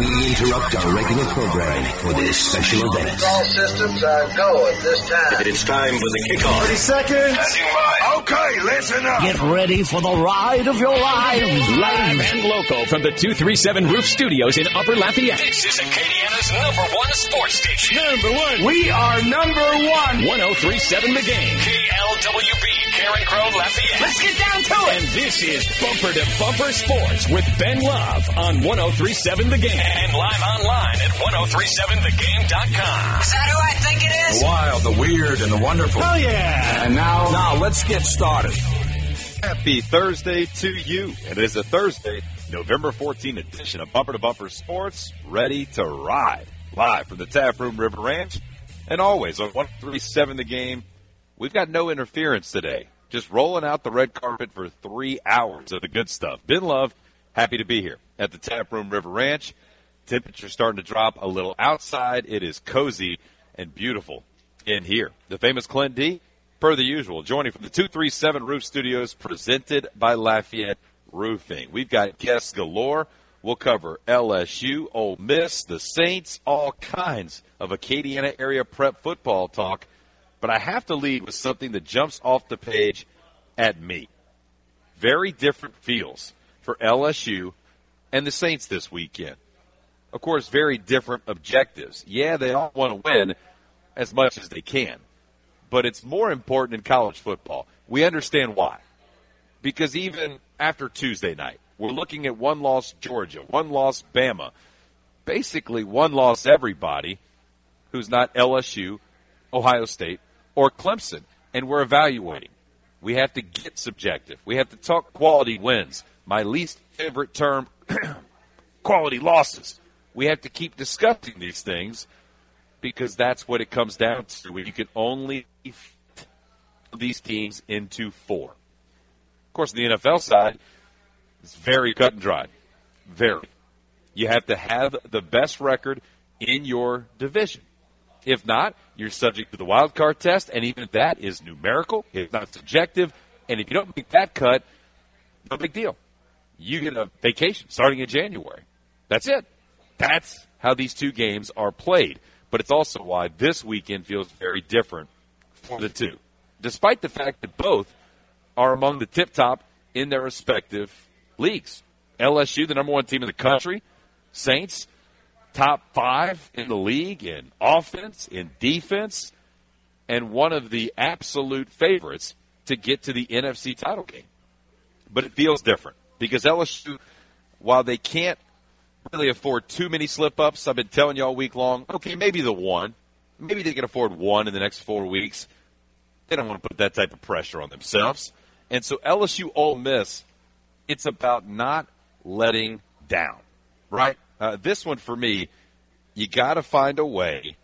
We interrupt our regular programming for this special event. All systems are go at this time. It's time for the kickoff. 30 seconds. Okay, listen up. Get ready for the ride of your lives. Live and local from the 237 Roof Studios in Upper Lafayette. This is Acadiana's #1 sports station. Number one. We are #1. 1037 The Game. KLWB, Karen Crow, Lafayette. Let's get down to it. And this is Bumper to Bumper Sports with Ben Love on 1037 The Game. And live online at 1037thegame.com. Is that who I think it is? The wild, the weird, and the wonderful. Oh, yeah. And now let's get started. Happy Thursday to you. It is a Thursday, November 14th edition of Bumper to Bumper Sports, ready to ride. Live from the Taproom River Ranch, and always on 1037 The Game. We've got no interference today. Just rolling out the red carpet for 3 hours of the good stuff. Ben Love, happy to be here at the Taproom River Ranch. Temperature's starting to drop a little outside. It is cozy and beautiful in here. The famous Clint D, per the usual, joining from the 237 Roof Studios, presented by Lafayette Roofing. We've got guests galore. We'll cover LSU, Ole Miss, the Saints, all kinds of Acadiana area prep football talk. But I have to lead with something that jumps off the page at me. Very different feels for LSU and the Saints this weekend. Of course, very different objectives. Yeah, they all want to win as much as they can. But it's more important in college football. We understand why. Because even after Tuesday night, we're looking at one-loss Georgia, one-loss Bama, basically one-loss everybody who's not LSU, Ohio State, or Clemson, and we're evaluating. We have to get subjective. We have to talk quality wins. My least favorite term, quality losses. We have to keep discussing these things because that's what it comes down to. You can only fit these teams into 4. Of course, on the NFL side, it's very cut and dried. Very. You have to have the best record in your division. If not, you're subject to the wild card test, and even that is numerical. It's not subjective. And if you don't make that cut, no big deal. You get a vacation starting in January. That's it. That's how these two games are played. But it's also why this weekend feels very different for the two, despite the fact that both are among the tip-top in their respective leagues. LSU, the #1 team in the country. Saints, top 5 in the league in offense, in defense, and one of the absolute favorites to get to the NFC title game. But it feels different because LSU, while they can't really afford too many slip-ups, I've been telling you all week long, okay, maybe the one. Maybe they can afford one in the next 4 weeks. They don't want to put that type of pressure on themselves. And so LSU Ole Miss, it's about not letting down, right? This one, for me, you got to find a way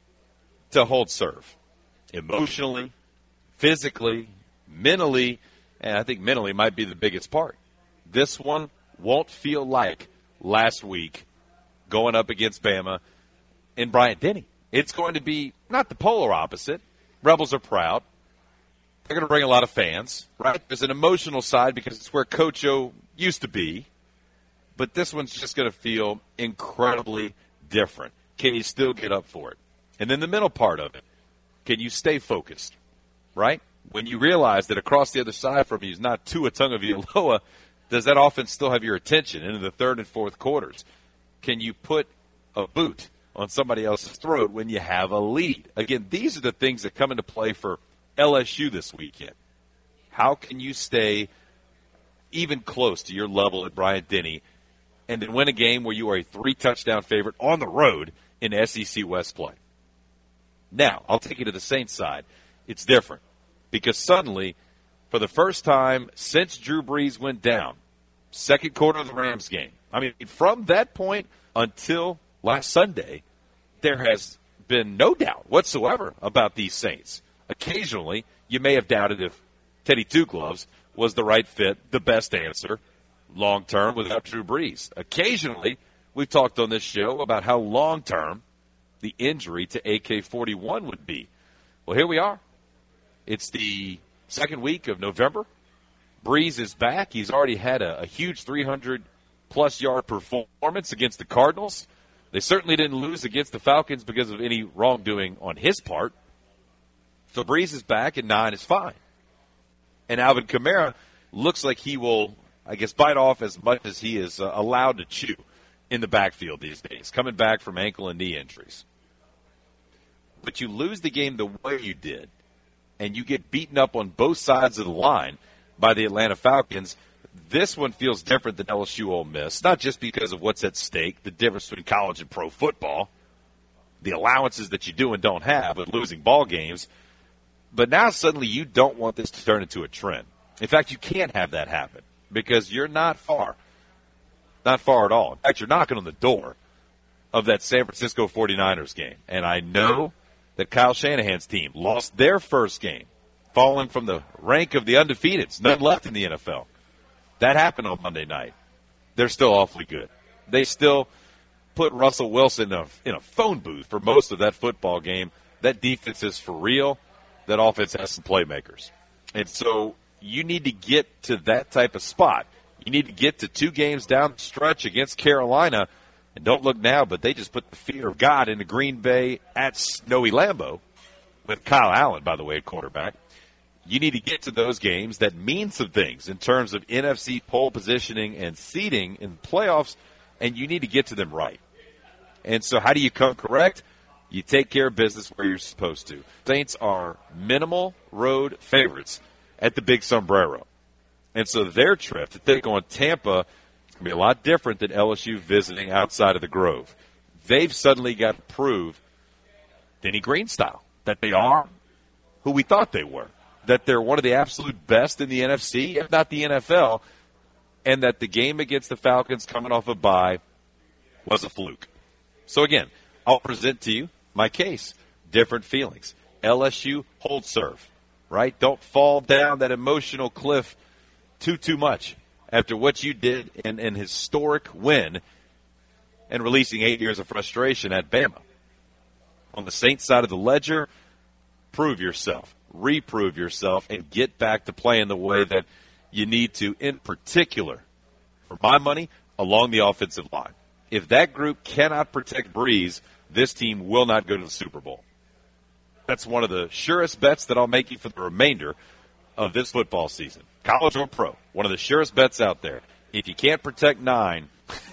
to hold serve emotionally, physically, mentally, and I think mentally might be the biggest part. This one won't feel like last week going up against Bama and Bryant-Denny. It's going to be not the polar opposite. Rebels are proud. They're going to bring a lot of fans, right? There's an emotional side because it's where Coach O used to be. But this one's just going to feel incredibly different. Can you still get up for it? And then the mental part of it, can you stay focused, right? When you realize that across the other side from you is not Tua Tagovailoa, does that offense still have your attention into the third and fourth quarters? Can you put a boot on somebody else's throat when you have a lead? Again, these are the things that come into play for LSU this weekend. How can you stay even close to your level at Bryant-Denny and then win a game where you are a 3-touchdown favorite on the road in SEC West play? Now, I'll take you to the Saints side. It's different because suddenly, for the first time since Drew Brees went down, second quarter of the Rams game, I mean, from that point until last Sunday, there has been no doubt whatsoever about these Saints. Occasionally, you may have doubted if Teddy Two Gloves was the right fit, the best answer, long-term without Drew Brees. Occasionally, we've talked on this show about how long-term the injury to AK-41 would be. Well, here we are. It's the second week of November. Brees is back. He's already had a huge 300 plus yard performance against the Cardinals. They certainly didn't lose against the Falcons because of any wrongdoing on his part. So Brees is back, and 9 is fine. And Alvin Kamara looks like he will, I guess, bite off as much as he is allowed to chew in the backfield these days, coming back from ankle and knee injuries. But you lose the game the way you did, and you get beaten up on both sides of the line by the Atlanta Falcons. This one feels different than LSU Ole Miss, not just because of what's at stake, the difference between college and pro football, the allowances that you do and don't have with losing ball games. But now suddenly you don't want this to turn into a trend. In fact, you can't have that happen because you're not far. Not far at all. In fact, you're knocking on the door of that San Francisco 49ers game. And I know that Kyle Shanahan's team lost their first game, falling from the rank of the undefeateds, none left in the NFL. That happened on Monday night. They're still awfully good. They still put Russell Wilson in a phone booth for most of that football game. That defense is for real. That offense has some playmakers. And so you need to get to that type of spot. You need to get to 2 games down the stretch against Carolina. And don't look now, but they just put the fear of God into Green Bay at Snowy Lambeau with Kyle Allen, by the way, at quarterback. You need to get to those games that mean some things in terms of NFC pole positioning and seeding in the playoffs, and you need to get to them right. And so how do you come correct? You take care of business where you're supposed to. Saints are minimal road favorites at the Big Sombrero. And so their trip to take on Tampa is going to be a lot different than LSU visiting outside of the Grove. They've suddenly got to prove Denny Green style, that they are who we thought they were, that they're one of the absolute best in the NFC, if not the NFL, and that the game against the Falcons coming off a bye was a fluke. So, again, I'll present to you my case. Different feelings. LSU, hold serve, right? Don't fall down that emotional cliff too much after what you did in an historic win and releasing 8 years of frustration at Bama. On the Saints side of the ledger, prove yourself, reprove yourself, and get back to playing the way that you need to, in particular, for my money, along the offensive line. If that group cannot protect Brees, this team will not go to the Super Bowl. That's one of the surest bets that I'll make you for the remainder of this football season. College or pro, one of the surest bets out there. If you can't protect 9,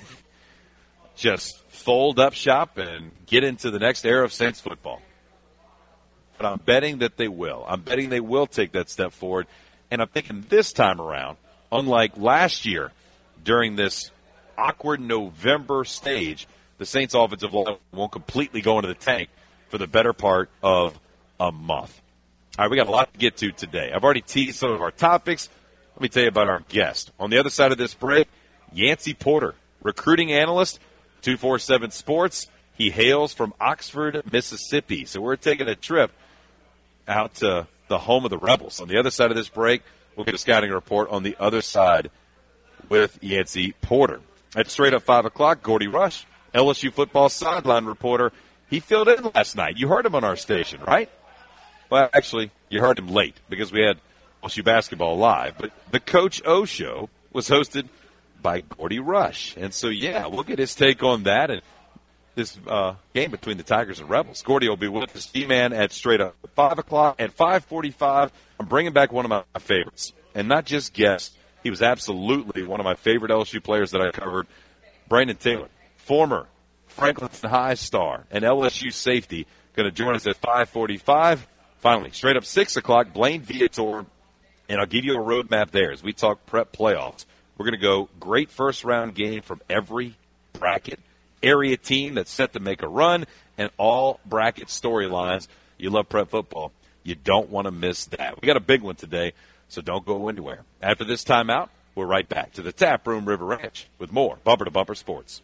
just fold up shop and get into the next era of Saints football. But I'm betting that they will. I'm betting they will take that step forward. And I'm thinking this time around, unlike last year during this awkward November stage, the Saints offensive line won't completely go into the tank for the better part of a month. All right, we got a lot to get to today. I've already teased some of our topics. Let me tell you about our guest. On the other side of this break, Yancey Porter, recruiting analyst, 247 Sports. He hails from Oxford, Mississippi. So we're taking a trip out to the home of the Rebels. On the other side of this break, we'll get a scouting report on the other side with Yancey Porter. At straight up 5 o'clock, Gordy Rush, LSU football sideline reporter. He filled in last night. You heard him on our station, right? Well, actually, you heard him late because we had LSU basketball live. But the Coach O Show was hosted by Gordy Rush. And so, yeah, we'll get his take on that and this game between the Tigers and Rebels. Gordy will be with us, G-Man, at straight up 5 o'clock. At 5:45, I'm bringing back one of my favorites. And not just guest. He was absolutely one of my favorite LSU players that I covered, Brandon Taylor, former Franklin High star and LSU safety, going to join us at 5:45. Finally, straight up 6 o'clock, Blaine Viator, and I'll give you a roadmap there as we talk prep playoffs. We're going to go great first-round game from every bracket, area team that's set to make a run, and all bracket storylines. You love prep football. You don't want to miss that. We got a big one today, so don't go anywhere. After this timeout, we're right back to the Tap Room River Ranch with more Bumper to Bumper Sports.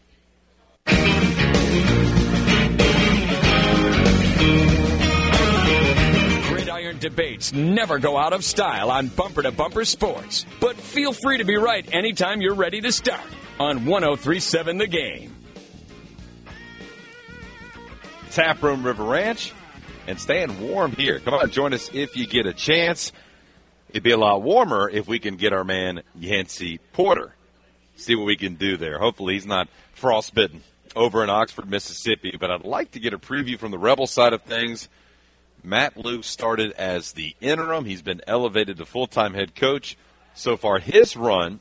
Gridiron debates never go out of style on Bumper to Bumper Sports. But feel free to be right anytime you're ready to start on 103.7 The Game. Tap Room River Ranch and staying warm here. Come on, join us if you get a chance. It'd be a lot warmer if we can get our man Yancey Porter see what we can do there. Hopefully he's not frostbitten over in Oxford, Mississippi. But I'd like to get a preview from the Rebel side of things. Matt Luke started as the interim. He's been elevated to full-time head coach. So far, his run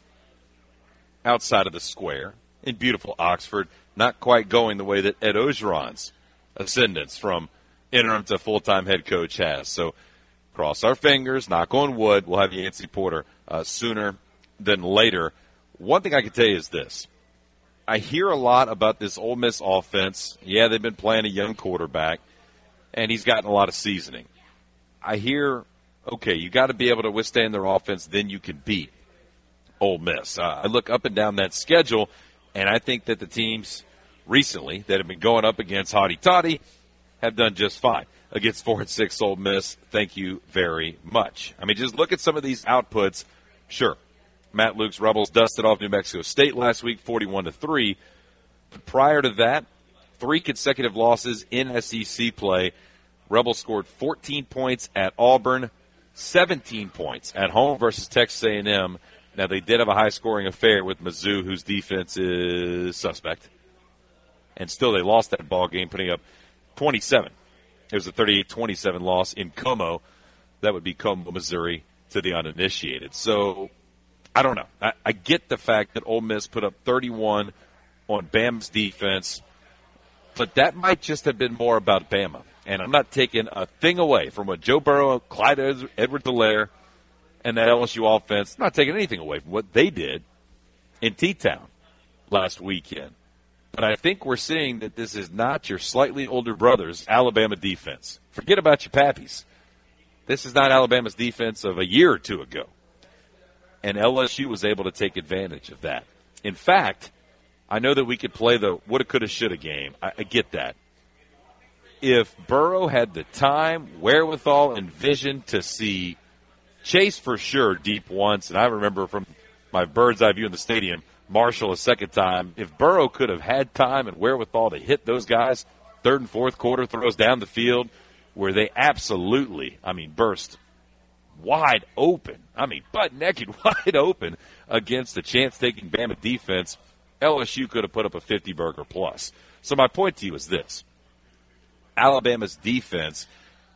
outside of the square in beautiful Oxford, not quite going the way that Ed Orgeron's ascendance from interim to full-time head coach has. So cross our fingers, knock on wood, we'll have Yancey Porter sooner than later. One thing I can tell you is this. I hear a lot about this Ole Miss offense. Yeah, they've been playing a young quarterback, and he's gotten a lot of seasoning. I hear, okay, you got to be able to withstand their offense, then you can beat Ole Miss. I look up and down that schedule, and I think that the teams recently that have been going up against Hotty Toddy have done just fine. Against 4-6 Ole Miss, thank you very much. I mean, just look at some of these outputs. Sure, Matt Luke's Rebels dusted off New Mexico State last week, 41-3. But prior to that, 3 consecutive losses in SEC play. Rebels scored 14 points at Auburn, 17 points at home versus Texas A&M. Now, they did have a high-scoring affair with Mizzou, whose defense is suspect. And still they lost that ball game, putting up 27. It was a 38-27 loss in Como. That would be Como, Missouri, to the uninitiated. So, I don't know. I get the fact that Ole Miss put up 31 on Bama's defense, but that might just have been more about Bama. And I'm not taking a thing away from what Joe Burrow, Clyde Edwards-Helaire, and that LSU offense. I'm not taking anything away from what they did in T-Town last weekend. But I think we're seeing that this is not your slightly older brother's Alabama defense. Forget about your pappies. This is not Alabama's defense of a year or two ago. And LSU was able to take advantage of that. In fact, I know that we could play the woulda, coulda, shoulda game. I get that. If Burrow had the time, wherewithal, and vision to see Chase for sure deep once, and I remember from my bird's eye view in the stadium, Marshall a second time. If Burrow could have had time and wherewithal to hit those guys, third and fourth quarter throws down the field where they absolutely, burst wide open. Butt naked wide open against the chance-taking Bama defense, LSU could have put up a 50-burger plus. So my point to you is this. Alabama's defense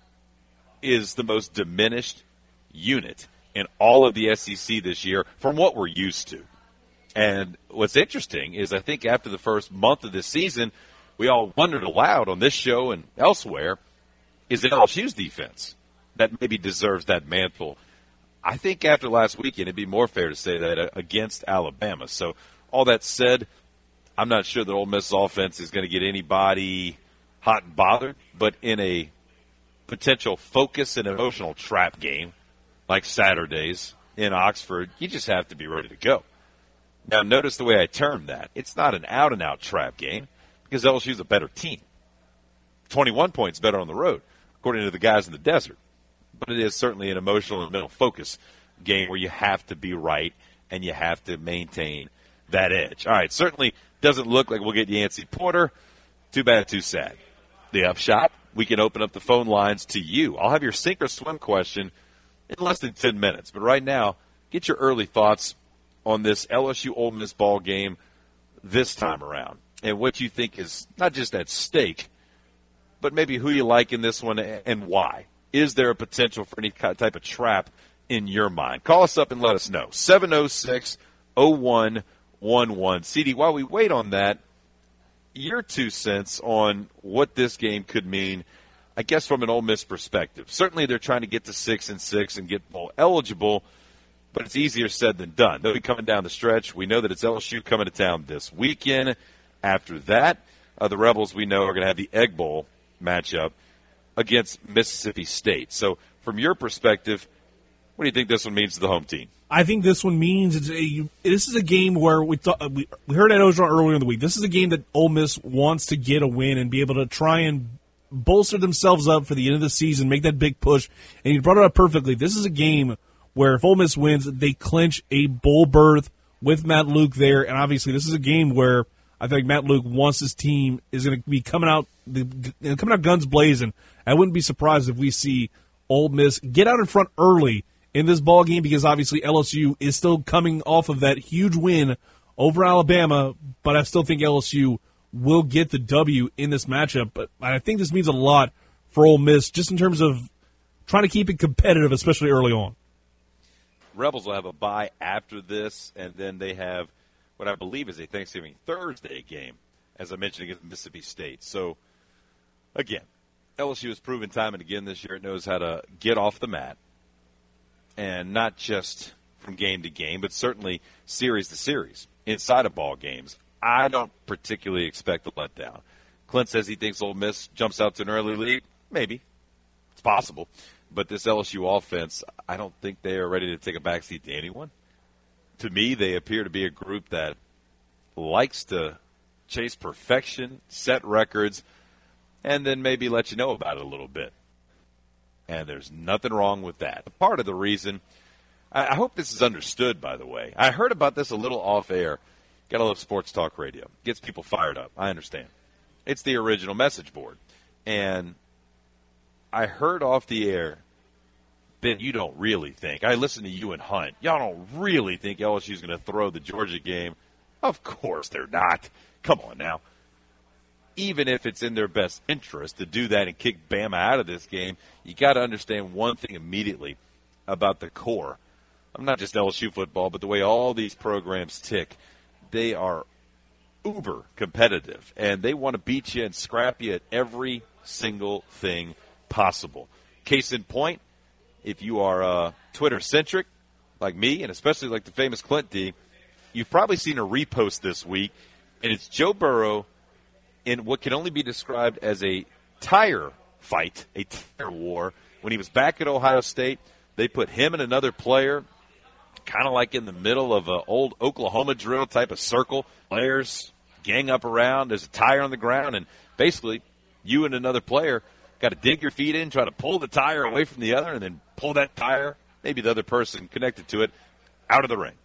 is the most diminished unit in all of the SEC this year from what we're used to. And what's interesting is I think after the first month of this season, we all wondered aloud on this show and elsewhere, is it LSU's defense that maybe deserves that mantle? I think after last weekend, it'd be more fair to say that against Alabama. So all that said, I'm not sure that Ole Miss offense is going to get anybody hot and bothered, but in a potential focus and emotional trap game like Saturday's in Oxford, you just have to be ready to go. Now, notice the way I termed that. It's not an out-and-out trap game because LSU's a better team. 21 points better on the road, according to the guys in the desert. But it is certainly an emotional and mental focus game where you have to be right and you have to maintain that edge. All right, certainly doesn't look like we'll get Yancey Porter. Too bad, too sad. The upshot, we can open up the phone lines to you. I'll have your sink or swim question in less than 10 minutes. But right now, get your early thoughts on this LSU Ole Miss ball game this time around and what you think is not just at stake, but maybe who you like in this one and why. Is there a potential for any type of trap in your mind? Call us up and let us know. 706-0111. CD, while we wait on that, your 2 cents on what this game could mean, I guess from an Ole Miss perspective. Certainly they're trying to get to 6-6 and get bowl eligible, but it's easier said than done. They'll be coming down the stretch. We know that it's LSU coming to town this weekend. After that, the Rebels, we know, are going to have the Egg Bowl matchup against Mississippi State. So from your perspective, what do you think this one means to the home team? I think this one means this is a game where we heard Ed Orgeron earlier in the week. This is a game that Ole Miss wants to get a win and be able to try and bolster themselves up for the end of the season, make that big push. And you brought it up perfectly. This is a game where if Ole Miss wins, they clinch a bowl berth with Matt Luke there. And obviously this is a game where I think Matt Luke wants his team is going to be coming out guns blazing. I wouldn't be surprised if we see Ole Miss get out in front early in this ball game because obviously LSU is still coming off of that huge win over Alabama, but I still think LSU will get the W in this matchup. But I think this means a lot for Ole Miss just in terms of trying to keep it competitive, especially early on. Rebels will have a bye after this, and then they have what I believe is a Thanksgiving Thursday game, as I mentioned, against Mississippi State. So, again, LSU has proven time and again this year it knows how to get off the mat, and not just from game to game, but certainly series to series inside of ball games. I don't particularly expect a letdown. Clint says he thinks Ole Miss jumps out to an early lead. Maybe. It's possible. But this LSU offense, I don't think they are ready to take a backseat to anyone. To me, they appear to be a group that likes to chase perfection, set records, and then maybe let you know about it a little bit. And there's nothing wrong with that. Part of the reason, I hope this is understood, by the way. I heard about this a little off air. Gotta love sports talk radio. Gets people fired up. I understand. It's the original message board. And I heard off the air, Ben, you don't really think. I listened to you and Hunt. Y'all don't really think LSU's going to throw the Georgia game. Of course they're not. Come on now. Even if it's in their best interest to do that and kick Bama out of this game, you got to understand one thing immediately about the core. I'm not just LSU football, but the way all these programs tick. They are uber competitive, and they want to beat you and scrap you at every single thing possible. Case in point, if you are Twitter-centric like me, and especially like the famous Clint D, you've probably seen a repost this week, and it's Joe Burrow in what can only be described as a tire fight, a tire war. When he was back at Ohio State, they put him and another player kind of like in the middle of an old Oklahoma drill type of circle. Players gang up around. There's a tire on the ground, and basically you and another player got to dig your feet in, try to pull the tire away from the other, and then pull that tire, maybe the other person connected to it, out of the ring.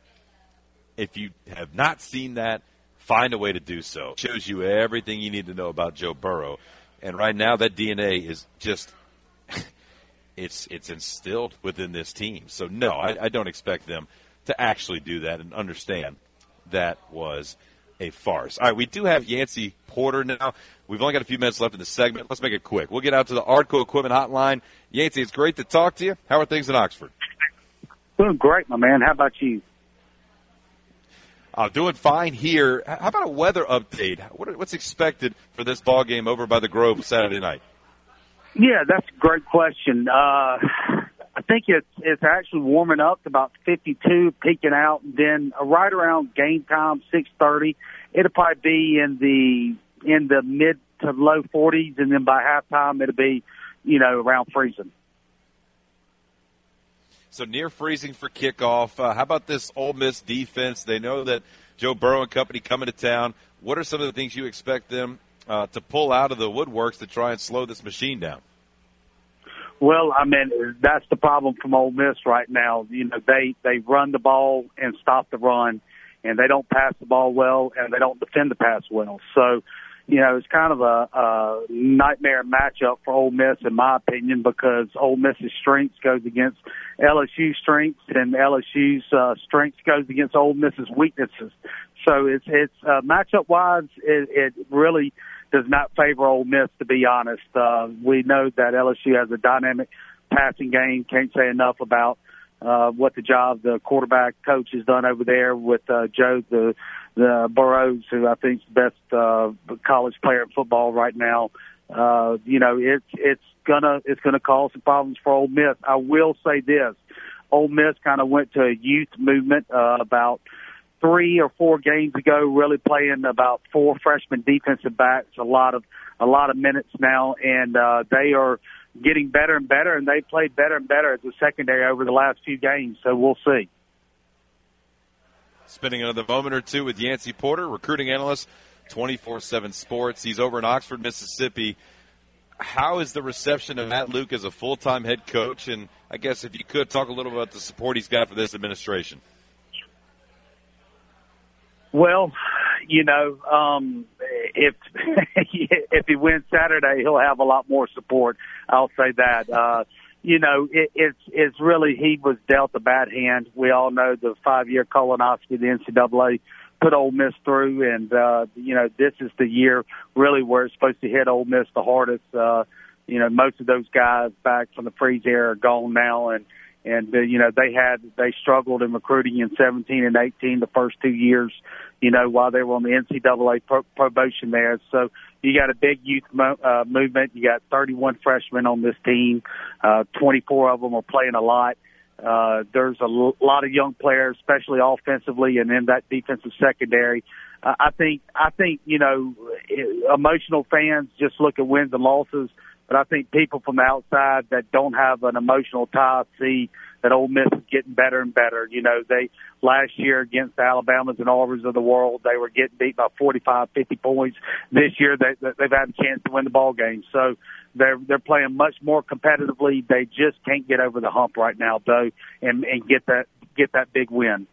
If you have not seen that, find a way to do so. It shows you everything you need to know about Joe Burrow. And right now that DNA is just it's instilled within this team. So, no, I don't expect them to actually do that and understand that was a farce. All right, we do have Yancey Porter now. We've only got a few minutes left in the segment. Let's make it quick. We'll get out to the Arco Equipment Hotline. Yancey, it's great to talk to you. How are things in Oxford? Doing great, my man. How about you? Doing fine here. How about a weather update? What's expected for this ball game over by the Grove Saturday night? Yeah, that's a great question. I think it's actually warming up to about 52, peaking out, and then right around game time, 6:30, it'll probably be in the mid to low 40s, and then by halftime, it'll be around freezing. So near freezing for kickoff. How about this Ole Miss defense? They know that Joe Burrow and company coming to town. What are some of the things you expect them to pull out of the woodworks to try and slow this machine down? Well, I mean, that's the problem from Ole Miss right now. They run the ball and stop the run, and they don't pass the ball well, and they don't defend the pass well. So, it's kind of a nightmare matchup for Ole Miss, in my opinion, because Ole Miss's strengths goes against LSU's strengths, and LSU's strengths goes against Ole Miss's weaknesses. So it's matchup-wise, it really does not favor Ole Miss, to be honest. We know that LSU has a dynamic passing game. Can't say enough about what the job the quarterback coach has done over there with Joe the Burrows, who I think is the best college player in football right now. It's gonna cause some problems for Ole Miss. I will say this: Ole Miss kind of went to a youth movement about 3 or 4 games ago, really playing about 4 freshman defensive backs, a lot of minutes now, and they are getting better and better, and they played better and better as a secondary over the last few games. So we'll see. Spending another moment or two with Yancey Porter, recruiting analyst, 24/7 Sports. He's over in Oxford, Mississippi. How is the reception of Matt Luke as a full-time head coach? And I guess if you could talk a little about the support he's got for this administration. Well, if if he wins Saturday, he'll have a lot more support. I'll say that. It's really, he was dealt a bad hand. We all know the 5-year colonoscopy the NCAA put Ole Miss through, and this is the year really where it's supposed to hit Ole Miss the hardest. Most of those guys back from the Freeze era are gone now, and they struggled in recruiting in 17 and 18 the first 2 years, while they were on the NCAA probation there. So you got a big youth movement. You got 31 freshmen on this team. 24 of them are playing a lot. There's a lot of young players, especially offensively, and in that defensive secondary. I think emotional fans just look at wins and losses, but I think people from the outside that don't have an emotional tie see that Ole Miss is getting better and better. They last year against the Alabamas and Auburns of the world, they were getting beat by 45, 50 points. This year, they've had a chance to win the ball game. So they're playing much more competitively. They just can't get over the hump right now, though, and get that big win.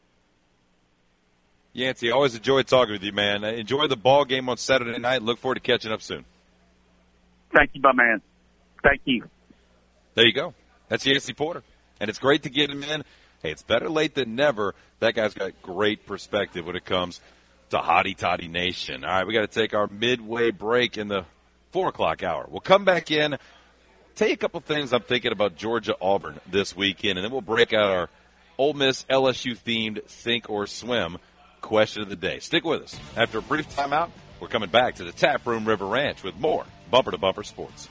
Yancey, always enjoy talking with you, man. Enjoy the ball game on Saturday night. Look forward to catching up soon. Thank you, my man. Thank you. There you go. That's Yancey Porter. And it's great to get him in. Hey, it's better late than never. That guy's got great perspective when it comes to Hottie Toddy Nation. All right, we got to take our midway break in the 4 o'clock hour. We'll come back in, tell you a couple things I'm thinking about Georgia-Auburn this weekend, and then we'll break out our Ole Miss LSU-themed Think or Swim question of the day. Stick with us. After a brief timeout, we're coming back to the Tap Room River Ranch with more Bumper to Bumper Sports.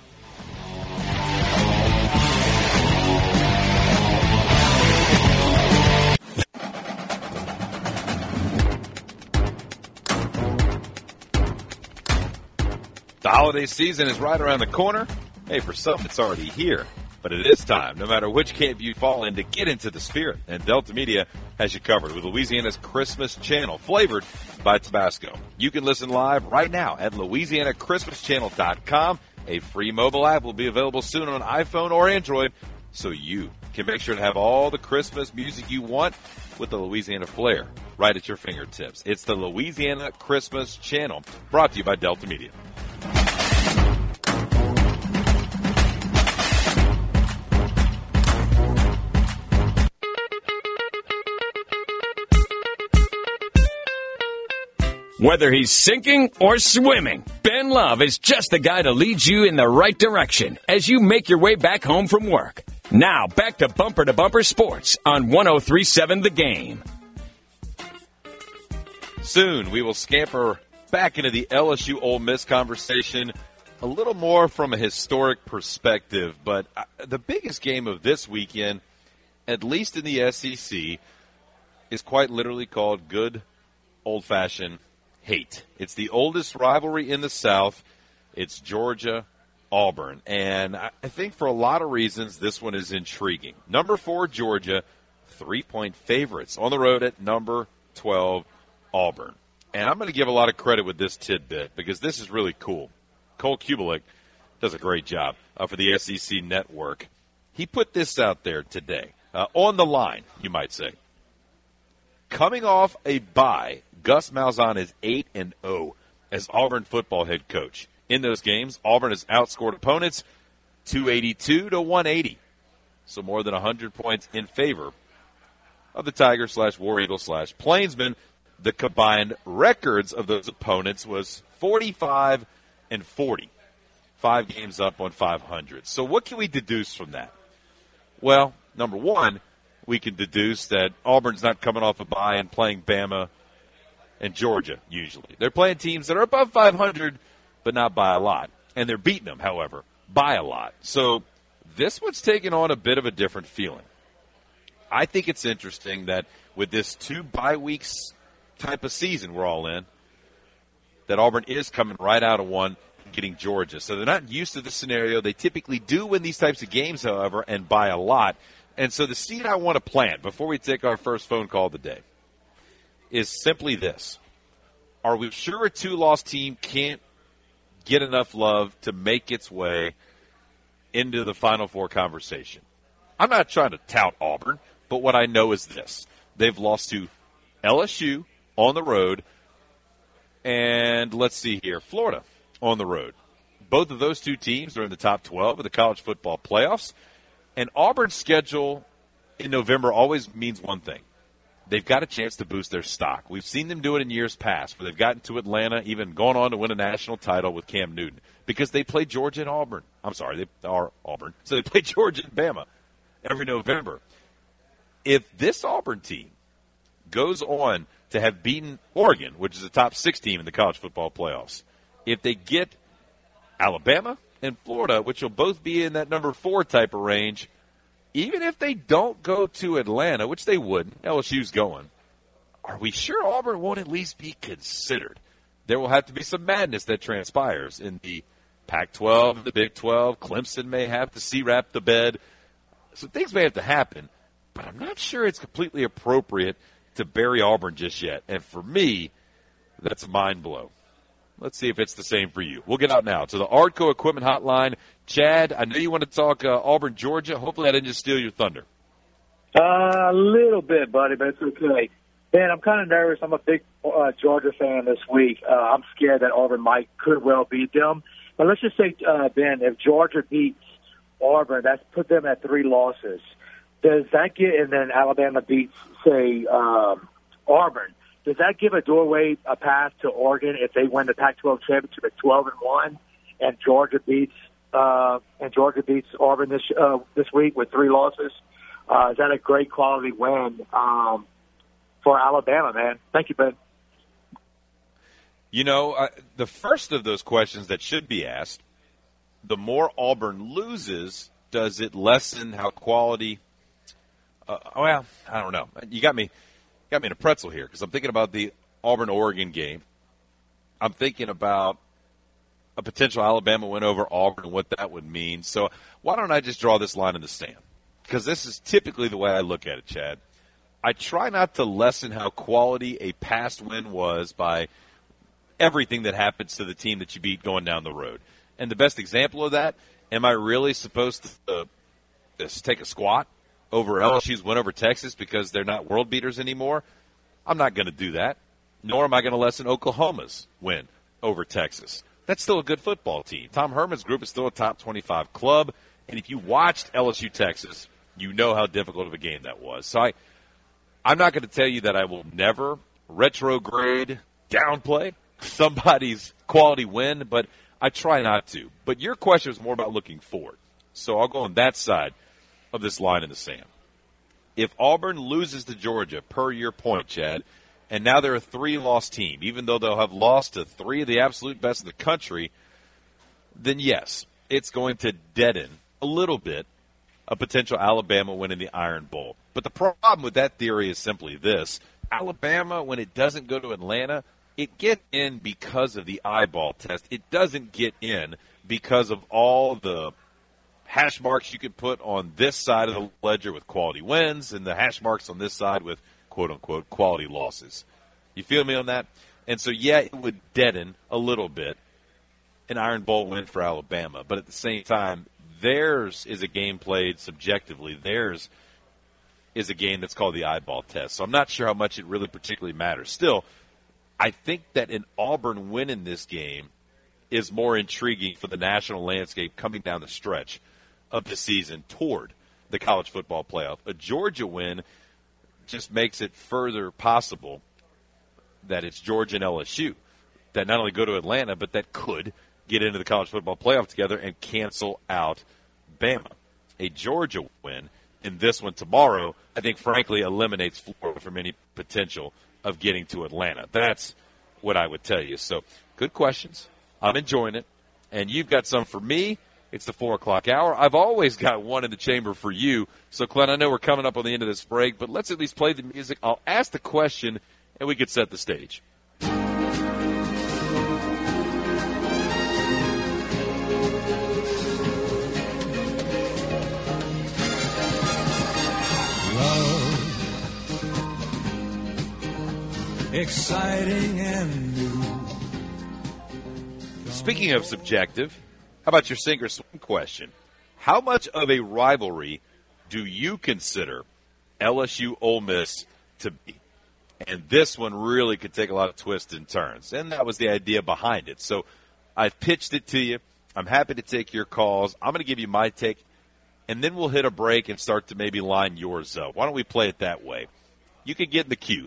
The holiday season is right around the corner. Hey, for some, it's already here. But it is time, no matter which camp you fall in, to get into the spirit. And Delta Media has you covered with Louisiana's Christmas channel, flavored by Tabasco. You can listen live right now at LouisianaChristmasChannel.com. A free mobile app will be available soon on iPhone or Android, so you can make sure to have all the Christmas music you want with the Louisiana flair right at your fingertips. It's the Louisiana Christmas Channel, brought to you by Delta Media. Whether he's sinking or swimming, Ben Love is just the guy to lead you in the right direction as you make your way back home from work. Now, back to Bumper Sports on 103.7 The Game. Soon, we will scamper back into the LSU Ole Miss conversation a little more from a historic perspective. But the biggest game of this weekend, at least in the SEC, is quite literally called good old-fashioned hate. It's the oldest rivalry in the South. It's Georgia-Auburn. And I think for a lot of reasons, this one is intriguing. Number 4, Georgia, 3-point favorites on the road at number 12, Auburn. And I'm going to give a lot of credit with this tidbit because this is really cool. Cole Kubelik does a great job for the SEC Network. He put this out there today, on the line, you might say. Coming off a bye, Gus Malzahn is 8-0 as Auburn football head coach. In those games, Auburn has outscored opponents 282 to 180. So more than 100 points in favor of the Tiger/War Eagle/Plainsmen. The combined records of those opponents was 45 and 40. 5 games up on 500. So what can we deduce from that? Well, number one, we can deduce that Auburn's not coming off a bye and playing Bama and Georgia, usually. They're playing teams that are above 500, but not by a lot. And they're beating them, however, by a lot. So this one's taking on a bit of a different feeling. I think it's interesting that with this 2 bye weeks type of season we're all in, that Auburn is coming right out of one and getting Georgia. So they're not used to this scenario. They typically do win these types of games, however, and by a lot. And so the seed I want to plant before we take our first phone call of the day is simply this. Are we sure a 2-loss team can't get enough love to make its way into the Final Four conversation? I'm not trying to tout Auburn, but what I know is this. They've lost to LSU on the road, and let's see here, Florida on the road. Both of those 2 teams are in the top 12 of the college football playoffs, and Auburn's schedule in November always means one thing. they've got a chance to boost their stock. We've seen them do it in years past where they've gotten to Atlanta, even gone on to win a national title with Cam Newton because they play Georgia and Auburn. I'm sorry, they are Auburn. So they play Georgia and Bama every November. If this Auburn team goes on to have beaten Oregon, which is a top 6 team in the college football playoffs, if they get Alabama and Florida, which will both be in that number 4 type of range, even if they don't go to Atlanta, which they wouldn't, LSU's going, are we sure Auburn won't at least be considered? There will have to be some madness that transpires in the Pac-12, the Big 12. Clemson may have to C-wrap the bed. So things may have to happen, but I'm not sure it's completely appropriate to bury Auburn just yet. And for me, that's a mind blow. Let's see if it's the same for you. We'll get out now to the Ardco Equipment Hotline. Chad, I know you want to talk Auburn, Georgia. Hopefully I didn't just steal your thunder. A little bit, buddy, but it's okay. Ben, I'm kind of nervous. I'm a big Georgia fan this week. I'm scared that Auburn could well beat them. But let's just say, Ben, if Georgia beats Auburn, that's put them at 3 losses. Does that get, and then Alabama beats, say, Auburn, does that give a doorway, a path to Oregon if they win the Pac-12 championship at 12-1, and Georgia beats Auburn this week with 3 losses? Is that a great quality win for Alabama, man? Thank you, Ben. You know, the first of those questions that should be asked, the more Auburn loses, does it lessen how quality? Well, I don't know. You got me in a pretzel here because I'm thinking about the Auburn-Oregon game. I'm thinking about a potential Alabama win over Auburn and what that would mean. So why don't I just draw this line in the sand? Because this is typically the way I look at it, Chad. I try not to lessen how quality a past win was by everything that happens to the team that you beat going down the road. And the best example of that, am I really supposed to take a squat over LSU's win over Texas because they're not world beaters anymore? I'm not going to do that. Nor am I going to lessen Oklahoma's win over Texas. That's still a good football team. Tom Herman's group is still a top 25 club. And if you watched LSU Texas, you know how difficult of a game that was. So I'm not going to tell you that I will never retrograde, downplay somebody's quality win, but I try not to. But your question is more about looking forward. So I'll go on that side of this line in the sand. If Auburn loses to Georgia, per your point, Chad, and now they're a 3-loss team, even though they'll have lost to 3 of the absolute best in the country, then yes, it's going to deaden a little bit a potential Alabama win in the Iron Bowl. But the problem with that theory is simply this. Alabama, when it doesn't go to Atlanta, it gets in because of the eyeball test. It doesn't get in because of all the hash marks you could put on this side of the ledger with quality wins and the hash marks on this side with quote-unquote quality losses. You feel me on that? And so, yeah, it would deaden a little bit an Iron Bowl win for Alabama. But at the same time, theirs is a game played subjectively. Theirs is a game that's called the eyeball test. So I'm not sure how much it really particularly matters. Still, I think that an Auburn win in this game is more intriguing for the national landscape coming down the stretch of the season toward the college football playoff. A Georgia win just makes it further possible that it's Georgia and LSU that not only go to Atlanta, but that could get into the college football playoff together and cancel out Bama. A Georgia win in this one tomorrow, I think, frankly, eliminates Florida from any potential of getting to Atlanta. That's what I would tell you. So, good questions. I'm enjoying it. And you've got some for me. It's the 4 o'clock hour. I've always got one in the chamber for you. So, Clint, I know we're coming up on the end of this break, but let's at least play the music. I'll ask the question, and we could set the stage. Exciting and new. Speaking of subjective, how about your sink or swim question? How much of a rivalry do you consider LSU Ole Miss to be? And this one really could take a lot of twists and turns, and that was the idea behind it. So I've pitched it to you. I'm happy to take your calls. I'm going to give you my take, and then we'll hit a break and start to maybe line yours up. Why don't we play it that way? you could get in the queue.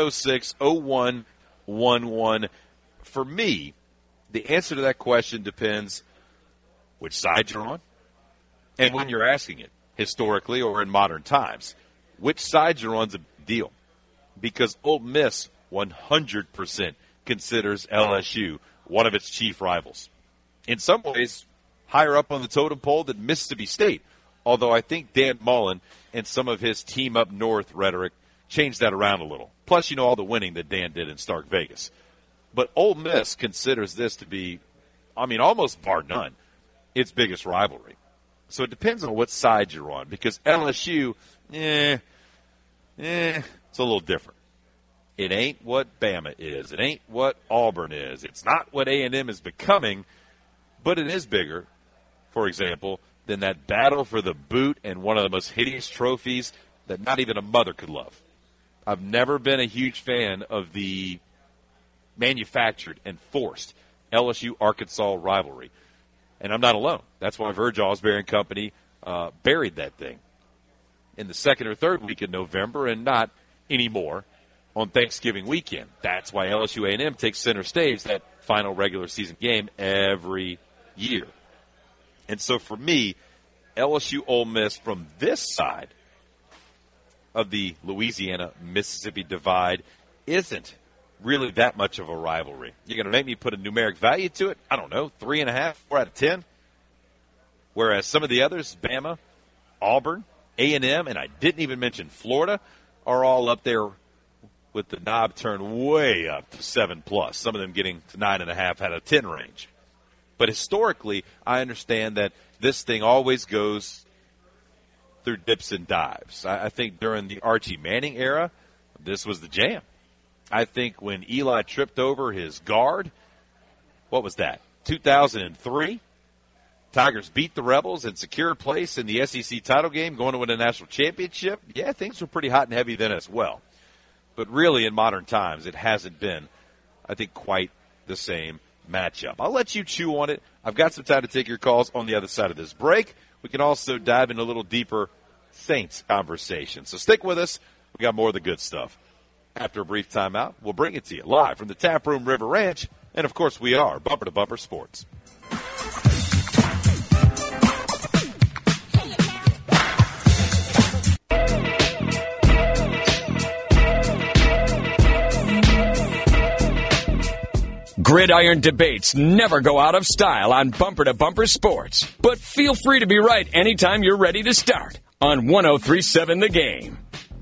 706-0111. For me, the answer to that question depends which side you're on and when you're asking it, historically or in modern times. Which side you're on is a big deal because Ole Miss 100% considers LSU one of its chief rivals. In some ways, higher up on the totem pole than Mississippi State, although I think Dan Mullen and some of his team up north rhetoric changed that around a little. Plus, you know, all the winning that Dan did in Stark Vegas. But Ole Miss considers this to be, I mean, almost bar none, its biggest rivalry. So it depends on what side you're on, because LSU, it's a little different. It ain't what Bama is. It ain't what Auburn is. It's not what A&M is becoming, but it is bigger, for example, than that battle for the boot and one of the most hideous trophies that not even a mother could love. I've never been a huge fan of the manufactured and forced LSU-Arkansas rivalry. And I'm not alone. That's why Verge Osbury and company buried that thing in the second or third week in November and not anymore on Thanksgiving weekend. That's why LSU A&M takes center stage that final regular season game every year. And so for me, LSU Ole Miss from this side of the Louisiana-Mississippi divide isn't really that much of a rivalry. You're going to make me put a numeric value to it? I don't know, 3.5, 4 out of 10. Whereas some of the others, Bama, Auburn, A&M, and I didn't even mention Florida, are all up there with the knob turned way up to 7+. Some of them getting to 9.5 out of 10 range. But historically, I understand that this thing always goes through dips and dives. I think during the Archie Manning era, this was the jam. I think when Eli tripped over his guard, what was that, 2003? Tigers beat the Rebels and secured place in the SEC title game, going to win a national championship. Yeah, things were pretty hot and heavy then as well. But really, in modern times, it hasn't been, I think, quite the same matchup. I'll let you chew on it. I've got some time to take your calls on the other side of this break. We can also dive in a little deeper Saints conversation. So stick with us. We got more of the good stuff. After a brief timeout, we'll bring it to you live from the Tap Room River Ranch. And, of course, we are Bumper to Bumper Sports. Gridiron debates never go out of style on Bumper to Bumper Sports. But feel free to be right anytime you're ready to start on 103.7 The Game.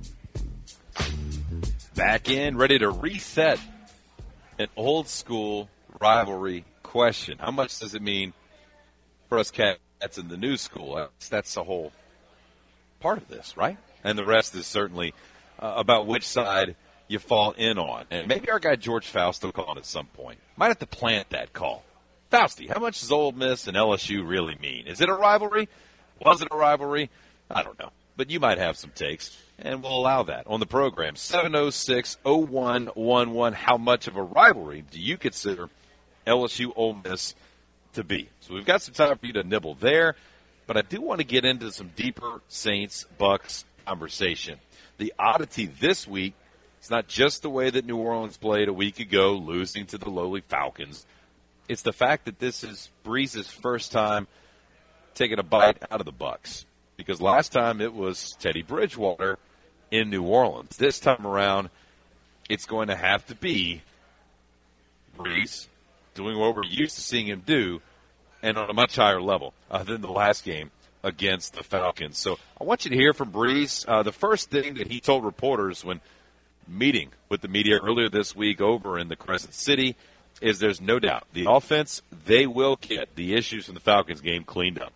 Back in, ready to reset an old-school rivalry question. How much does it mean for us cats in the new school? That's the whole part of this, right? And the rest is certainly about which side you fall in on. And maybe our guy George Faust will call it at some point. Might have to plant that call. Fausty, how much does Ole Miss and LSU really mean? Is it a rivalry? Was it a rivalry? I don't know. But you might have some takes, and we'll allow that on the program. 706-0111, how much of a rivalry do you consider LSU Ole Miss to be? So we've got some time for you to nibble there, but I do want to get into some deeper Saints-Bucks conversation. The oddity this week, it's not just the way that New Orleans played a week ago, losing to the lowly Falcons. It's the fact that this is Breeze's first time taking a bite out of the Bucks. Because last time it was Teddy Bridgewater in New Orleans. This time around, it's going to have to be Breeze doing what we're used to seeing him do, and on a much higher level than the last game against the Falcons. So I want you to hear from Breeze. The first thing that he told reporters when meeting with the media earlier this week over in the Crescent City is there's no doubt the offense, they will get the issues from the Falcons game cleaned up.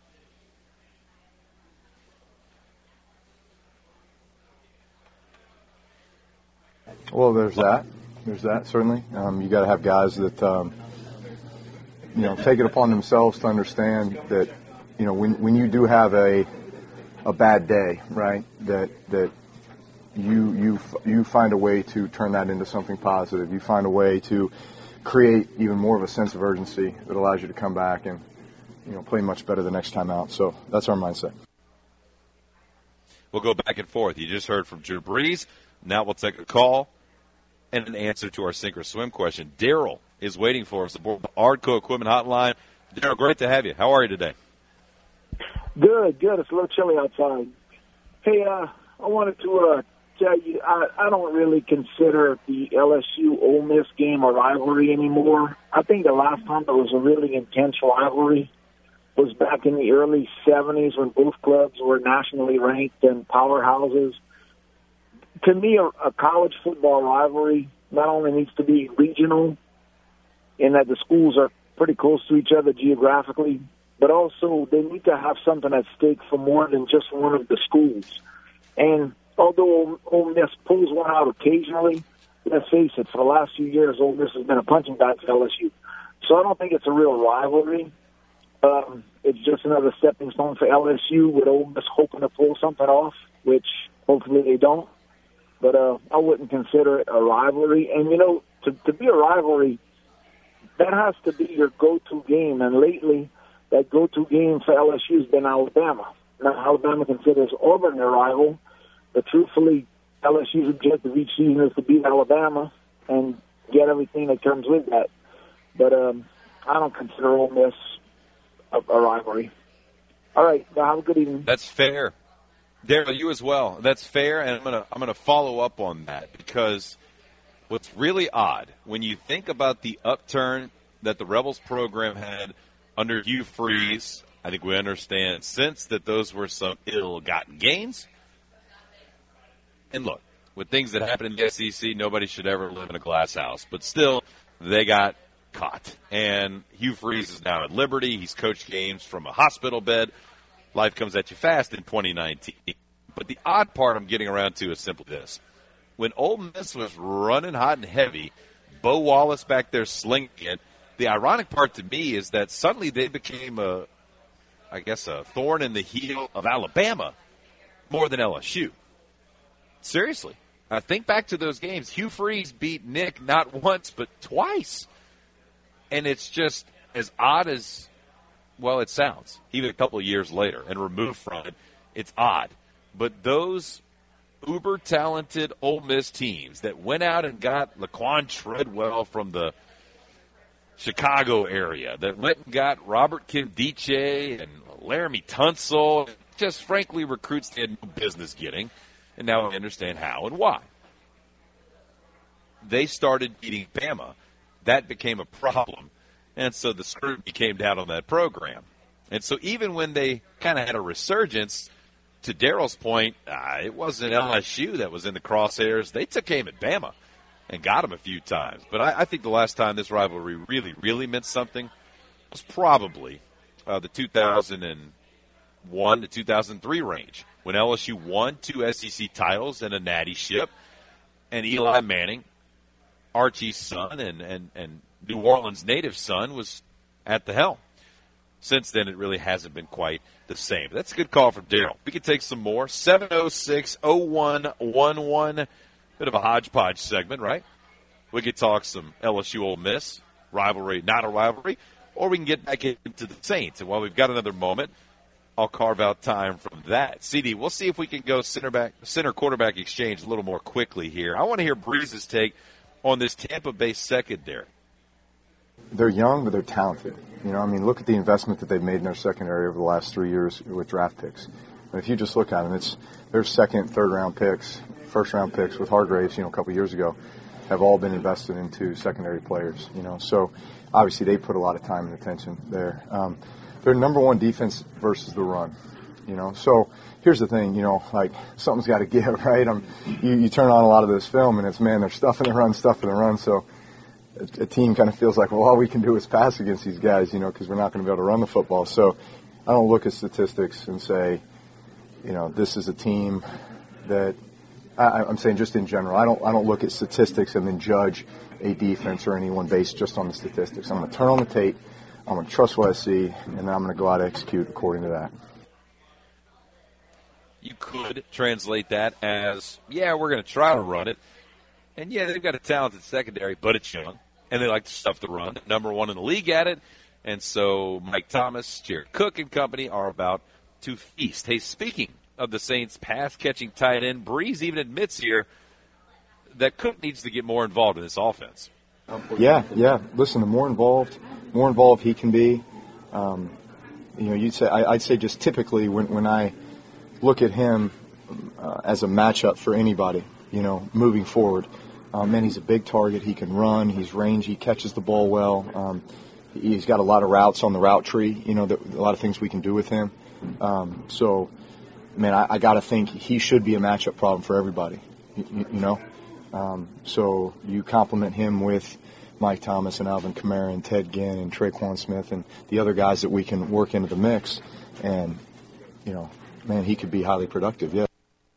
Well, there's that. There's that, certainly. You got to have guys that, take it upon themselves to understand that, when you do have a bad day, right, that you find a way to turn that into something positive. You find a way to create even more of a sense of urgency that allows you to come back and, play much better the next time out. So that's our mindset. We'll go back and forth. You just heard from Drew Brees. Now we'll take a call and an answer to our sink or swim question. Daryl is waiting for us aboard the Ardco Equipment Hotline. Daryl, great to have you. How are you today? Good. It's a little chilly outside. Hey, I wanted to tell you, I don't really consider the LSU-Ole Miss game a rivalry anymore. I think the last time there was a really intense rivalry was back in the early 70s when both clubs were nationally ranked and powerhouses. To me, a college football rivalry not only needs to be regional in that the schools are pretty close to each other geographically, but also they need to have something at stake for more than just one of the schools. And although Ole Miss pulls one out occasionally, let's face it, for the last few years, Ole Miss has been a punching bag for LSU. So I don't think it's a real rivalry. It's just another stepping stone for LSU with Ole Miss hoping to pull something off, which hopefully they don't. But I wouldn't consider it a rivalry. And, to be a rivalry, that has to be your go-to game. And lately, that go-to game for LSU has been Alabama. Now, Alabama considers Auburn their rival, but truthfully, LSU's objective each season is to beat Alabama and get everything that comes with that. But I don't consider Ole Miss a rivalry. All right, now have a good evening. That's fair. Daryl, you as well. That's fair, and I'm gonna follow up on that because what's really odd when you think about the upturn that the Rebels program had under Hugh Freeze, I think we understand since that those were some ill-gotten gains. And look, with things that happen in the SEC, nobody should ever live in a glass house. But still, they got caught. And Hugh Freeze is now at Liberty. He's coached games from a hospital bed. Life comes at you fast in 2019. But the odd part I'm getting around to is simply this. When Ole Miss was running hot and heavy, Bo Wallace back there slinging it, the ironic part to me is that suddenly they became a thorn in the heel of Alabama more than LSU. Seriously. I think back to those games. Hugh Freeze beat Nick not once but twice. And it's just as odd as, well, it sounds. Even a couple of years later and removed from it, it's odd. But those uber-talented Ole Miss teams that went out and got Laquan Treadwell from the Chicago area, that went and got Robert Kimdiche and Laramie Tunsil, just frankly recruits they had no business getting, and now I understand how and why. They started beating Bama. That became a problem, and so the scrutiny came down on that program. And so even when they kind of had a resurgence, to Daryl's point, it wasn't LSU that was in the crosshairs. They took aim at Bama and got him a few times. But I think the last time this rivalry really, really meant something was probably the 2001 to 2003 range when LSU won 2 SEC titles and a natty ship, and Eli Manning, Archie's son and New Orleans native son, was at the helm. Since then, it really hasn't been quite the same. That's a good call from Daryl. We can take some more. 706-0111. Bit of a hodgepodge segment, right? We could talk some LSU Ole Miss, rivalry, not a rivalry, or we can get back into the Saints. And while we've got another moment, I'll carve out time from that. CD, we'll see if we can go center quarterback exchange a little more quickly here. I want to hear Breeze's take on this Tampa Bay secondary. They're young, but they're talented. Look at the investment that they've made in their secondary over the last 3 years with draft picks. And if you just look at them, it's their second, third-round picks, first-round picks with Hargraves, a couple years ago, have all been invested into secondary players. So obviously they put a lot of time and attention there. They're number one defense versus the run. So here's the thing. Something's got to give, right? You turn on a lot of this film, and it's they're stuffing the run. So a team kind of feels like, well, all we can do is pass against these guys, because we're not going to be able to run the football. So I don't look at statistics and say, this is a team that I'm saying just in general. I don't look at statistics and then judge a defense or anyone based just on the statistics. I'm going to turn on the tape. I'm going to trust what I see, and then I'm going to go out and execute according to that. You could translate that as, we're going to try to run it. And, they've got a talented secondary, but it's young. And they like to stuff the run. Number one in the league at it. And so Mike Thomas, Jared Cook and company are about to feast. Hey, speaking of the Saints' pass-catching tight end, Breeze even admits here that Cook needs to get more involved in this offense. Yeah. Listen, the more involved he can be. I'd say just typically when I look at him as a matchup for anybody, moving forward. Man, he's a big target. He can run. He's rangy. He catches the ball well. He's got a lot of routes on the route tree. A lot of things we can do with him. I got to think he should be a matchup problem for everybody. So you complement him with Mike Thomas and Alvin Kamara and Ted Ginn and Traquan Smith and the other guys that we can work into the mix. And, he could be highly productive, yeah.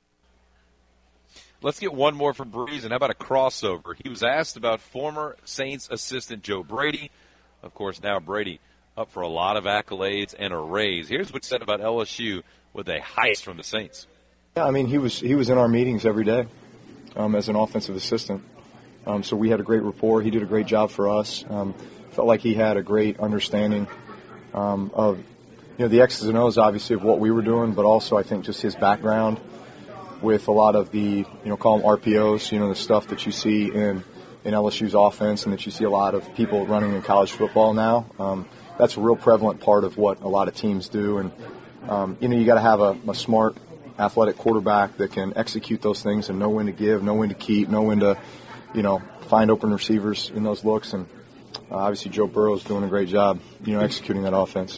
Let's get one more from Breeze, and how about a crossover? He was asked about former Saints assistant Joe Brady. Of course, now Brady up for a lot of accolades and a raise. Here's what he said about LSU with a heist from the Saints. Yeah, he was in our meetings every day as an offensive assistant. So we had a great rapport. He did a great job for us. Felt like he had a great understanding of the X's and O's, obviously, of what we were doing, but also I think just his background with a lot of the, call them RPOs, the stuff that you see in LSU's offense and that you see a lot of people running in college football now. That's a real prevalent part of what a lot of teams do. And, you got to have a smart, athletic quarterback that can execute those things and know when to give, know when to keep, know when to, find open receivers in those looks. And obviously Joe Burrow's doing a great job, executing that offense.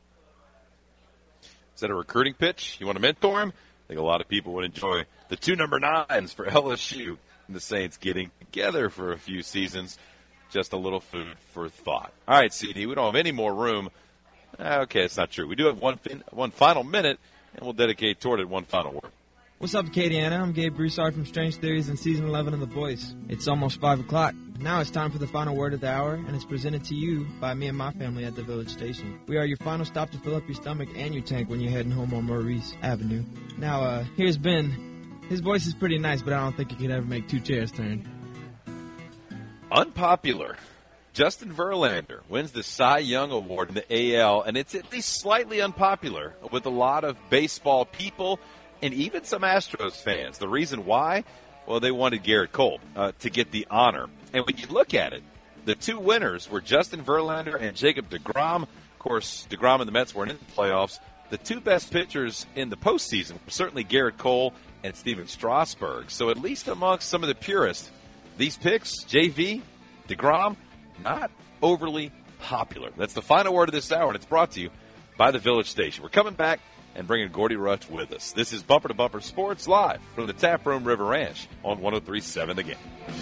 Is that a recruiting pitch? You want to mentor him? I think a lot of people would enjoy the 2 number 9s for LSU and the Saints getting together for a few seasons. Just a little food for thought. All right, CD, we don't have any more room. Okay, it's not true. We do have one final minute, and we'll dedicate toward it one final word. What's up, Acadiana? I'm Gabe Broussard from Strange Theories in Season 11 of The Boys. It's almost 5 o'clock. Now it's time for the final word of the hour, and it's presented to you by me and my family at the Village Station. We are your final stop to fill up your stomach and your tank when you're heading home on Maurice Avenue. Now, here's Ben. His voice is pretty nice, but I don't think he could ever make 2 chairs turn. Unpopular. Justin Verlander wins the Cy Young Award in the AL, and it's at least slightly unpopular with a lot of baseball people and even some Astros fans. The reason why? Well, they wanted Garrett Cole to get the honor. And when you look at it, the 2 winners were Justin Verlander and Jacob deGrom. Of course, deGrom and the Mets weren't in the playoffs. The 2 best pitchers in the postseason were certainly Garrett Cole and Steven Strasburg. So at least amongst some of the purists, these picks, JV, deGrom, not overly popular. That's the final word of this hour, and it's brought to you by the Village Station. We're coming back and bringing Gordy Rush with us. This is Bumper to Bumper Sports live from the Tap Room River Ranch on 103.7 The Game.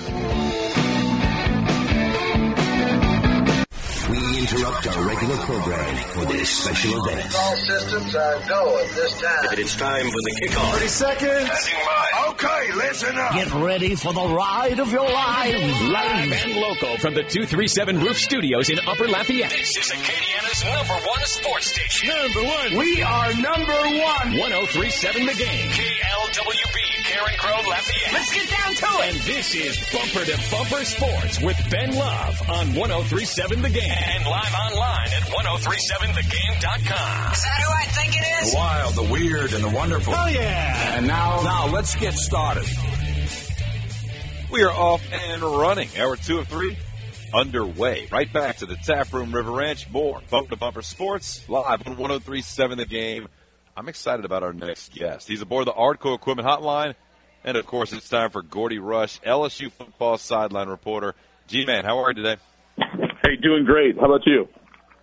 We interrupt our regular programming for this special event. All systems are go at this time. It's time for the kickoff. 30 seconds. Okay, listen up. Get ready for the ride of your lives. Live and local from the 237 Roof Studios in Upper Lafayette. This is Acadiana's #1 sports station. #1. We are #1. 103.7 The Game. KLWB, Karen Crow, Lafayette. Let's get down to it. And this is Bumper to Bumper Sports with Ben Love on 103.7 The Game. And live online at 1037thegame.com. Is that who I think it is? The wild, the weird, and the wonderful. Oh, yeah. And now let's get started. We are off and running. Hour 2 of 3 underway. Right back to the Tap Room River Ranch. More Bumper to Bumper Sports live on 103.7 The Game. I'm excited about our next guest. He's aboard the Ardco Equipment Hotline. And, of course, it's time for Gordy Rush, LSU football sideline reporter. G-Man, how are you today? Hey, doing great. How about you?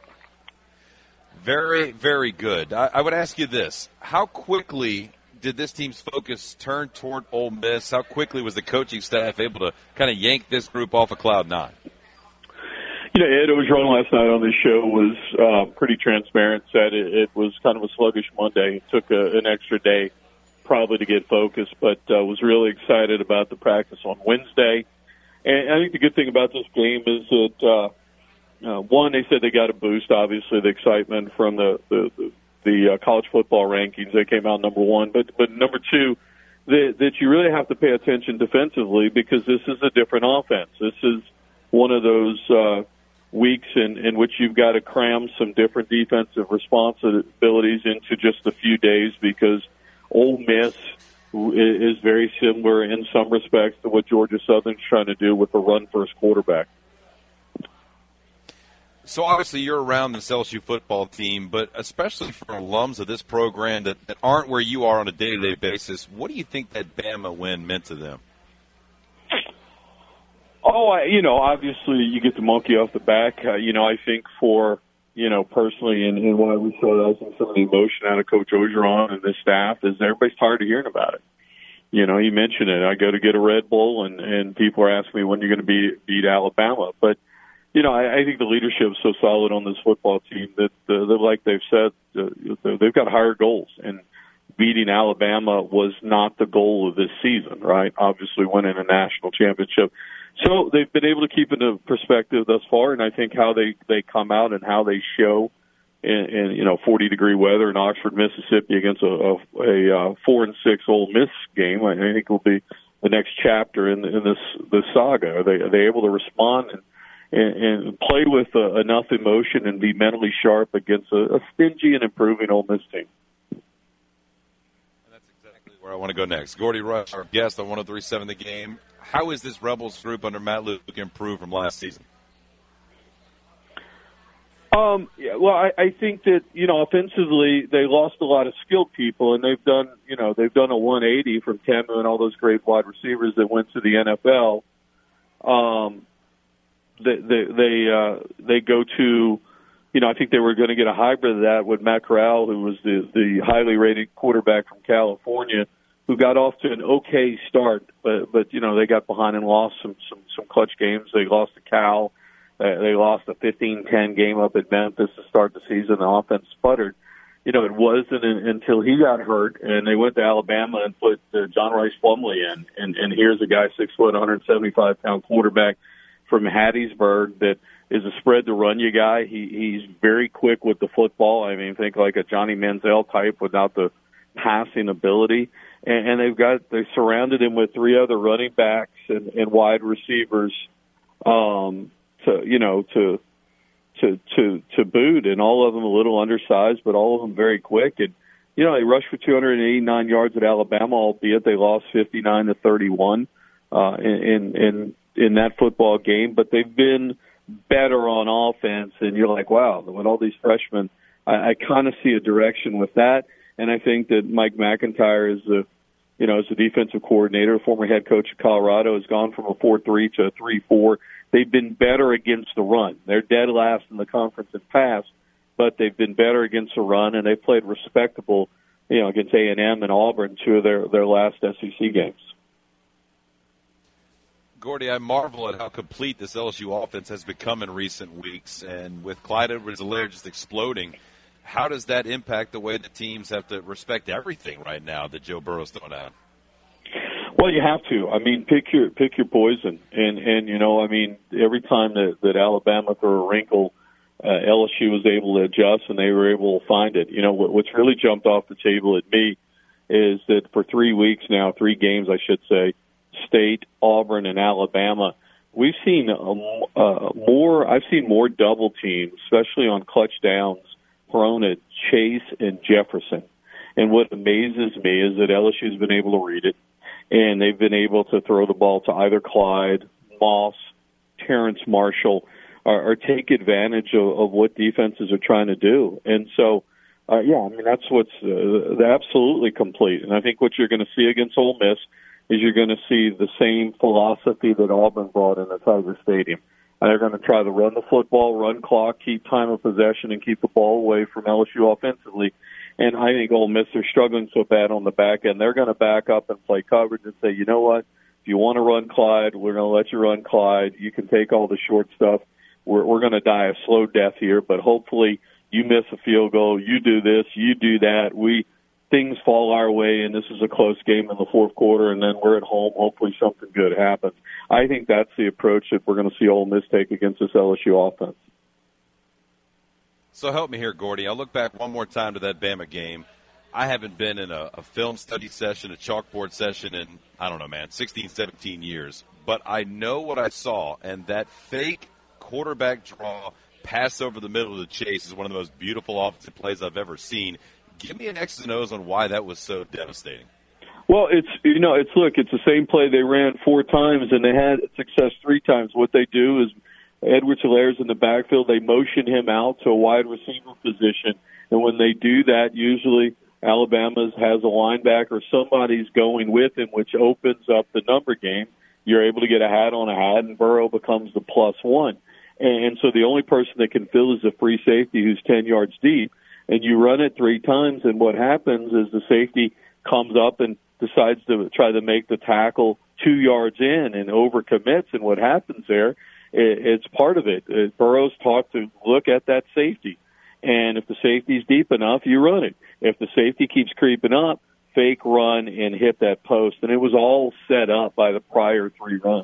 Very, very good. I would ask you this. How quickly did this team's focus turn toward Ole Miss? How quickly was the coaching staff able to kind of yank this group off of Cloud 9? Ed Ogeron last night on the show was pretty transparent, said it was kind of a sluggish Monday. It took an extra day probably to get focused, but was really excited about the practice on Wednesday. And I think the good thing about this game is that, one, they said they got a boost, obviously, the excitement from the college football rankings. They came out #1. But number 2, that you really have to pay attention defensively because this is a different offense. This is one of those weeks in which you've got to cram some different defensive responsibilities into just a few days because Ole Miss is very similar in some respects to what Georgia Southern's trying to do with the run-first quarterback. So obviously you're around this LSU football team, but especially for alums of this program that aren't where you are on a day-to-day basis, what do you think that Bama win meant to them? Oh, obviously you get the monkey off the back. I think for, personally and why we saw that and some of the emotion out of Coach Orgeron and his staff is everybody's tired of hearing about it. He mentioned it. I go to get a Red Bull and people are asking me when you're going to beat Alabama. But, I think the leadership is so solid on this football team that, like they've said, they've got higher goals. And beating Alabama was not the goal of this season, right? Obviously winning a national championship. So they've been able to keep it in perspective thus far, and I think how they come out and how they show in 40-degree weather in Oxford, Mississippi against a 4-6 Ole Miss game, I think will be the next chapter in this saga. Are they able to respond and play with enough emotion and be mentally sharp against a stingy and improving Ole Miss team? Where I want to go next. Gordy Rush, our guest on 103.7 The Game. How is this Rebels group under Matt Luke improved from last season? I think that, offensively they lost a lot of skilled people, and they've done a 180 from Temu and all those great wide receivers that went to the NFL. They go to, I think they were going to get a hybrid of that with Matt Corral, who was the highly rated quarterback from California, who got off to an okay start, but they got behind and lost some clutch games. They lost to Cal. They lost a 15-10 game up at Memphis to start the season. The offense sputtered. It wasn't until he got hurt, and they went to Alabama and put John Rice Plumlee in. And here's a guy, 6 foot, 175-pound quarterback from Hattiesburg that is a spread-the-run-you guy. He's very quick with the football. I mean, think like a Johnny Manziel type without the passing ability. And they surrounded him with 3 other running backs and wide receivers to boot, and all of them a little undersized, but all of them very quick. And they rushed for 289 yards at Alabama, albeit they lost 59-31 in that football game. But they've been better on offense, and you're like, wow, with all these freshmen, I kind of see a direction with that. And I think that Mike McIntyre is the defensive coordinator, former head coach of Colorado, has gone from a 4-3 to a 3-4. They've been better against the run. They're dead last in the conference in pass, but they've been better against the run, and they've played respectable, against A&M and Auburn, 2 of their last SEC games. Gordy, I marvel at how complete this LSU offense has become in recent weeks, and with Clyde Edwards-Helaire just exploding, how does that impact the way the teams have to respect everything right now that Joe Burrow's throwing out? Well, you have to. I mean, pick your poison, and every time that Alabama threw a wrinkle, LSU was able to adjust, and they were able to find it. What's really jumped off the table at me is that for 3 weeks now, 3 games, I should say, State, Auburn, and Alabama, we've seen more. I've seen more double teams, especially on clutch downs, thrown at Chase and Jefferson. And what amazes me is that LSU's been able to read it, and they've been able to throw the ball to either Clyde, Moss, Terrence Marshall, or take advantage of what defenses are trying to do. And so, that's what's absolutely complete. And I think what you're going to see against Ole Miss is you're going to see the same philosophy that Auburn brought in the Tiger Stadium. They're going to try to run the football, run clock, keep time of possession, and keep the ball away from LSU offensively. And I think Ole Miss, they're struggling so bad on the back end. They're going to back up and play coverage and say, you know what, if you want to run Clyde, we're going to let you run Clyde. You can take all the short stuff. We're going to die a slow death here, but hopefully you miss a field goal, you do this, you do that. Things fall our way, and this is a close game in the fourth quarter, and then we're at home. Hopefully something good happens. I think that's the approach that we're going to see Ole Miss take against this LSU offense. So help me here, Gordy. I'll look back one more time to that Bama game. I haven't been in a film study session, a chalkboard session in, 16, 17 years. But I know what I saw, and that fake quarterback draw pass over the middle of the Chase is one of the most beautiful offensive plays I've ever seen. Give me an X's and O's on why that was so devastating. Well, it's the same play they ran 4 times and they had success 3 times. What they do is Edwards-Hilaire's in the backfield. They motion him out to a wide receiver position, and when they do that, usually Alabama has a linebacker or somebody's going with him, which opens up the number game. You're able to get a hat on a hat, and Burrow becomes the +1. And so the only person that can fill is a free safety who's 10 yards deep, and you run it 3 times, and what happens is the safety comes up and decides to try to make the tackle 2 yards in and overcommits, and what happens there, it's part of it. Burrow's taught to look at that safety, and if the safety's deep enough, you run it. If the safety keeps creeping up, fake run and hit that post, and it was all set up by the prior 3 runs.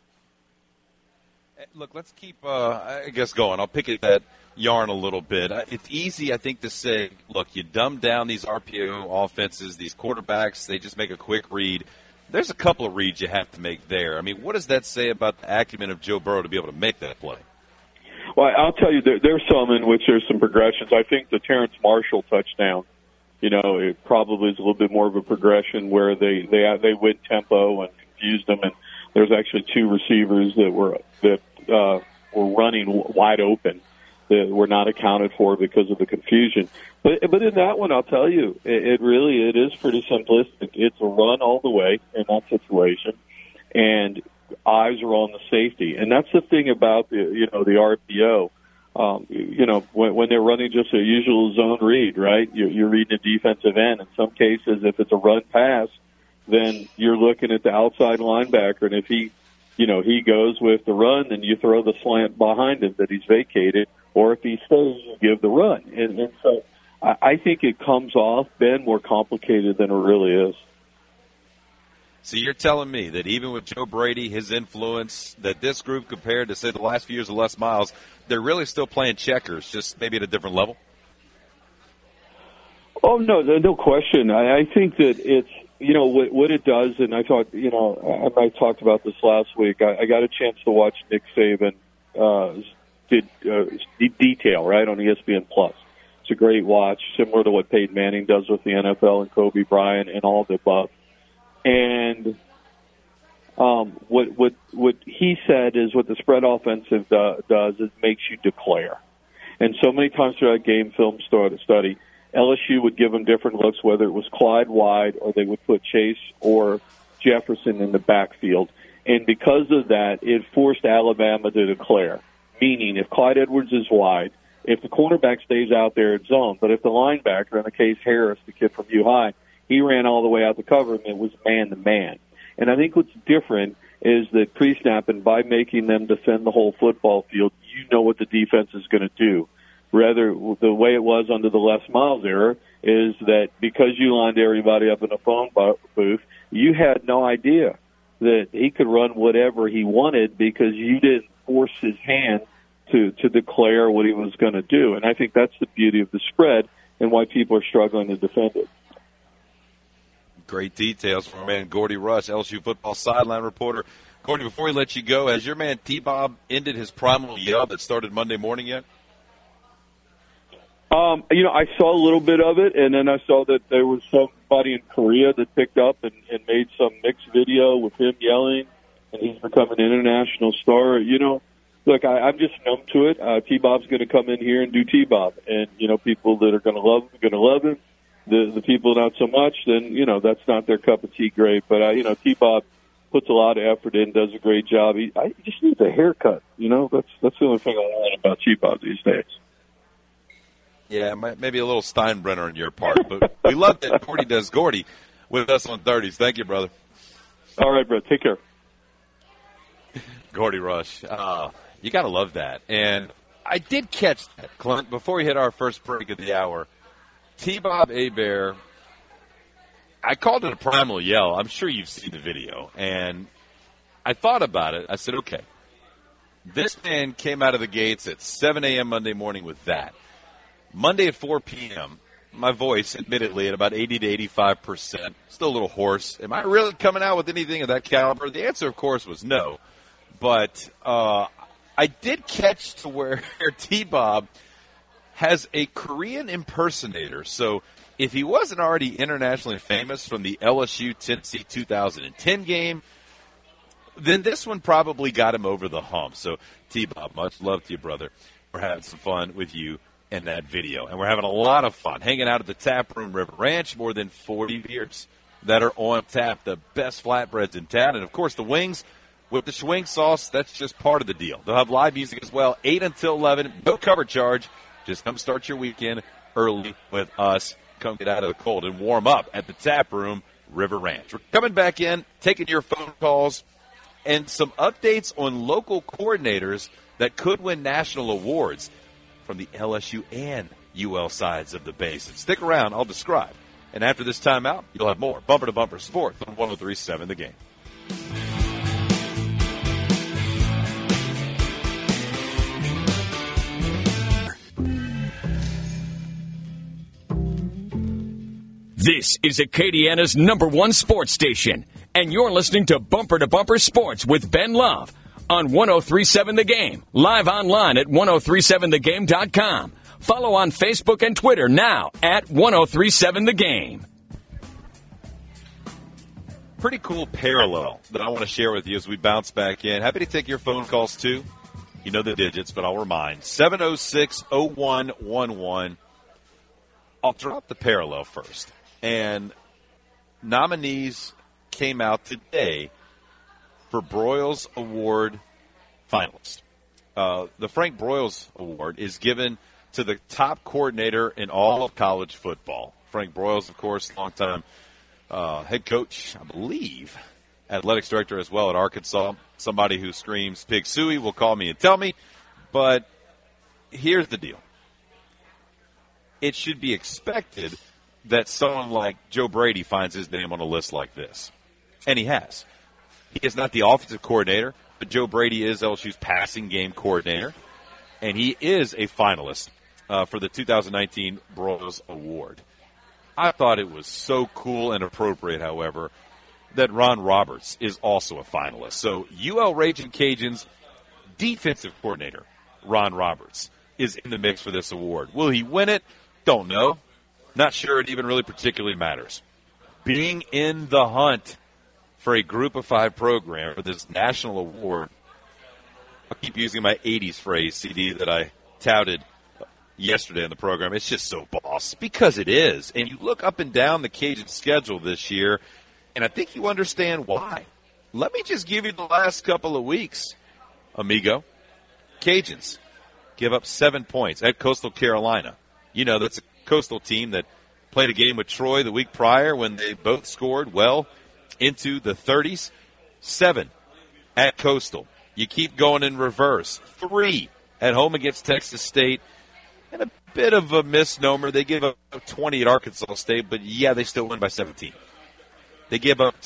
Look, let's keep, going. I'll pick at that yarn a little bit. It's easy, I think, to say, look, you dumb down these RPO offenses, these quarterbacks, they just make a quick read. There's a couple of reads you have to make there. I mean, what does that say about the acumen of Joe Burrow to be able to make that play? Well, I'll tell you, there's some in which there's some progressions. I think the Terrence Marshall touchdown, it probably is a little bit more of a progression where they went tempo and confused them, and there's actually 2 receivers that were running wide open that were not accounted for because of the confusion. But in that one, I'll tell you, it is pretty simplistic. It's a run all the way in that situation, and eyes are on the safety. And that's the thing about the RPO. When they're running just a usual zone read, right? You're reading a defensive end. In some cases, if it's a run pass, then you're looking at the outside linebacker, and if he goes with the run, then you throw the slant behind him that he's vacated, or if he stays, you give the run. And so I think it comes off, Ben, more complicated than it really is. So you're telling me that even with Joe Brady, his influence, that this group compared to, say, the last few years of Les Miles, they're really still playing checkers, just maybe at a different level? Oh, no question. I think that it's, what it does, and I thought, I talked about this last week. I got a chance to watch Nick Saban did detail, right, on ESPN+. It's a great watch, similar to what Peyton Manning does with the NFL and Kobe Bryant and all the above. And what he said is what the spread offensive does is makes you declare. And so many times throughout game film study, LSU would give them different looks, whether it was Clyde wide or they would put Chase or Jefferson in the backfield. And because of that, it forced Alabama to declare, meaning if Clyde Edwards is wide, if the cornerback stays out there at zone, but if the linebacker, in the case Harris, the kid from U-High, he ran all the way out to cover and it was man-to-man. And I think what's different is that pre-snap, and by making them defend the whole football field, you know what the defense is going to do. Rather, the way it was under the Les Miles era is that because you lined everybody up in a phone booth, you had no idea that he could run whatever he wanted because you didn't force his hand to declare what he was going to do. And I think that's the beauty of the spread and why people are struggling to defend it. Great details from our man Gordy Rush, LSU football sideline reporter. Gordy, before we let you go, has your man T-Bob ended his primal yell that started Monday morning yet? I saw a little bit of it, and then I saw that there was somebody in Korea that picked up and made some mixed video with him yelling, and he's become an international star. Look, I'm just numb to it. T-Bob's going to come in here and do T-Bob, and, people that are going to love him are going to love him. The people not so much, then, that's not their cup of tea great. But, T-Bob puts a lot of effort in, does a great job. He just needs a haircut, That's the only thing I want about T-Bob these days. Yeah, maybe a little Steinbrenner on your part. But we love that Gordy does Gordy with us on 30s. Thank you, brother. All right, Brett. Take care. Gordy Rush. You got to love that. And I did catch that, Clint, before we hit our first break of the hour. T-Bob Hebert, I called it a primal yell. I'm sure you've seen the video. And I thought about it. I said, okay, this man came out of the gates at 7 a.m. Monday morning with that. Monday at 4 p.m., my voice, admittedly, at about 80 to 85%, still a little hoarse. Am I really coming out with anything of that caliber? The answer, of course, was no. But I did catch to where T-Bob has a Korean impersonator. So if he wasn't already internationally famous from the LSU-Tennessee 2010 game, then this one probably got him over the hump. So, T-Bob, much love to you, brother. We're having some fun with you in that video. And we're having a lot of fun hanging out at the Tap Room River Ranch. More than 40 beers that are on tap, the best flatbreads in town. And, of course, the wings with the schwing sauce, that's just part of the deal. They'll have live music as well, 8 until 11. No cover charge. Just come start your weekend early with us. Come get out of the cold and warm up at the Tap Room River Ranch. We're coming back in, taking your phone calls, and some updates on local coordinators that could win national awards from the LSU and UL sides of the base. And stick around, I'll describe. And after this timeout, you'll have more Bumper to Bumper Sports on 103.7 The Game. This is Acadiana's #1 sports station, and you're listening to Bumper Sports with Ben Love on 103.7 The Game, live online at 1037thegame.com. Follow on Facebook and Twitter now at 1037 The Game. Pretty cool parallel that I want to share with you as we bounce back in. Happy to take your phone calls, too. You know the digits, but I'll remind. 706-0111. I'll drop the parallel first. And nominees came out today for Broyles Award finalists. The Frank Broyles Award is given to the top coordinator in all of college football. Frank Broyles, of course, longtime head coach, I believe, athletics director as well at Arkansas. Somebody who screams Pig Suey will call me and tell me. But here's the deal. It should be expected that someone like Joe Brady finds his name on a list like this. And he has. He is not the offensive coordinator, but Joe Brady is LSU's passing game coordinator. And he is a finalist for the 2019 Broyles Award. I thought it was so cool and appropriate, however, that Ron Roberts is also a finalist. So UL Raging Cajuns defensive coordinator, Ron Roberts, is in the mix for this award. Will he win it? Don't know. Not sure it even really particularly matters. Being in the hunt for a Group of 5 program for this national award, I'll keep using my 80s phrase, CD, that I touted yesterday in the program. It's just so boss, because it is. And you look up and down the Cajun schedule this year, and I think you understand why. Let me just give you the last couple of weeks, amigo. Cajuns give up 7 points at Coastal Carolina. You know, that's a Coastal team that played a game with Troy the week prior when they both scored well into the 30s. 7 at Coastal. You keep going in reverse. 3 at home against Texas State. And a bit of a misnomer. They give up 20 at Arkansas State, but, yeah, they still win by 17. They give up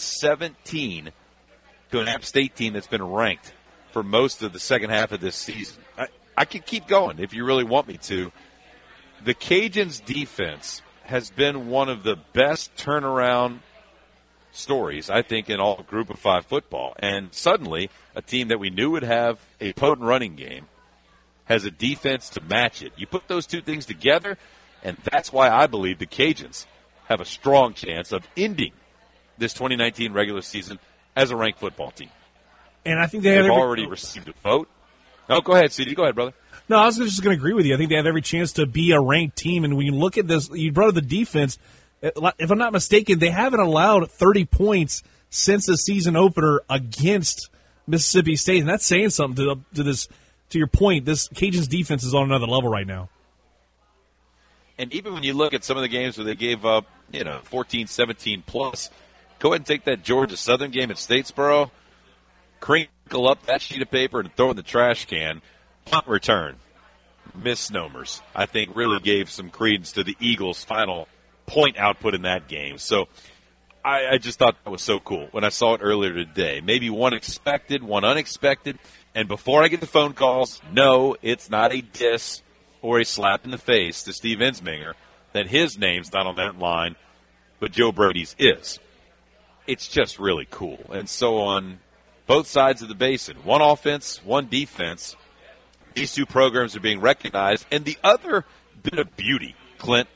17 to an App State team that's been ranked for most of the second half of this season. I could keep going if you really want me to. The Cajuns' defense has been one of the best turnaround stories, I think, in all Group of 5 football. And suddenly, a team that we knew would have a potent running game has a defense to match it. You put those two things together, and that's why I believe the Cajuns have a strong chance of ending this 2019 regular season as a ranked football team. And I think they've already received a vote. Oh, go ahead, CD. Go ahead, brother. No, I was just going to agree with you. I think they have every chance to be a ranked team. And when you look at this, you brought up the defense. If I'm not mistaken, they haven't allowed 30 points since the season opener against Mississippi State. And that's saying something to this. To your point, this Cajuns defense is on another level right now. And even when you look at some of the games where they gave up, 14, 17 plus, go ahead and take that Georgia Southern game at Statesboro, crinkle up that sheet of paper and throw it in the trash can. Punt return. Misnomers, I think, really gave some credence to the Eagles' final point output in that game. So I just thought that was so cool when I saw it earlier today. Maybe one expected, one unexpected. And before I get the phone calls, no, it's not a diss or a slap in the face to Steve Ensminger that his name's not on that line, but Joe Brady's is. It's just really cool. And so on both sides of the basin, one offense, one defense, these two programs are being recognized. And the other bit of beauty, Clint.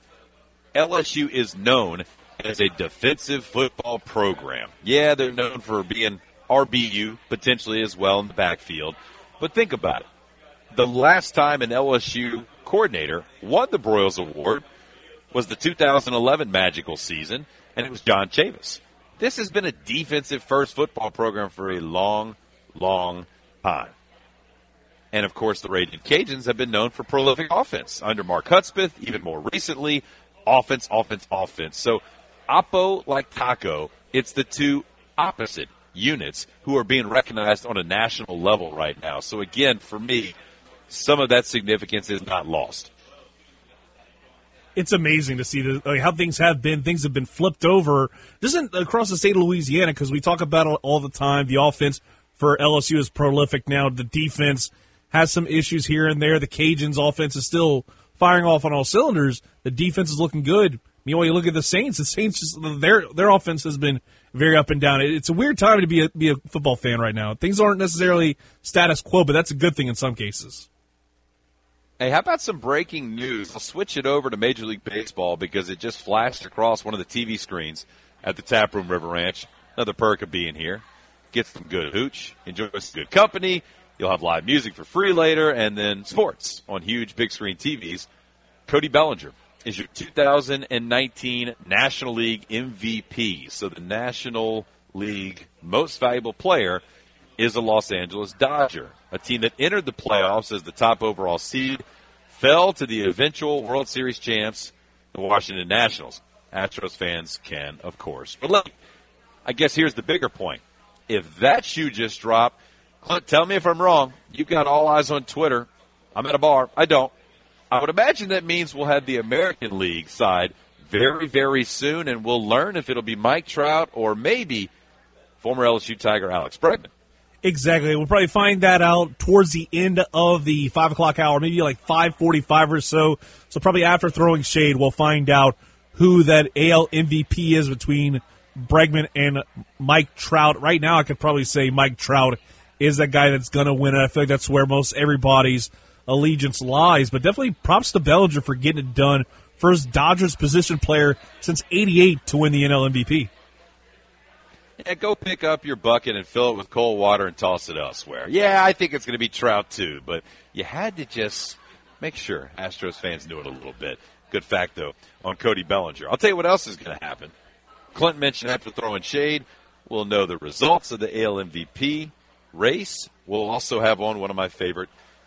LSU is known as a defensive football program. Yeah, they're known for being RBU potentially as well in the backfield. But think about it. The last time an LSU coordinator won the Broyles Award was the 2011 magical season, and it was John Chavis. This has been a defensive-first football program for a long, long time. And, of course, the Raging Cajuns have been known for prolific offense under Mark Hudspeth, even more recently, offense. So, Oppo like Taco, it's the two opposite units who are being recognized on a national level right now. So, again, for me, some of that significance is not lost. It's amazing to see how things have been. Things have been flipped over just across the state of Louisiana, because we talk about it all the time. The offense for LSU is prolific now. The defense has some issues here and there. The Cajuns' offense is still firing off on all cylinders. The defense is looking good. Meanwhile, you look at the Saints. The Saints, just their offense has been very up and down. It's a weird time to be a football fan right now. Things aren't necessarily status quo, but that's a good thing in some cases. Hey, how about some breaking news? I'll switch it over to Major League Baseball because it just flashed across one of the TV screens at the Taproom River Ranch. Another perk of being here. Get some good hooch. Enjoy some good company. You'll have live music for free later, and then sports on huge big screen TVs. Cody Bellinger is your 2019 National League MVP. So the National League most valuable player is a Los Angeles Dodger, a team that entered the playoffs as the top overall seed, fell to the eventual World Series champs, the Washington Nationals. Astros fans can, of course, relate. I guess here's the bigger point. If that shoe just dropped, Clint, tell me if I'm wrong. You've got all eyes on Twitter. I'm at a bar. I don't. I would imagine that means we'll have the American League side very, very soon, and we'll learn if it'll be Mike Trout or maybe former LSU Tiger Alex Bregman. Exactly. We'll probably find that out towards the end of the 5 o'clock hour, maybe like 5:45 or so. So probably after throwing shade, we'll find out who that AL MVP is between Bregman and Mike Trout. Right now, I could probably say Mike Trout is that guy that's going to win it. I feel like that's where most everybody's allegiance lies. But definitely props to Bellinger for getting it done. First Dodgers position player since '88 to win the NL MVP. Yeah, go pick up your bucket and fill it with cold water and toss it elsewhere. Yeah, I think it's going to be Trout too, but you had to just make sure Astros fans knew it a little bit. Good fact, though, on Cody Bellinger. I'll tell you what else is going to happen. Clint mentioned after throwing shade, we'll know the results of the AL MVP race. We'll also have on one of my favorite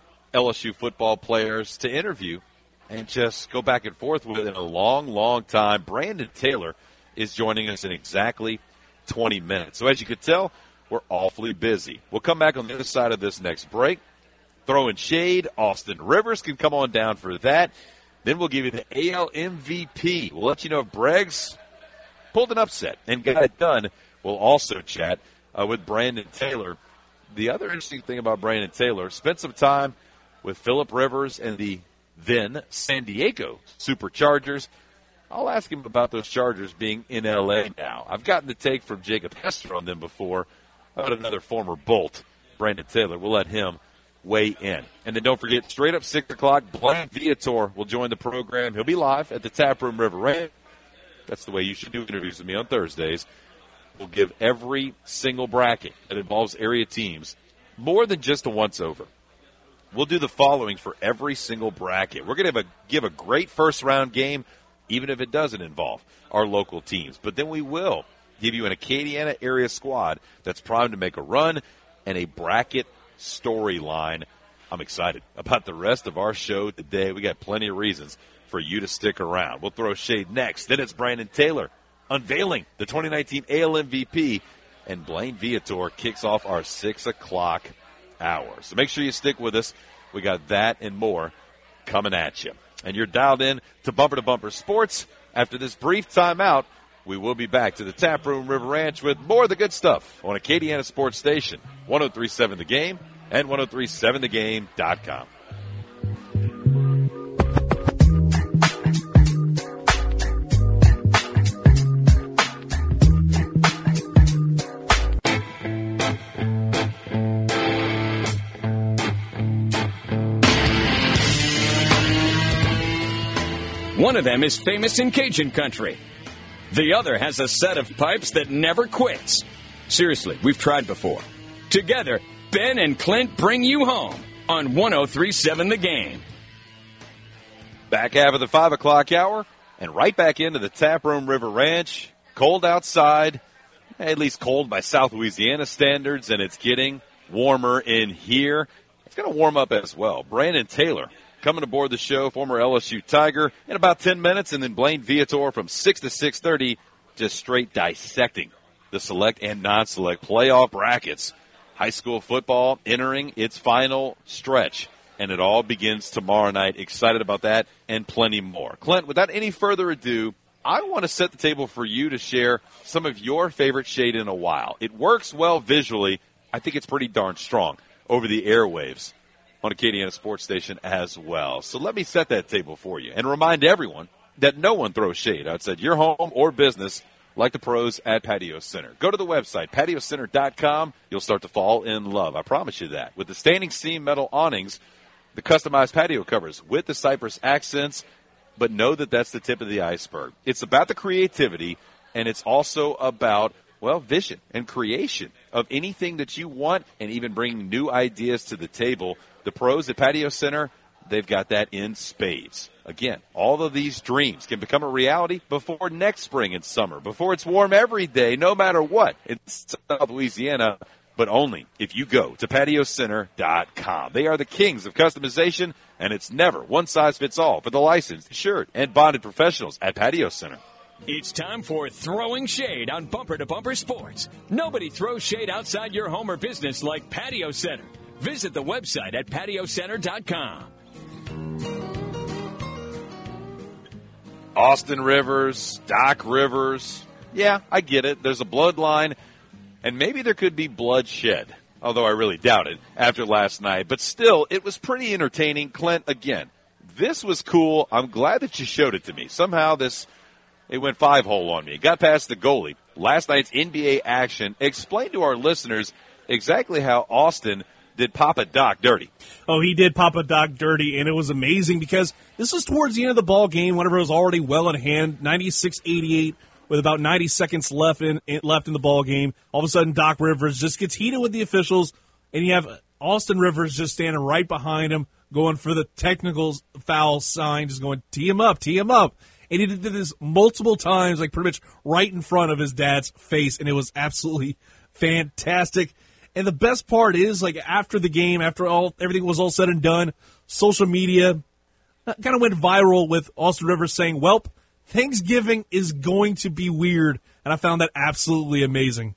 LSU football players to interview and just go back and forth with in a long, long time. Brandon Taylor is joining us in exactly 20 minutes. So as you could tell, we're awfully busy. We'll come back on the other side of this next break. Throwing shade, Austin Rivers can come on down for that. Then we'll give you the AL MVP. We'll let you know if Breggs pulled an upset and got it done. We'll also chat with Brandon Taylor. The other interesting thing about Brandon Taylor, spent some time with Phillip Rivers and the then San Diego Superchargers. I'll ask him about those Chargers being in L.A. now. I've gotten the take from Jacob Hester on them before. How about another former Bolt, Brandon Taylor? We'll let him weigh in. And then don't forget, straight up 6 o'clock, Blaine Viator will join the program. He'll be live at the Taproom River Ranch. That's the way you should do interviews with me on Thursdays. We'll give every single bracket that involves area teams more than just a once-over. We'll do the following for every single bracket. We're going to give a great first-round game, even if it doesn't involve our local teams. But then we will give you an Acadiana area squad that's primed to make a run and a bracket storyline. I'm excited about the rest of our show today. We got plenty of reasons for you to stick around. We'll throw shade next. Then it's Brandon Taylor unveiling the 2019 AL MVP, and Blaine Viator kicks off our 6 o'clock hour. So make sure you stick with us. We got that and more coming at you. And you're dialed in to Bumper Sports. After this brief timeout, we will be back to the Taproom River Ranch with more of the good stuff on Acadiana Sports Station, 103.7 The Game and 103.7thegame.com. One of them is famous in Cajun country. The other has a set of pipes that never quits. Seriously, we've tried before. Together, Ben and Clint bring you home on 103.7 The Game. Back half of the 5 o'clock hour, and right back into the Taproom River Ranch. Cold outside, at least cold by South Louisiana standards, and it's getting warmer in here. It's going to warm up as well. Brandon Taylor coming aboard the show, former LSU Tiger, in about 10 minutes, and then Blaine Viator from 6 to 6:30, just straight dissecting the select and non-select playoff brackets. High school football entering its final stretch, and it all begins tomorrow night. Excited about that and plenty more. Clint, without any further ado, I want to set the table for you to share some of your favorite shade in a while. It works well visually. I think it's pretty darn strong over the airwaves on Acadiana Sports Station as well. So let me set that table for you and remind everyone that no one throws shade outside your home or business like the pros at Patio Center. Go to the website, patiocenter.com. You'll start to fall in love. I promise you that. With the standing seam metal awnings, the customized patio covers with the cypress accents, but know that that's the tip of the iceberg. It's about the creativity, and it's also about, well, vision and creation of anything that you want and even bringing new ideas to the table. The pros at Patio Center, they've got that in spades. Again, all of these dreams can become a reality before next spring and summer, before it's warm every day, no matter what. It's South Louisiana, but only if you go to patiocenter.com. They are the kings of customization, and it's never one size fits all for the licensed, insured, and bonded professionals at Patio Center. It's time for Throwing Shade on Bumper to Bumper Sports. Nobody throws shade outside your home or business like Patio Center. Visit the website at patiocenter.com. Austin Rivers, Doc Rivers. Yeah, I get it. There's a bloodline, and maybe there could be bloodshed, although I really doubt it after last night. But still, it was pretty entertaining. Clint, again, this was cool. I'm glad that you showed it to me. Somehow it went 5-hole on me. It got past the goalie. Last night's NBA action. Explain to our listeners exactly how Austin did Papa Doc dirty. Oh, he did Papa Doc dirty, and it was amazing because this was towards the end of the ball game, whenever it was already well in hand, 96-88, with about 90 seconds left in the ball game. All of a sudden, Doc Rivers just gets heated with the officials, and you have Austin Rivers just standing right behind him, going for the technical foul sign, just going, tee him up, tee him up. And he did this multiple times, like pretty much right in front of his dad's face, and it was absolutely fantastic. And the best part is, like, after the game, after everything was all said and done, social media kind of went viral with Austin Rivers saying, "Welp, Thanksgiving is going to be weird," and I found that absolutely amazing.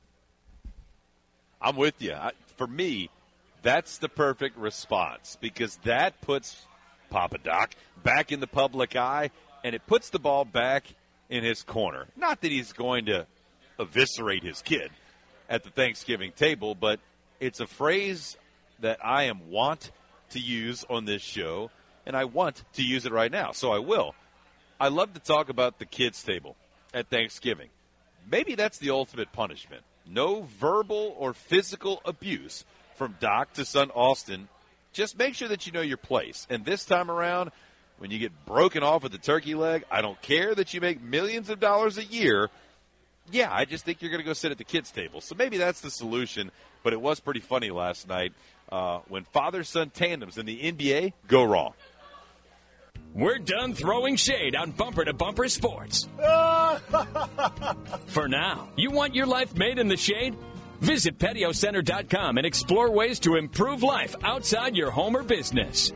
I'm with you. For me, that's the perfect response because that puts Papa Doc back in the public eye, and it puts the ball back in his corner. Not that he's going to eviscerate his kid at the Thanksgiving table, but it's a phrase that I am wont to use on this show, and I want to use it right now, so I will. I love to talk about the kids' table at Thanksgiving. Maybe that's the ultimate punishment. No verbal or physical abuse from Doc to son Austin. Just make sure that you know your place. And this time around, when you get broken off with the turkey leg, I don't care that you make millions of dollars a year. Yeah, I just think you're going to go sit at the kids' table. So maybe that's the solution. But it was pretty funny last night when father-son tandems in the NBA go wrong. We're done throwing shade on Bumper to Bumper Sports. For now, you want your life made in the shade? Visit patiocenter.com and explore ways to improve life outside your home or business.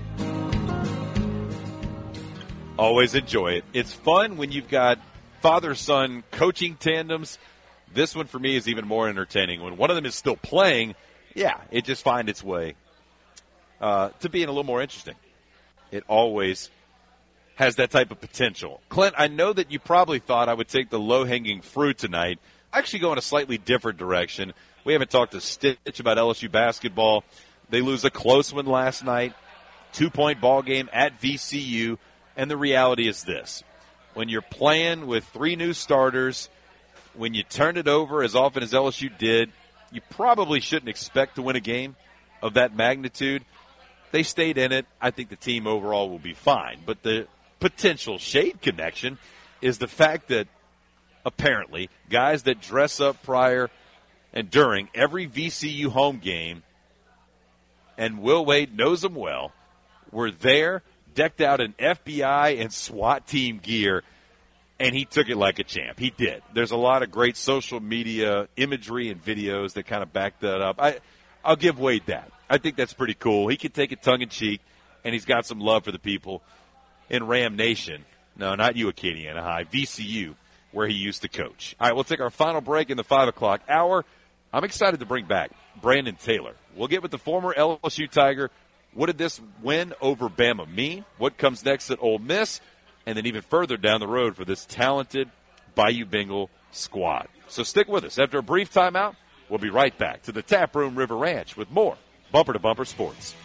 Always enjoy it. It's fun when you've got father-son coaching tandems. This one for me is even more entertaining. When one of them is still playing, yeah, it just finds its way to being a little more interesting. It always has that type of potential. Clint, I know that you probably thought I would take the low-hanging fruit tonight. I actually go in a slightly different direction. We haven't talked to Stitch about LSU basketball. They lose a close one last night, 2-point ball game at VCU, and the reality is this. When you're playing with 3 new starters, when you turn it over as often as LSU did, you probably shouldn't expect to win a game of that magnitude. They stayed in it. I think the team overall will be fine. But the potential shade connection is the fact that apparently guys that dress up prior and during every VCU home game, and Will Wade knows them well, were there, decked out in FBI and SWAT team gear, and he took it like a champ. He did. There's a lot of great social media imagery and videos that kind of back that up. I'll give Wade that. I think that's pretty cool. He can take it tongue-in-cheek, and he's got some love for the people in Ram Nation. No, not you, Acadiana High, VCU, where he used to coach. All right, we'll take our final break in the 5 o'clock hour. I'm excited to bring back Brandon Taylor. We'll get with the former LSU Tiger. What did this win over Bama mean? What comes next at Ole Miss? And then even further down the road for this talented Bayou Bengal squad. So stick with us. After a brief timeout, we'll be right back to the Tap Room River Ranch with more Bumper to Bumper Sports.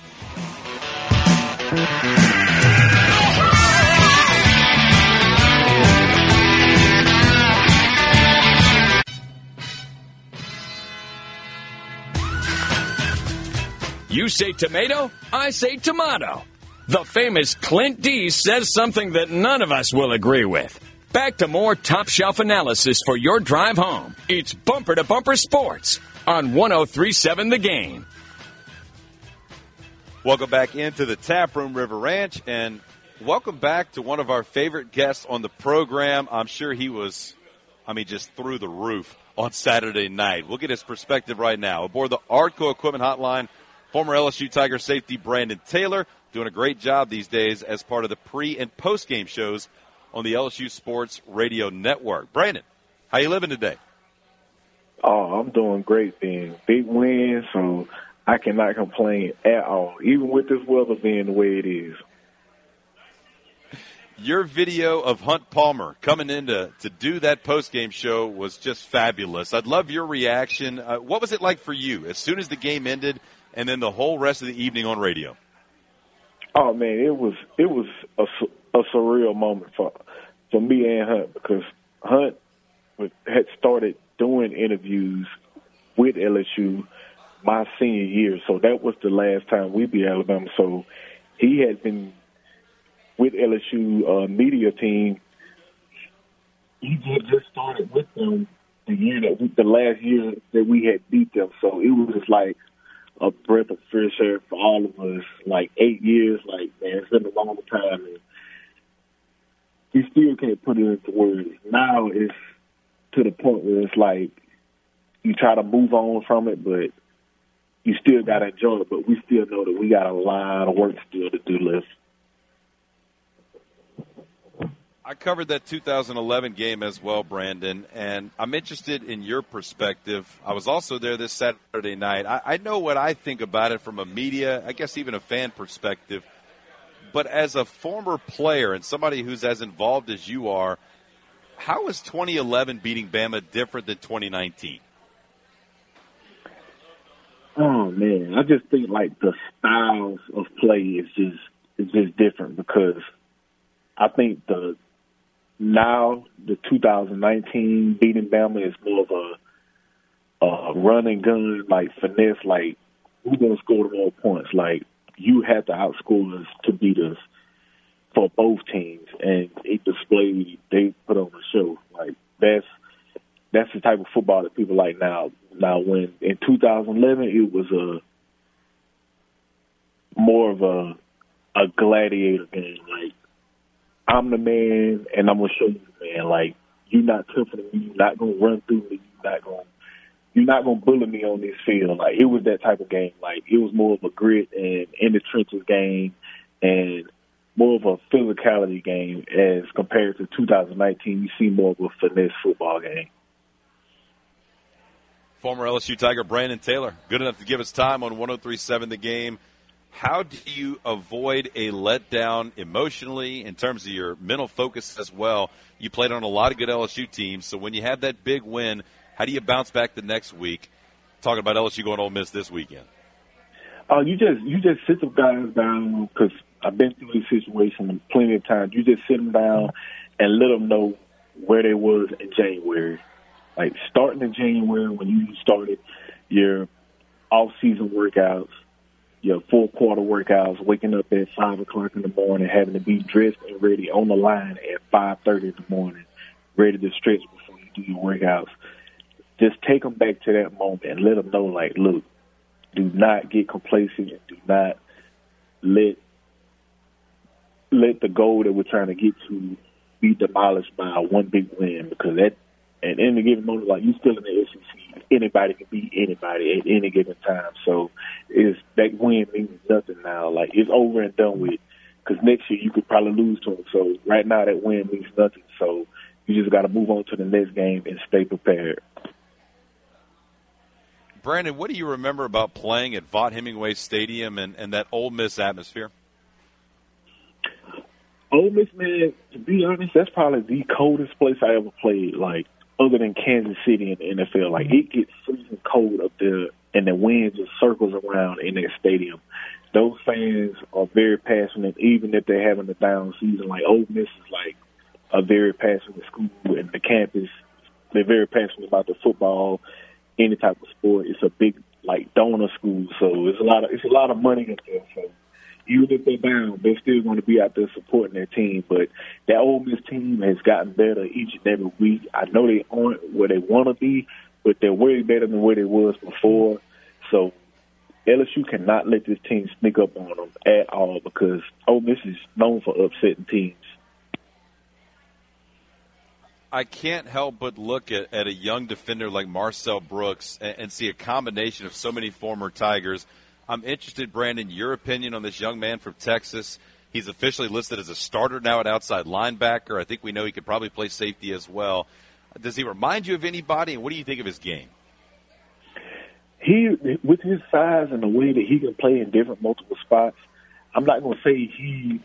You say tomato, I say tomato. The famous Clint D says something that none of us will agree with. Back to more top shelf analysis for your drive home. It's Bumper to Bumper Sports on 103.7 The Game. Welcome back into the Tap Room River Ranch, and welcome back to one of our favorite guests on the program. I'm sure he was, just through the roof on Saturday night. We'll get his perspective right now. Aboard the Artco Equipment Hotline, former LSU Tiger safety Brandon Taylor, doing a great job these days as part of the pre- and post-game shows on the LSU Sports Radio Network. Brandon, how you living today? Oh, I'm doing great, Ben. Big win, so I cannot complain at all, even with this weather being the way it is. Your video of Hunt Palmer coming in to do that post-game show was just fabulous. I'd love your reaction. What was it like for you as soon as the game ended and then the whole rest of the evening on radio? Oh, man, it was a surreal moment for me and Hunt, because Hunt had started doing interviews with LSU my senior year, so that was the last time we beat Alabama. So he had been with LSU media team. He just started with them the last year that we had beat them. So it was just like a breath of fresh air for all of us. Like 8 years, man, it's been a long time. And he still can't put it into words. Now it's to the point where it's like you try to move on from it, but you still got to enjoy it. But we still know that we got a lot of work still to do left. I covered that 2011 game as well, Brandon, and I'm interested in your perspective. I was also there this Saturday night. I know what I think about it from a media, I guess even a fan perspective, but as a former player and somebody who's as involved as you are, how is 2011 beating Bama different than 2019? Oh, man, I just think, the styles of play is just different, because I think the 2019 beating Bama is more of a run and gun, finesse, who's going to score the more points. You have to outscore us to beat us for both teams. And they put on a show. That's the type of football that people like now. Now, when in 2011, it was more of a gladiator game. I'm the man, and I'm going to show you the man. You're not tougher than me. You're not going to run through me. You're not going to bully me on this field. It was that type of game. It was more of a grit and in the trenches game, and more of a physicality game as compared to 2019. You see more of a finesse football game. Former LSU Tiger Brandon Taylor, good enough to give us time on 103.7 The Game. How do you avoid a letdown emotionally in terms of your mental focus as well? You played on a lot of good LSU teams, so when you have that big win, how do you bounce back the next week? Talking about LSU going to Ole Miss this weekend. You just sit the guys down, because I've been through this situation plenty of times. You just sit them down and let them know where they was in January. Starting in January when you started your off-season workouts, your 4-quarter workouts, waking up at 5 o'clock in the morning, having to be dressed and ready on the line at 5:30 in the morning, ready to stretch before you do your workouts. Just take them back to that moment and let them know, like, look, do not get complacent and do not let the goal that we're trying to get to be demolished by one big win, because at any given moment, like, you still in the SEC, anybody can beat anybody at any given time. So that win means nothing now. Like, it's over and done with, because next year you could probably lose to them. So right now that win means nothing. So you just got to move on to the next game and stay prepared. Brandon, what do you remember about playing at Vaught Hemingway Stadium and that Ole Miss atmosphere? Ole Miss, man, to be honest, that's probably the coldest place I ever played, like, other than Kansas City in the NFL. Like, it gets freezing cold up there, and the wind just circles around in that stadium. Those fans are very passionate, even if they're having a down season. Like, Ole Miss is, like, a very passionate school, and the campus, they're very passionate about the football, any type of sport. It's a big, like, donor school, so it's a lot of money up there, so even if they're down, they're still going to be out there supporting their team. But that Ole Miss team has gotten better each and every week. I know they aren't where they want to be, but they're way better than where they was before. So LSU cannot let this team sneak up on them at all, because Ole Miss is known for upsetting teams. I can't help but look at a young defender like Marcel Brooks and see a combination of so many former Tigers. I'm interested, Brandon, your opinion on this young man from Texas. He's officially listed as a starter now at outside linebacker. I think we know he could probably play safety as well. Does he remind you of anybody, and what do you think of his game? He, with his size and the way that he can play in different multiple spots, I'm not going to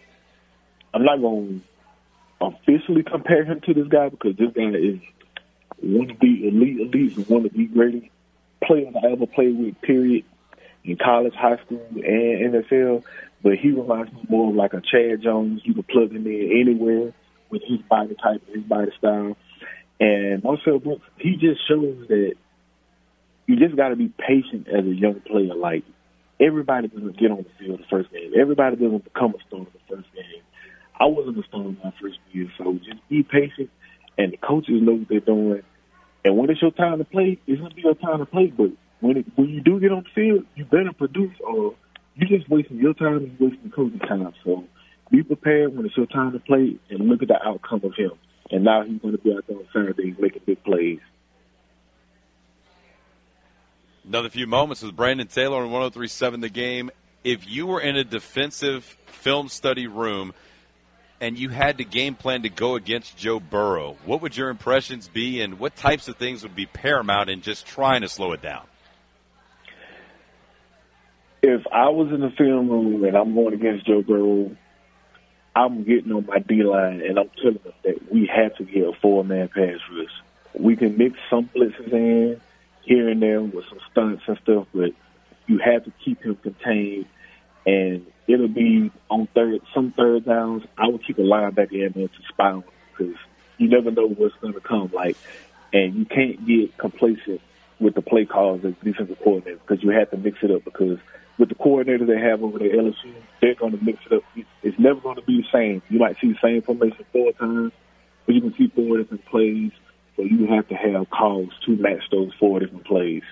officially compare him to this guy, because this guy is one of the elites and one of the greatest players I ever played with, period, in college, high school, and NFL. But he reminds me more of like a Chad Jones. You can plug him in anywhere with his body type, his body style. And Marcel Brooks, he just shows that you just got to be patient as a young player. Like, everybody doesn't get on the field the first game. Everybody doesn't become a starter the first game. I wasn't a starter my first year, so just be patient, and the coaches know what they're doing. And when it's your time to play, it's going to be your time to play. But when you do get on the field, you better produce, or you're just wasting your time and wasting the coach's time. So be prepared when it's your time to play, and look at the outcome of him. And now he's going to be out there on Saturdays making big plays. Another few moments with Brandon Taylor on 103.7 The Game. If you were in a defensive film study room and you had to game plan to go against Joe Burrow, what would your impressions be, and what types of things would be paramount in just trying to slow it down? If I was in the film room and I'm going against Joe Burrow, I'm getting on my D-line and I'm telling them that we have to get a 4-man pass rush. We can mix some blitzes in here and there with some stunts and stuff, but you have to keep him contained. And it'll be on some third downs, I would keep a linebacker in there to spy on him, because you never know what's going to come. And you can't get complacent with the play calls as defensive coordinator, because you have to mix it up, because with the coordinator they have over there at LSU, they're going to mix it up. It's never going to be the same. You might see the same formation 4 times, but you can see 4 different plays, so you have to have calls to match those 4 different plays.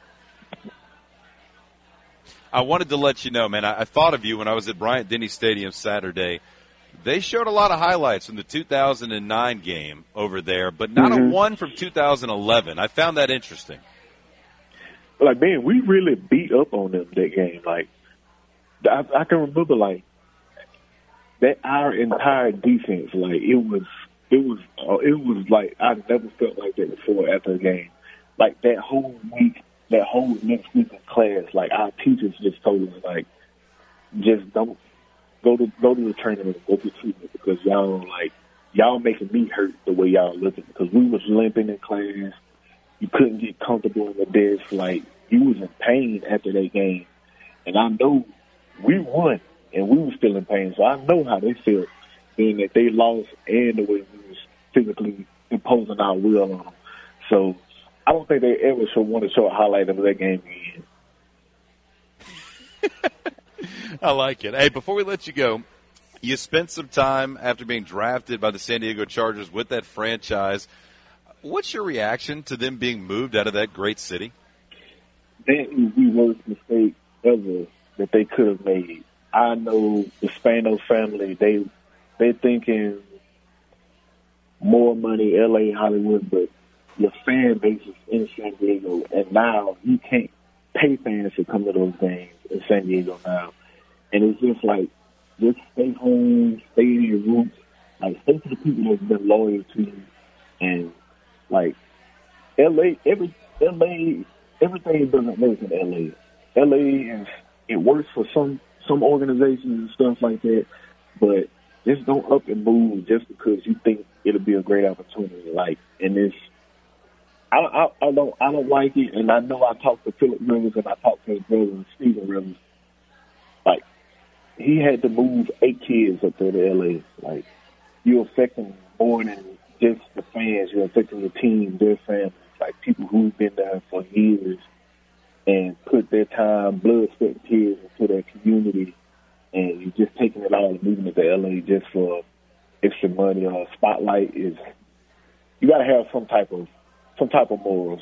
I wanted to let you know, man, I thought of you when I was at Bryant-Denny Stadium Saturday. They showed a lot of highlights from the 2009 game over there, but not a one from 2011. I found that interesting. Like, man, we really beat up on them that game. Like, I can remember, like, that our entire defense, like, it was like I never felt like that before after a game. Like, that whole next week of class, like, our teachers just told us, like, just don't go to the training room, go to treatment, because y'all making me hurt the way y'all looking, because we was limping in class. You couldn't get comfortable in the desk. Like, you was in pain after that game. And I know we won, and we were still in pain. So I know how they felt, being that they lost and the way we was physically imposing our will on them. So I don't think they ever should want to show a highlight of that game again. I like it. Hey, before we let you go, you spent some time after being drafted by the San Diego Chargers with that franchise. What's your reaction to them being moved out of that great city? That is the worst mistake ever that they could have made. I know the Spanos family, they're thinking more money, L.A., Hollywood, but your fan base is in San Diego, and now you can't pay fans to come to those games in San Diego now. And it's just like, just stay home, stay in your roots, like stay to the people that's been loyal to you. And like L.A., everything doesn't work in L.A. L.A. it works for some organizations and stuff like that, but just don't up and move just because you think it'll be a great opportunity. Like, and this, I don't like it. And I know I talked to Phillip Rivers and I talked to his brother Steven Rivers. Like, he had to move 8 kids up there to L.A. Like, you're affecting more than just the fans. You're affecting the team, their families, like people who've been there for years and put their time, blood, sweat, and tears into their community, and you're just taking it all and moving it to L.A. just for extra money or a spotlight. You got to have some type of morals.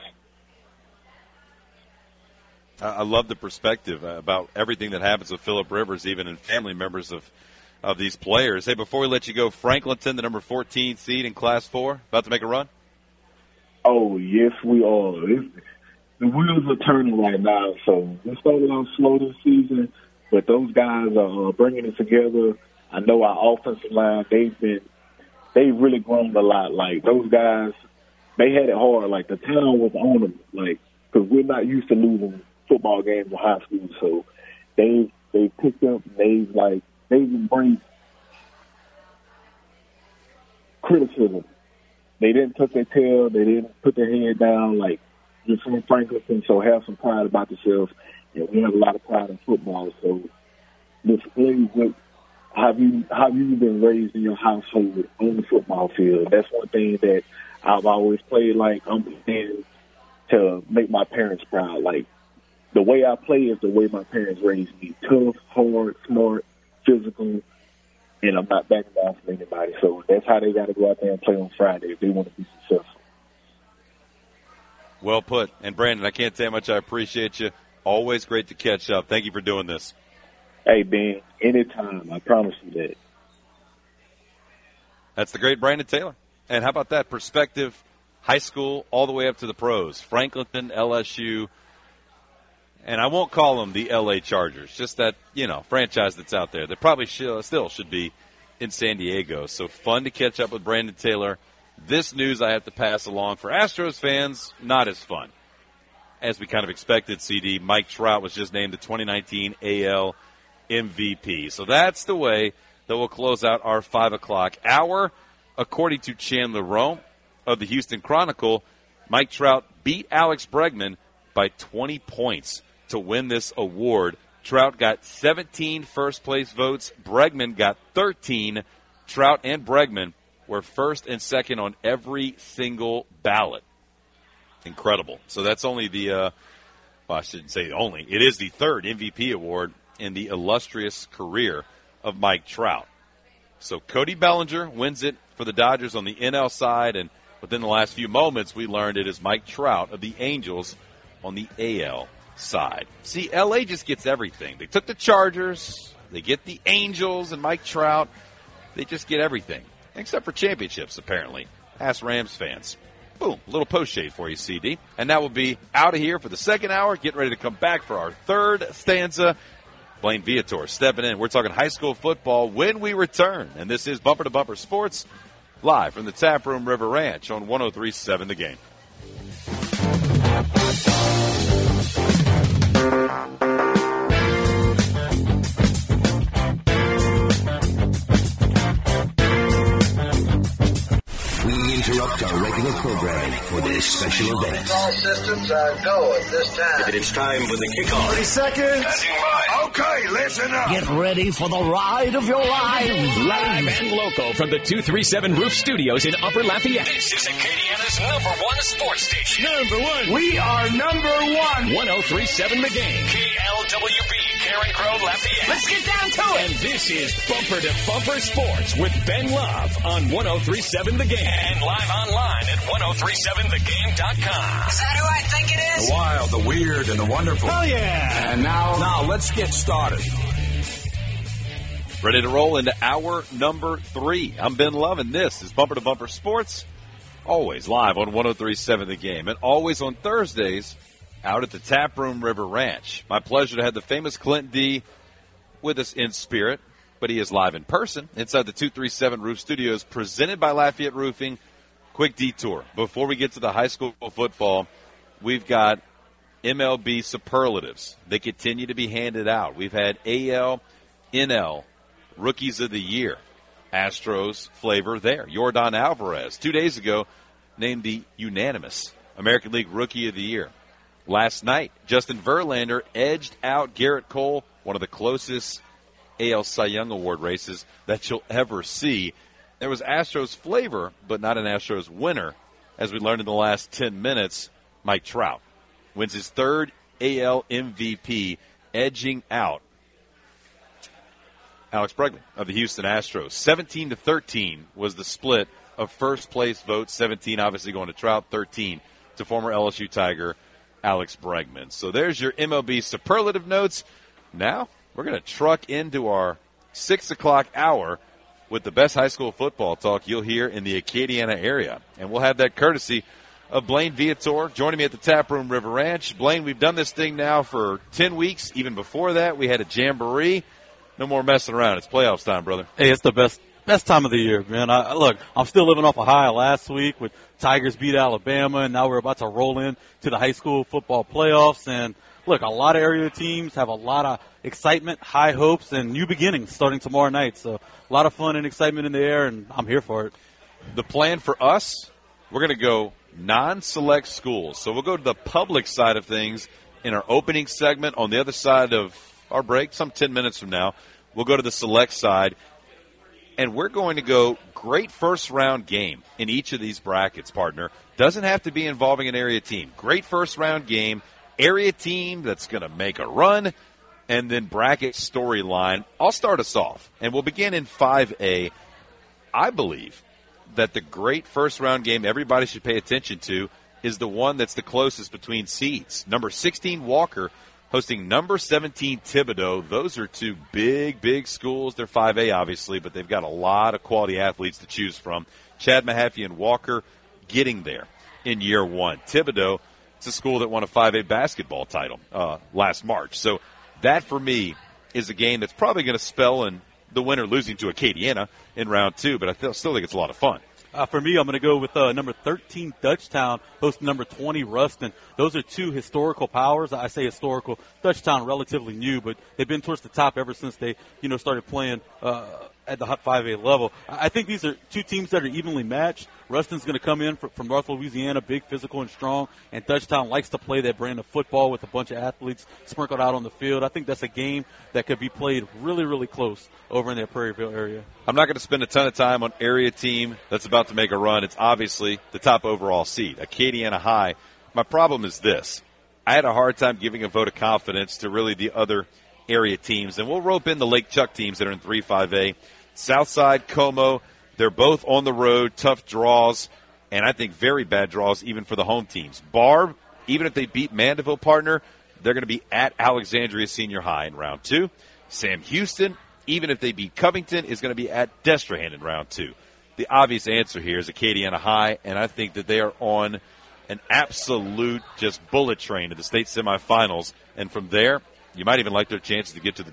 I love the perspective about everything that happens with Phillip Rivers, even in family members of these players. Hey, before we let you go, Franklinton, the number 14 seed in Class 4, about to make a run? Oh, yes, we are. The wheels are turning right now, so we started off slow this season, but those guys are bringing it together. I know our offensive line, they've really grown a lot. Like, those guys, they had it hard. Like, the town was on them, like, because we're not used to losing football games in high school, so they picked up, they've embraced criticism. They didn't tuck their tail, they didn't put their head down, like, you're from Franklinton, so have some pride about yourself. And we have a lot of pride in football, so display what have you been raised in your household on the football field. That's one thing that I've always played like I'm playing to make my parents proud. Like, the way I play is the way my parents raised me. Tough, hard, smart, physical, and I'm not backing down from anybody. So that's how they got to go out there and play on Friday if they want to be successful. Well put. And, Brandon, I can't tell you how much I appreciate you. Always great to catch up. Thank you for doing this. Hey, Ben, anytime. I promise you that. That's the great Brandon Taylor. And how about that perspective, high school all the way up to the pros, Franklinton, LSU, and I won't call them the L.A. Chargers, just that, franchise that's out there. They probably still should be in San Diego. So fun to catch up with Brandon Taylor. This news I have to pass along. For Astros fans, not as fun. As we kind of expected, CD, Mike Trout was just named the 2019 AL MVP. So that's the way that we'll close out our 5 o'clock hour. According to Chandler Rome of the Houston Chronicle, Mike Trout beat Alex Bregman by 20 points to win this award. Trout got 17 first-place votes. Bregman got 13. Trout and Bregman were first and second on every single ballot. Incredible. So that's only I shouldn't say only. It is the third MVP award in the illustrious career of Mike Trout. So Cody Bellinger wins it for the Dodgers on the NL side, and within the last few moments we learned it is Mike Trout of the Angels on the AL side. See, L.A. just gets everything. They took the Chargers, they get the Angels, and Mike Trout, they just get everything. Except for championships, apparently. Ask Rams fans. Boom, a little post shade for you, CD. And that will be out of here for the second hour. Getting ready to come back for our third stanza. Blaine Viator stepping in. We're talking high school football when we return. And this is Bumper to Bumper Sports, live from the Tap Room River Ranch on 103.7 The Game. We interrupt our regular programming for this special event. All systems go at this time. It's time for the kickoff. 30 seconds. Okay, listen up. Get ready for the ride of your lives. Live and local from the 237 Roof Studios in Upper Lafayette. This is Acadiana's #1 sports station. #1. We are #1. 1037 The Game. KLWB, Karen Crow, Lafayette. Let's get down to it. And this is Bumper to Bumper Sports with Ben Love on 1037 The Game. And live online at 1037thegame.com. Is that who I think it is? The wild, the weird, and the wonderful. Oh, yeah. And now let's get started. Ready to roll into hour number 3. I'm Ben Love, and this is Bumper to Bumper Sports. Always live on 1037 The Game, and always on Thursdays out at the Taproom River Ranch. My pleasure to have the famous Clint D with us in spirit, but he is live in person inside the 237 Roof Studios, presented by Lafayette Roofing. Quick detour. Before we get to the high school football, we've got MLB superlatives. They continue to be handed out. We've had AL, NL, Rookies of the Year. Astros flavor there. Yordan Alvarez, 2 days ago, named the unanimous American League Rookie of the Year. Last night, Justin Verlander edged out Garrett Cole, one of the closest AL Cy Young Award races that you'll ever see. There was Astros flavor, but not an Astros winner. As we learned in the last 10 minutes, Mike Trout wins his third AL MVP, edging out Alex Bregman of the Houston Astros. 17-13 was the split of first place votes. 17 obviously going to Trout, 13 to former LSU Tiger Alex Bregman. So there's your MLB superlative notes. Now we're going to truck into our 6 o'clock hour with the best high school football talk you'll hear in the Acadiana area. And we'll have that courtesy of Blaine Viator joining me at the Taproom River Ranch. Blaine, we've done this thing now for 10 weeks. Even before that, we had a jamboree. No more messing around. It's playoffs time, brother. Hey, it's the best time of the year, man. Look, I'm still living off a high last week with Tigers beat Alabama, and now we're about to roll in to the high school football playoffs. And look, a lot of area teams have a lot of excitement, high hopes, and new beginnings starting tomorrow night. So a lot of fun and excitement in the air, and I'm here for it. The plan for us, we're going to go non-select schools. So we'll go to the public side of things in our opening segment. On the other side of our break, some 10 minutes from now, we'll go to the select side. And we're going to go great first-round game in each of these brackets, partner. Doesn't have to be involving an area team. Great first-round game, area team that's going to make a run, and then bracket storyline. I'll start us off, and we'll begin in 5A. I believe that the great first-round game everybody should pay attention to is the one that's the closest between seeds. Number 16, Walker, hosting number 17, Thibodaux. Those are two big schools. They're 5A, obviously, but they've got a lot of quality athletes to choose from. Chad Mahaffey and Walker getting there in year one. Thibodaux, it's a school that won a 5A basketball title last March. So that, for me, is a game that's probably going to spell in the winner losing to Acadiana in round 2, but I still think it's a lot of fun. For me, I'm going to go with number 13, Dutchtown, hosting number 20, Ruston. Those are two historical powers. I say historical. Dutchtown, relatively new, but they've been towards the top ever since they, started playing at the 5A level. I think these are two teams that are evenly matched. Ruston's going to come in from North Louisiana, big, physical, and strong, and Dutchtown likes to play that brand of football with a bunch of athletes sprinkled out on the field. I think that's a game that could be played really, really close over in that Prairieville area. I'm not going to spend a ton of time on area team that's about to make a run. It's obviously the top overall seed, Acadiana High. My problem is this. I had a hard time giving a vote of confidence to really the other area teams, and we'll rope in the Lake Chuck teams that are in 3-5A. Southside, Como, they're both on the road, tough draws, and I think very bad draws even for the home teams. Barb, even if they beat Mandeville, partner, they're going to be at Alexandria Senior High in round 2. Sam Houston, even if they beat Covington, is going to be at Destrehan in round 2. The obvious answer here is Acadiana High, and I think that they are on an absolute just bullet train to the state semifinals, and from there, you might even like their chances to get to the Dome.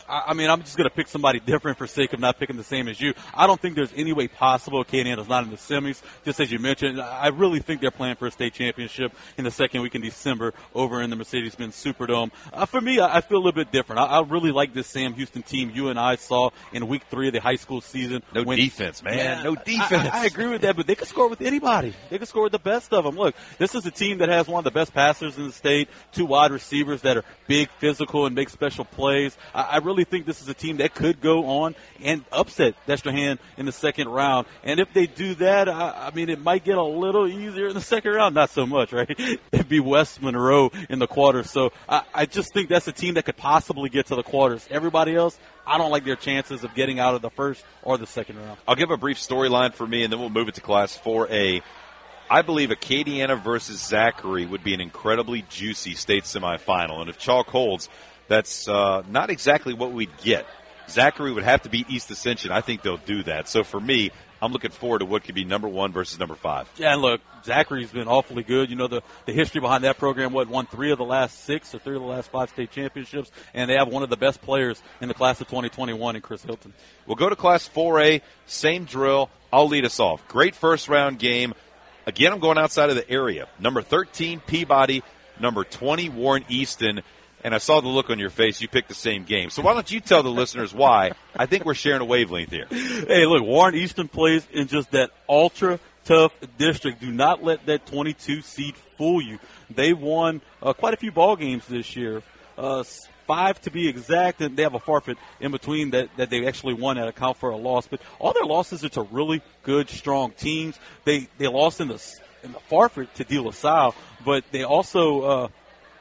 I mean, I'm just going to pick somebody different for sake of not picking the same as you. I don't think there's any way possible Acadiana's not in the semis. Just as you mentioned, I really think they're playing for a state championship in the second week in December over in the Mercedes-Benz Superdome. For me, I feel a little bit different. I really like this Sam Houston team you and I saw in week 3 of the high school season. No defense, man. Yeah, no defense. I agree with that, but they can score with anybody. They can score with the best of them. Look, this is a team that has one of the best passers in the state, 2 wide receivers that are big, physical, and make special plays. I really think this is a team that could go on and upset Destrehan in the second round. And if they do that, I mean, it might get a little easier in the second round. Not so much, right? It'd be West Monroe in the quarters. So I just think that's a team that could possibly get to the quarters. Everybody else, I don't like their chances of getting out of the first or the second round. I'll give a brief storyline for me, and then we'll move it to Class 4A. I believe Acadiana versus Zachary would be an incredibly juicy state semifinal. And if chalk holds, that's not exactly what we'd get. Zachary would have to beat East Ascension. I think they'll do that. So for me, I'm looking forward to what could be number 1 versus number 5. Yeah, and look, Zachary's been awfully good. You know, the history behind that program, won 3 of the last 6 or 3 of the last 5 state championships, and they have one of the best players in the class of 2021 in Chris Hilton. We'll go to Class 4A, same drill. I'll lead us off. Great first-round game. Again, I'm going outside of the area. Number 13, Peabody. Number 20, Warren Easton. And I saw the look on your face. You picked the same game. So why don't you tell the listeners why? I think we're sharing a wavelength here. Hey, look, Warren Easton plays in just that ultra-tough district. Do not let that 22 seed fool you. They won quite a few ball games this year. 5 to be exact, and they have a forfeit in between that they actually won that account for a loss. But all their losses are to really good, strong teams. They lost in the forfeit to De La Salle, but they also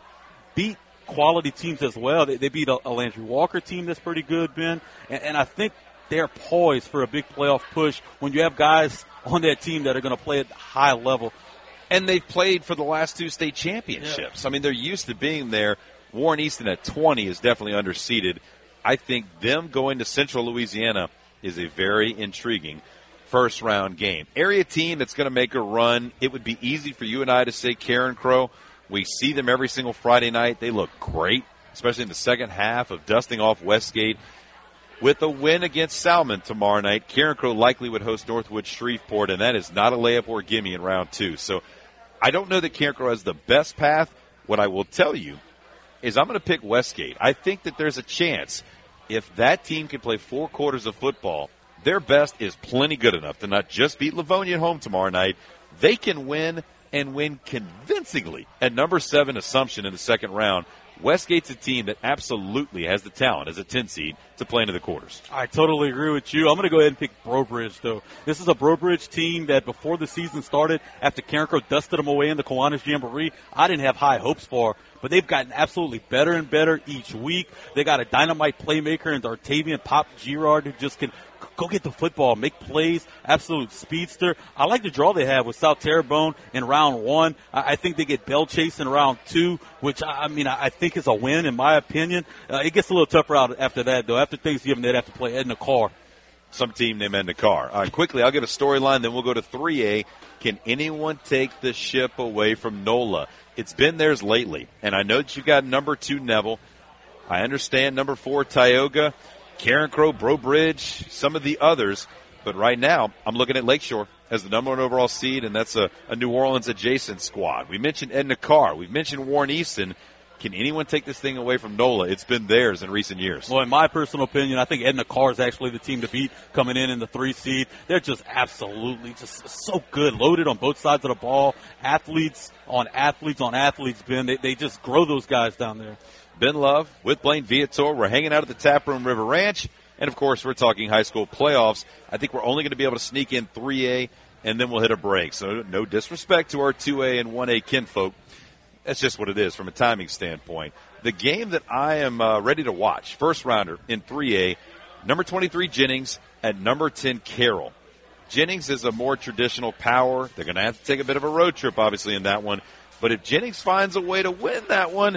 beat quality teams as well. They beat a Landry Walker team that's pretty good, Ben, and I think they're poised for a big playoff push when you have guys on that team that are going to play at a high level. And they've played for the last 2 state championships. Yeah. I mean, they're used to being there. Warren Easton at 20 is definitely underseeded. I think them going to Central Louisiana is a very intriguing first-round game. Area team that's going to make a run. It would be easy for you and I to say Karen Crow. We see them every single Friday night. They look great, especially in the second half of dusting off Westgate. With a win against Salmon tomorrow night, Karen Crow likely would host Northwood Shreveport, and that is not a layup or gimme in round 2. So I don't know that Karen Crow has the best path. What I will tell you is I'm going to pick Westgate. I think that there's a chance if that team can play 4 quarters of football, their best is plenty good enough to not just beat Livonia at home tomorrow night. They can win and win convincingly at number 7 Assumption in the second round. Westgate's a team that absolutely has the talent as a 10 seed to play into the quarters. I totally agree with you. I'm going to go ahead and pick Brobridge, though. This is a Brobridge team that before the season started, after Karen Crow dusted them away in the Kiwanis Jamboree, I didn't have high hopes for. But they've gotten absolutely better and better each week. They got a dynamite playmaker in D'Artavian Pop Girard who just can go get the football, make plays, absolute speedster. I like the draw they have with South Terrebonne in round 1. I think they get Bell Chase in round 2, which, I think is a win in my opinion. It gets a little tougher out after that, though. After Thanksgiving, they'd have to play Edna Carr. Some team named Edna Carr. All right, quickly, I'll give a storyline, then we'll go to 3A. Can anyone take the ship away from NOLA? It's been theirs lately, and I know that you got number 2 Neville. I understand number 4 Tioga, Karen Crow, Brobridge, some of the others. But right now, I'm looking at Lakeshore as the number 1 overall seed, and that's a New Orleans adjacent squad. We mentioned Edna Carr. We've mentioned Warren Easton. Can anyone take this thing away from NOLA? It's been theirs in recent years. Well, in my personal opinion, I think Edna Carr is actually the team to beat coming in the 3 seed. They're just absolutely just so good, loaded on both sides of the ball. Athletes on athletes, Ben. They just grow those guys down there. Ben Love with Blaine Viator. We're hanging out at the Taproom River Ranch. And, of course, we're talking high school playoffs. I think we're only going to be able to sneak in 3A, and then we'll hit a break. So no disrespect to our 2A and 1A kinfolk. That's just what it is from a timing standpoint. The game that I am ready to watch, first rounder in 3A, number 23 Jennings at number 10 Carroll. Jennings is a more traditional power. They're going to have to take a bit of a road trip, obviously, in that one. But if Jennings finds a way to win that one,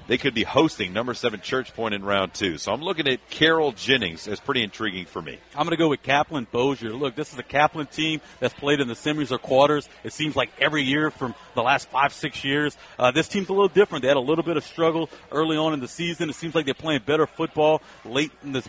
they could be hosting number 7 Church Point in round 2. So I'm looking at Carroll Jennings as pretty intriguing for me. I'm going to go with Kaplan Bossier. Look, this is a Kaplan team that's played in the semis or quarters. It seems like every year from the last 5-6 years. This team's a little different. They had a little bit of struggle early on in the season. It seems like they're playing better football late in this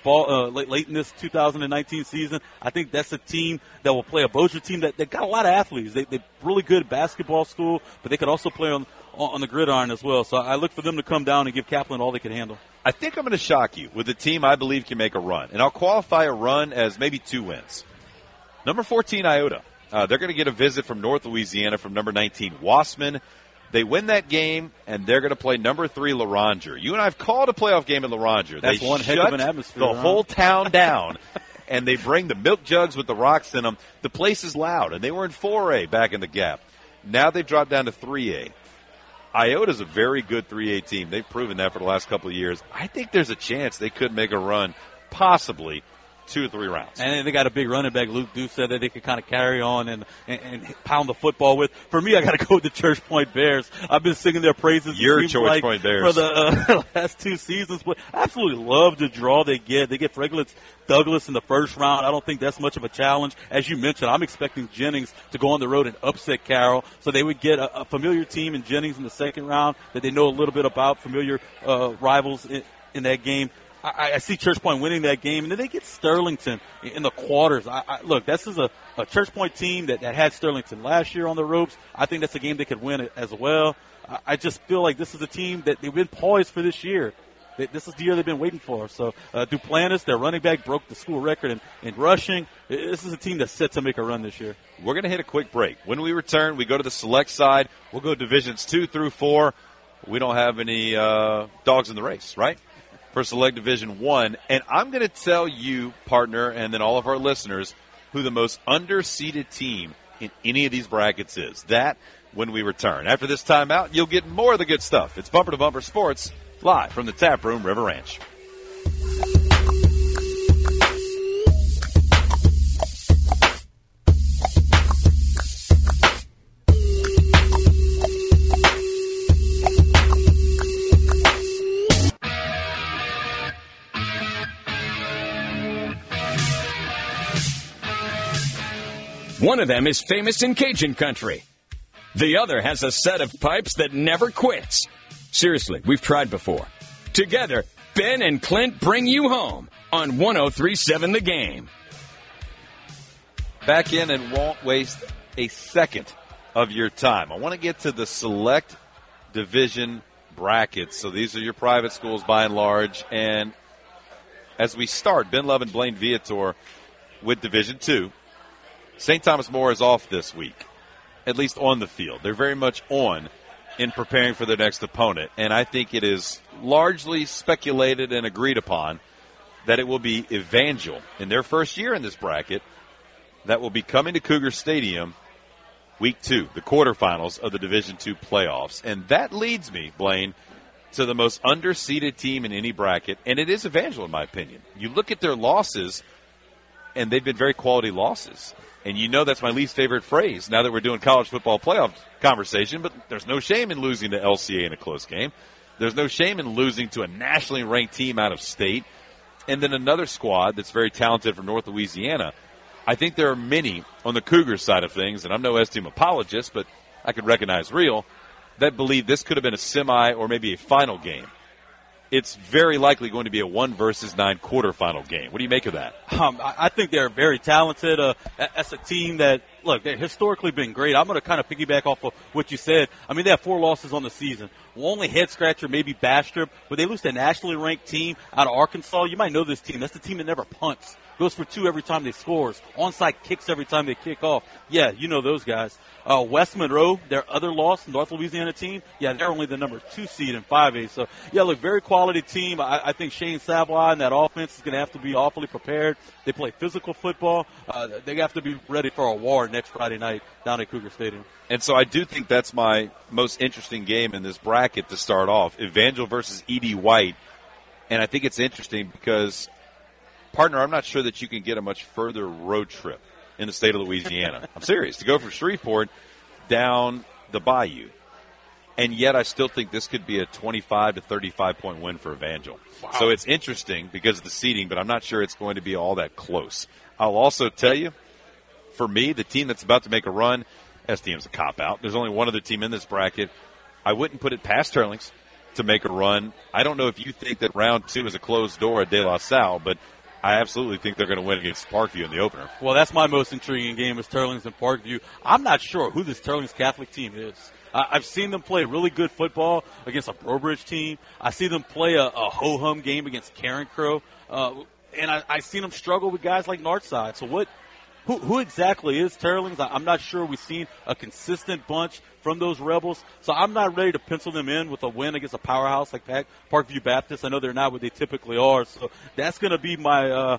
2019 season. I think that's a team that will play a Bossier team that got a lot of athletes. They're really good at basketball school, but they could also play on the gridiron as well. So I look for them to come down and give Kaplan all they can handle. I think I'm going to shock you with a team I believe can make a run. And I'll qualify a run as maybe 2 wins. Number 14, Iota. They're going to get a visit from North Louisiana from number 19, Wassman. They win that game, and they're going to play number 3, Laranger. You and I have called a playoff game in Laranger. That's they one heck of an atmosphere. The whole town down, and they bring the milk jugs with the rocks in them. The place is loud, and they were in 4A back in the Gap. Now they've dropped down to 3A. Iota's a very good 3A team. They've proven that for the last couple of years. I think there's a chance they could make a run, possibly 2 or 3 rounds. And they got a big running back, Luke Deuce, said that they could kind of carry on and pound the football with. For me, I got to go with the Church Point Bears. I've been singing their praises. Your Church Point Bears. For the last 2 seasons. But I absolutely love the draw they get. They get Freglitz Douglas in the first round. I don't think that's much of a challenge. As you mentioned, I'm expecting Jennings to go on the road and upset Carroll. So they would get a familiar team in Jennings in the second round that they know a little bit about, familiar rivals in that game. I see Church Point winning that game, and then they get Sterlington in the quarters. Look, this is a Church Point team that had Sterlington last year on the ropes. I think that's a game they could win as well. I just feel like this is a team that they've been poised for this year. This is the year they've been waiting for. So Duplantis, their running back, broke the school record in rushing. This is a team that's set to make a run this year. We're going to hit a quick break. When we return, we go to the select side. We'll go Divisions 2 through 4. We don't have any dogs in the race, right? For Select Division 1. And I'm going to tell you, partner, and then all of our listeners, who the most underseeded team in any of these brackets is. That when we return. After this timeout, you'll get more of the good stuff. It's Bumper to Bumper Sports, live from the Tap Room, River Ranch. One of them is famous in Cajun country. The other has a set of pipes that never quits. Seriously, we've tried before. Together, Ben and Clint bring you home on 103.7 The Game. Back in and won't waste a second of your time. I want to get to the Select Division brackets. So these are your private schools by and large. And as we start, Ben Love and Blaine Viator with Division 2. St. Thomas More is off this week, at least on the field. They're very much on in preparing for their next opponent. And I think it is largely speculated and agreed upon that it will be Evangel in their first year in this bracket that will be coming to Cougar Stadium week 2, the quarterfinals of the Division II playoffs. And that leads me, Blaine, to the most underseeded team in any bracket, and it is Evangel in my opinion. You look at their losses, and they've been very quality losses. And you know that's my least favorite phrase now that we're doing college football playoff conversation, but there's no shame in losing to LCA in a close game. There's no shame in losing to a nationally ranked team out of state. And then another squad that's very talented from North Louisiana. I think there are many on the Cougars side of things, and I'm no S-team apologist, but I can recognize real, that believe this could have been a semi or maybe a final game. It's very likely going to be a 1-9 quarterfinal game. What do you make of that? I think they're very talented. As a team that, look, they've historically been great. I'm going to kind of piggyback off of what you said. I mean, they have 4 losses on the season. Only head-scratcher, maybe Bastrop, but they lose to a nationally ranked team out of Arkansas. You might know this team. That's the team that never punts. Goes for 2 every time they scores. Onside kicks every time they kick off. Yeah, you know those guys. West Monroe, their other loss, North Louisiana team, yeah, they're only the number 2 seed in 5A. So, yeah, look, very quality team. I think Shane Savoy and that offense is going to have to be awfully prepared. They play physical football. They have to be ready for a war next Friday night down at Cougar Stadium. And so I do think that's my most interesting game in this bracket to start off, Evangel versus E.D. White. And I think it's interesting because, partner, I'm not sure that you can get a much further road trip in the state of Louisiana. I'm serious. To go from Shreveport down the bayou. and yet I still think this could be a 25 to 35-point win for Evangel. Wow. So it's interesting because of the seeding, but I'm not sure it's going to be all that close. I'll also tell you, for me, the team that's about to make a run, STM's a cop-out. There's only one other team in this bracket. I wouldn't put it past Teurlings to make a run. I don't know if you think that round 2 is a closed door at De La Salle, but I absolutely think they're going to win against Parkview in the opener. Well, that's my most intriguing game is Teurlings and Parkview. I'm not sure who this Teurlings Catholic team is. I've seen them play really good football against a Brobridge team. I see them play a ho-hum game against Karen Crow. And I've seen them struggle with guys like Northside. So who exactly is Teurlings? I'm not sure we've seen a consistent bunch from those Rebels. So I'm not ready to pencil them in with a win against a powerhouse like Parkview Baptist. I know they're not what they typically are. So that's going to be my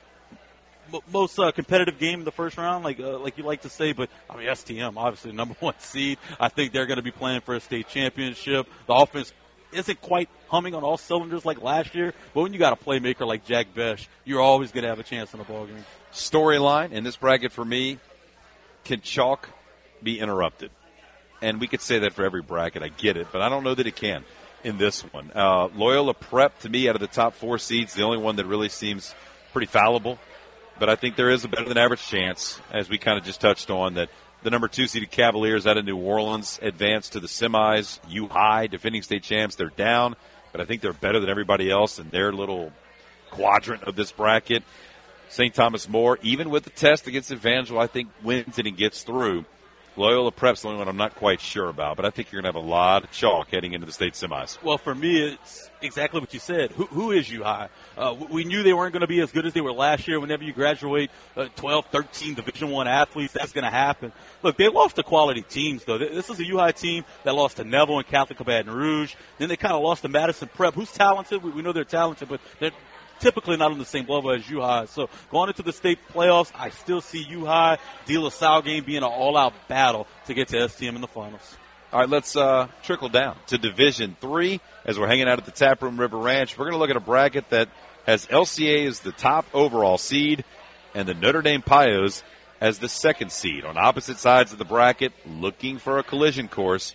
most competitive game in the first round, like you like to say. But, I mean, STM, obviously the number 1 seed. I think they're going to be playing for a state championship. The offense isn't quite humming on all cylinders like last year, but when you got a playmaker like Jack Besh, you're always going to have a chance in a ball game. Storyline in this bracket for me, can chalk be interrupted? And we could say that for every bracket. I get it, but I don't know that it can in this one. Loyola Prep, to me, out of the top 4 seeds, the only one that really seems pretty fallible. But I think there is a better-than-average chance, as we kind of just touched on, that the number 2 seeded Cavaliers out of New Orleans advance to the semis. U-High, defending state champs, they're down, but I think they're better than everybody else in their little quadrant of this bracket. St. Thomas More, even with the test against Evangel, I think wins it and gets through. Loyola Prep's the only one I'm not quite sure about, but I think you're going to have a lot of chalk heading into the state semis. Well, for me, it's exactly what you said. Who is U-High? We knew they weren't going to be as good as they were last year. Whenever you graduate 12, 13 Division I athletes, that's going to happen. Look, they lost to quality teams, though. This is a U-High team that lost to Neville and Catholic of Baton Rouge. Then they kind of lost to Madison Prep, who's talented. We know they're talented, but they're typically not on the same level as U-High. So going into the state playoffs, I still see U-High, De La Salle game being an all-out battle to get to STM in the finals. All right, let's trickle down to Division III as we're hanging out at the Taproom River Ranch. We're going to look at a bracket that has LCA as the top overall seed and the Notre Dame Pios as the 2nd seed. On opposite sides of the bracket, looking for a collision course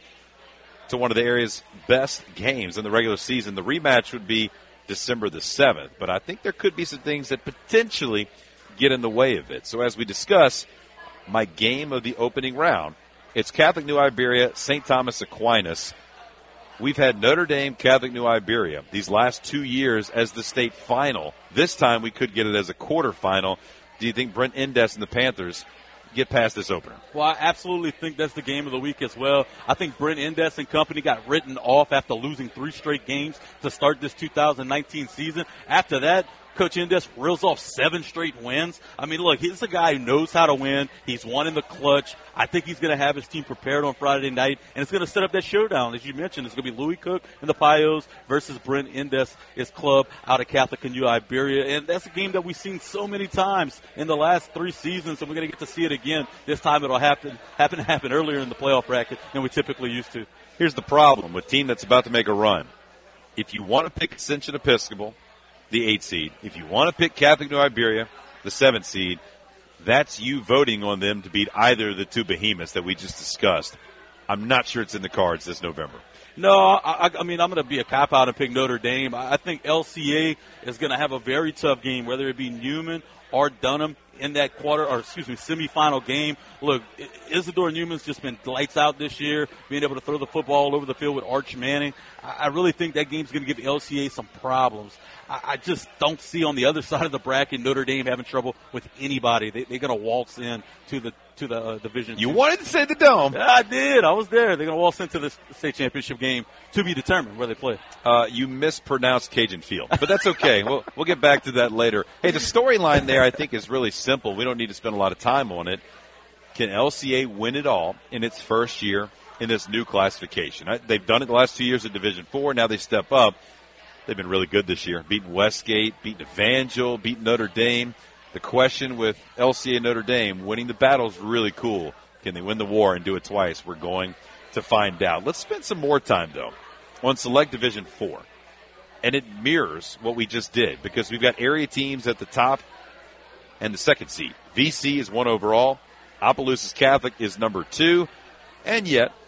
to one of the area's best games in the regular season. The rematch would be December the 7th, but I think there could be some things that potentially get in the way of it. So as we discuss my game of the opening round, it's Catholic New Iberia, St. Thomas Aquinas. We've had Notre Dame, Catholic New Iberia these last 2 years as the state final. This time we could get it as a quarterfinal. Do you think Brent Indes and the Panthers get past this opener? Well, I absolutely think that's the game of the week as well. I think Brent Indes and company got written off after losing 3 straight games to start this 2019 season. After that, Coach Indes reels off 7 straight wins. I mean, look, he's a guy who knows how to win. He's won in the clutch. I think he's going to have his team prepared on Friday night, and it's going to set up that showdown. As you mentioned, it's going to be Louis Cook and the Pios versus Brent Indes, his club out of Catholic and New Iberia. And that's a game that we've seen so many times in the last 3 seasons, and we're going to get to see it again. This time it'll happen earlier in the playoff bracket than we typically used to. Here's the problem with a team that's about to make a run. If you want to pick Ascension Episcopal, the 8 seed, if you want to pick Catholic New Iberia, the 7 seed, that's you voting on them to beat either of the 2 behemoths that we just discussed. I'm not sure it's in the cards this November. No, I mean, I'm going to be a cop-out and pick Notre Dame. I think LCA is going to have a very tough game, whether it be Newman or Dunham in that semifinal game. Look, Isidore Newman's just been lights out this year, being able to throw the football all over the field with Arch Manning. I really think that game's going to give LCA some problems. I just don't see on the other side of the bracket Notre Dame having trouble with anybody. They're going to waltz in to the Division. You wanted to say the Dome. Yeah, I did. I was there. They're going to waltz into the state championship game to be determined where they play. You mispronounced Cajun Field, but that's okay. We'll get back to that later. Hey, the storyline there I think is really simple. We don't need to spend a lot of time on it. Can LCA win it all in its first year in this new classification? They've done it the last 2 years at Division IV. Now they step up. They've been really good this year. Beating Westgate, beating Evangel, beating Notre Dame. The question with LCA Notre Dame, winning the battle is really cool. Can they win the war and do it twice? We're going to find out. Let's spend some more time, though, on Select Division IV. And it mirrors what we just did because we've got area teams at the top and the 2nd seed. VC is 1 overall. Opelousas Catholic is number 2. And yet,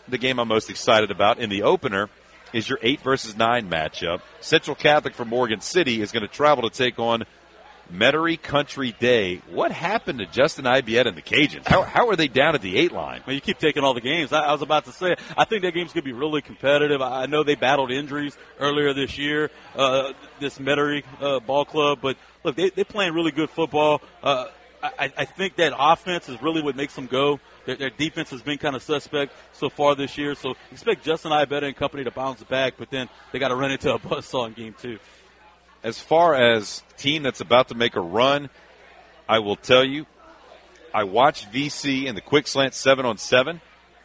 the game I'm most excited about in the opener is your 8 versus 9 matchup. Central Catholic from Morgan City is going to travel to take on Metairie Country Day. What happened to Justin Ibiet and the Cajuns? How are they down at the 8 line? Well, you keep taking all the games. I was about to say, I think that game's going to be really competitive. I know they battled injuries earlier this year, this Metairie ball club, but look, they're playing really good football. I think that offense is really what makes them go. Their defense has been kind of suspect so far this year, so expect Justin Ibiet and company to bounce back, but then they got to run into a buzzsaw in game 2. As far as team that's about to make a run, I will tell you, I watched VC in the quick slant 7-on-7,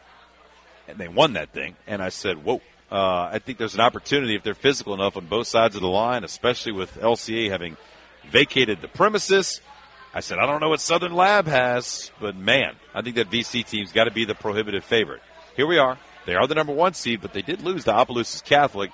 and they won that thing, and I said, whoa. I think there's an opportunity if they're physical enough on both sides of the line, especially with LCA having vacated the premises. I said, I don't know what Southern Lab has, but, man, I think that VC team's got to be the prohibitive favorite. Here we are. They are the number 1 seed, but they did lose to Opelousas Catholic.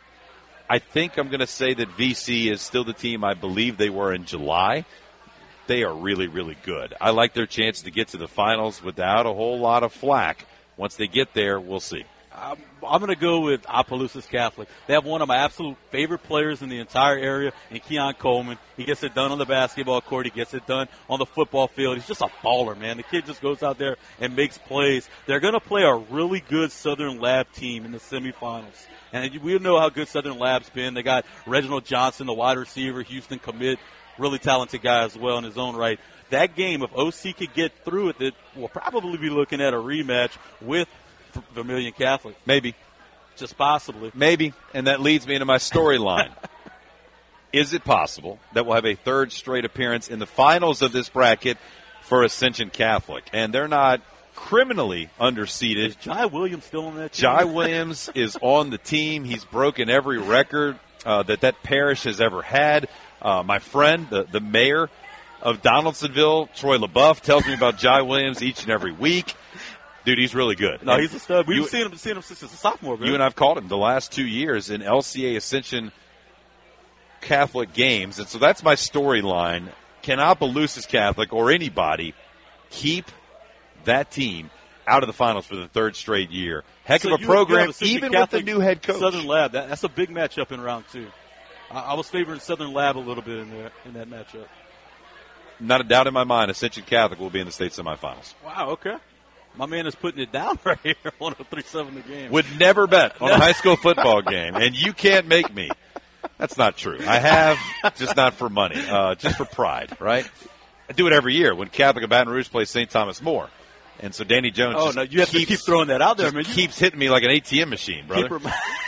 I think I'm going to say that VC is still the team I believe they were in July. They are really, really good. I like their chance to get to the finals without a whole lot of flack. Once they get there, we'll see. I'm going to go with Opelousas Catholic. They have one of my absolute favorite players in the entire area in Keon Coleman. He gets it done on the basketball court. He gets it done on the football field. He's just a baller, man. The kid just goes out there and makes plays. They're going to play a really good Southern Lab team in the semifinals. And we know how good Southern Lab's been. They got Reginald Johnson, the wide receiver, Houston commit, really talented guy as well in his own right. That game, if OC could get through with it, we'll probably be looking at a rematch with Vermilion Catholic. Maybe. Just possibly. Maybe. And that leads me into my storyline. Is it possible that we'll have a third straight appearance in the finals of this bracket for Ascension Catholic? And they're not criminally underseeded. Is Jai Williams still on that team? Jai Williams is on the team. He's broken every record that parish has ever had. My friend, the mayor of Donaldsonville, Troy LaBeouf, tells me about Jai Williams each and every week. Dude, he's really good. No, he's a stud. We've seen him since he's a sophomore, man. You and I've called him the last 2 years in LCA Ascension Catholic games. And so that's my storyline. Can Opelousas Catholic or anybody keep that team out of the finals for the third straight year? Heck of a program, even with the new head coach. Southern Lab, that's a big matchup in round 2. I was favoring Southern Lab a little bit in that matchup. Not a doubt in my mind, Ascension Catholic will be in the state semifinals. Wow, okay. My man is putting it down right here, 103.7 the game. Would never bet on a high school football game, and you can't make me. That's not true. I have, just not for money, just for pride, right? I do it every year when Catholic of Baton Rouge plays St. Thomas More. And so Danny Jones you have to keep throwing that out there, man. Keeps hitting me like an ATM machine, brother.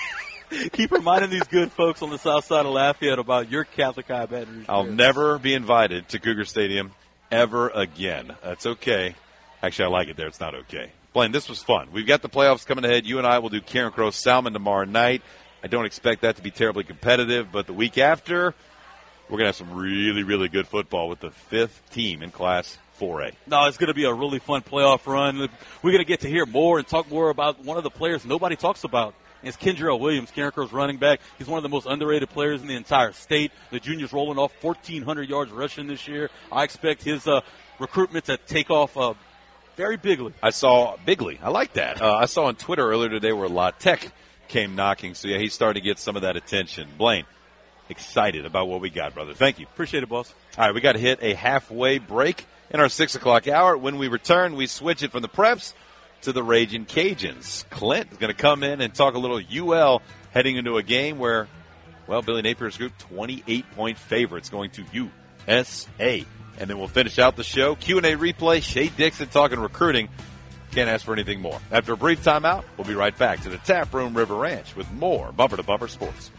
Keep reminding these good folks on the south side of Lafayette about your Catholic High Baton Rouge. I'll never be invited to Cougar Stadium ever again. That's okay. Actually, I like it there. It's not okay. Blaine, this was fun. We've got the playoffs coming ahead. You and I will do Karen Crow Salmon tomorrow night. I don't expect that to be terribly competitive, but the week after, we're going to have some really, really good football with the 5th team in Class 4A. No, it's going to be a really fun playoff run. We're going to get to hear more and talk more about one of the players nobody talks about. It's Kendrell Williams, Karen Crow's running back. He's one of the most underrated players in the entire state. The junior's rolling off 1,400 yards rushing this year. I expect his recruitment to take off very bigly. I saw bigly. I like that. I saw on Twitter earlier today where La Tech came knocking. So, yeah, he's starting to get some of that attention. Blaine, excited about what we got, brother. Thank you. Appreciate it, boss. All right, we got to hit a halfway break in our 6 o'clock hour. When we return, we switch it from the Preps to the Raging Cajuns. Clint is going to come in and talk a little UL heading into a game where, well, Billy Napier's group, 28-point favorites going to USA. And then we'll finish out the show. Q&A replay, Shay Dixon talking recruiting. Can't ask for anything more. After a brief timeout, we'll be right back to the Tap Room River Ranch with more Bumper to Bumper Sports.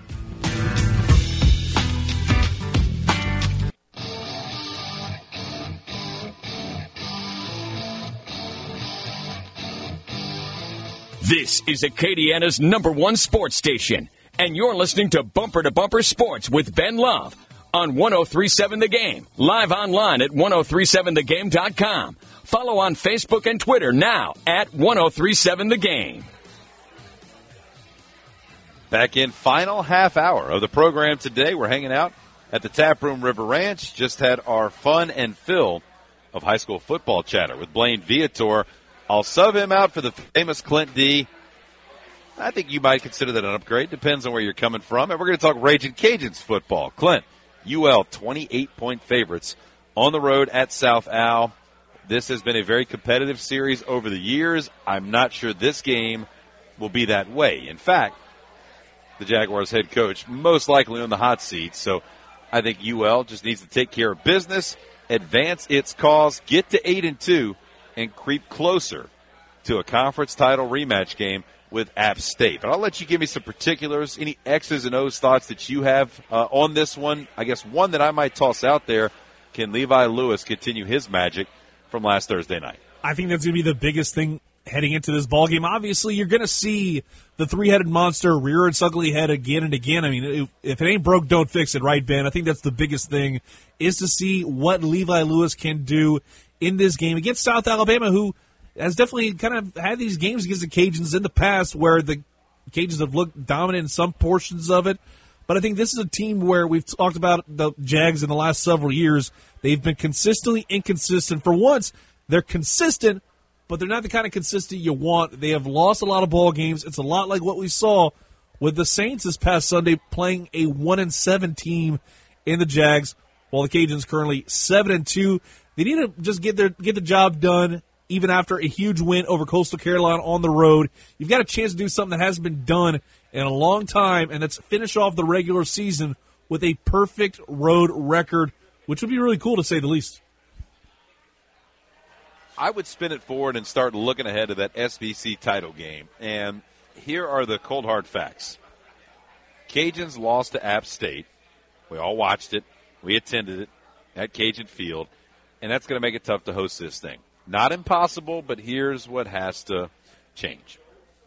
This is Acadiana's #1 sports station, and you're listening to Bumper Sports with Ben Love on 103.7 The Game, live online at 1037thegame.com. Follow on Facebook and Twitter now at 1037 The Game. Back in final half hour of the program today. We're hanging out at the Tap Room River Ranch. Just had our fun and fill of high school football chatter with Blaine Viator. I'll sub him out for the famous Clint D. I think you might consider that an upgrade. Depends on where you're coming from. And we're going to talk Raging Cajuns football. Clint, UL 28-point favorites on the road at South Al. This has been a very competitive series over the years. I'm not sure this game will be that way. In fact, the Jaguars head coach most likely on the hot seat. So I think UL just needs to take care of business, advance its cause, get to 8-2, and creep closer to a conference title rematch game with App State. But I'll let you give me some particulars, any X's and O's thoughts that you have on this one. I guess one that I might toss out there, can Levi Lewis continue his magic from last Thursday night? I think that's going to be the biggest thing heading into this ballgame. Obviously, you're going to see the three-headed monster rear its ugly head again and again. I mean, if it ain't broke, don't fix it, right, Ben? I think that's the biggest thing, is to see what Levi Lewis can do in this game against South Alabama, who has definitely kind of had these games against the Cajuns in the past where the Cajuns have looked dominant in some portions of it. But I think this is a team where we've talked about the Jags in the last several years. They've been consistently inconsistent. For once, they're consistent, but they're not the kind of consistent you want. They have lost a lot of ball games. It's a lot like what we saw with the Saints this past Sunday, playing a 1-7 team in the Jags, while the Cajuns currently 7-2. They need to just get the job done, even after a huge win over Coastal Carolina on the road. You've got a chance to do something that hasn't been done in a long time, and that's finish off the regular season with a perfect road record, which would be really cool to say the least. I would spin it forward and start looking ahead to that SBC title game. And here are the cold hard facts. Cajuns lost to App State. We all watched it. We attended it at Cajun Field. And that's going to make it tough to host this thing. Not impossible, but here's what has to change.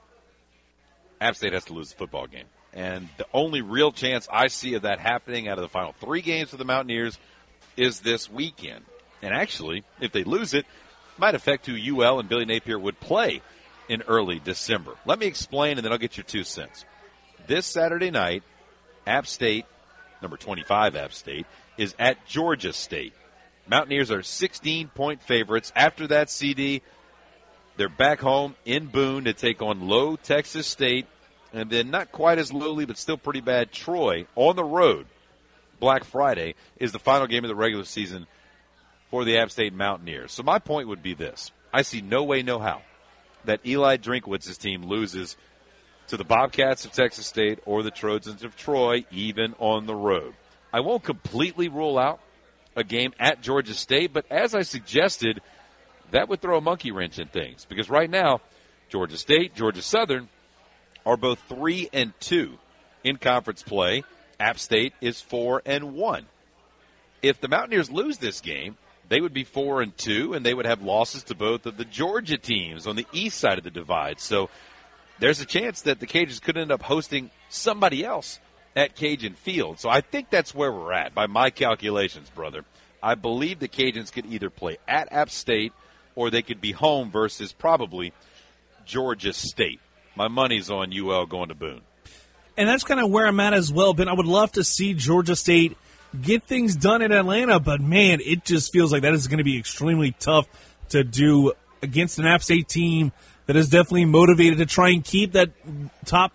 App State has to lose the football game. And the only real chance I see of that happening out of the final 3 games for the Mountaineers is this weekend. And actually, if they lose it, might affect who UL and Billy Napier would play in early December. Let me explain, and then I'll get your 2 cents. This Saturday night, App State, number 25 App State, is at Georgia State. Mountaineers are 16-point favorites. After that, CD, they're back home in Boone to take on low Texas State, and then not quite as lowly but still pretty bad Troy on the road. Black Friday is the final game of the regular season for the App State Mountaineers. So my point would be this. I see no way, no how that Eli Drinkwitz's team loses to the Bobcats of Texas State or the Trojans of Troy, even on the road. I won't completely rule out a game at Georgia State, but as I suggested, that would throw a monkey wrench in things, because right now, Georgia State, Georgia Southern are both 3-2 in conference play. App State is 4-1. If the Mountaineers lose this game, they would be 4-2, and they would have losses to both of the Georgia teams on the east side of the divide. So there's a chance that the Cajuns could end up hosting somebody else at Cajun Field. So I think that's where we're at, by my calculations, brother. I believe the Cajuns could either play at App State or they could be home versus probably Georgia State. My money's on UL going to Boone. And that's kind of where I'm at as well, Ben. I would love to see Georgia State get things done in Atlanta, but, man, it just feels like that is going to be extremely tough to do against an App State team that is definitely motivated to try and keep that top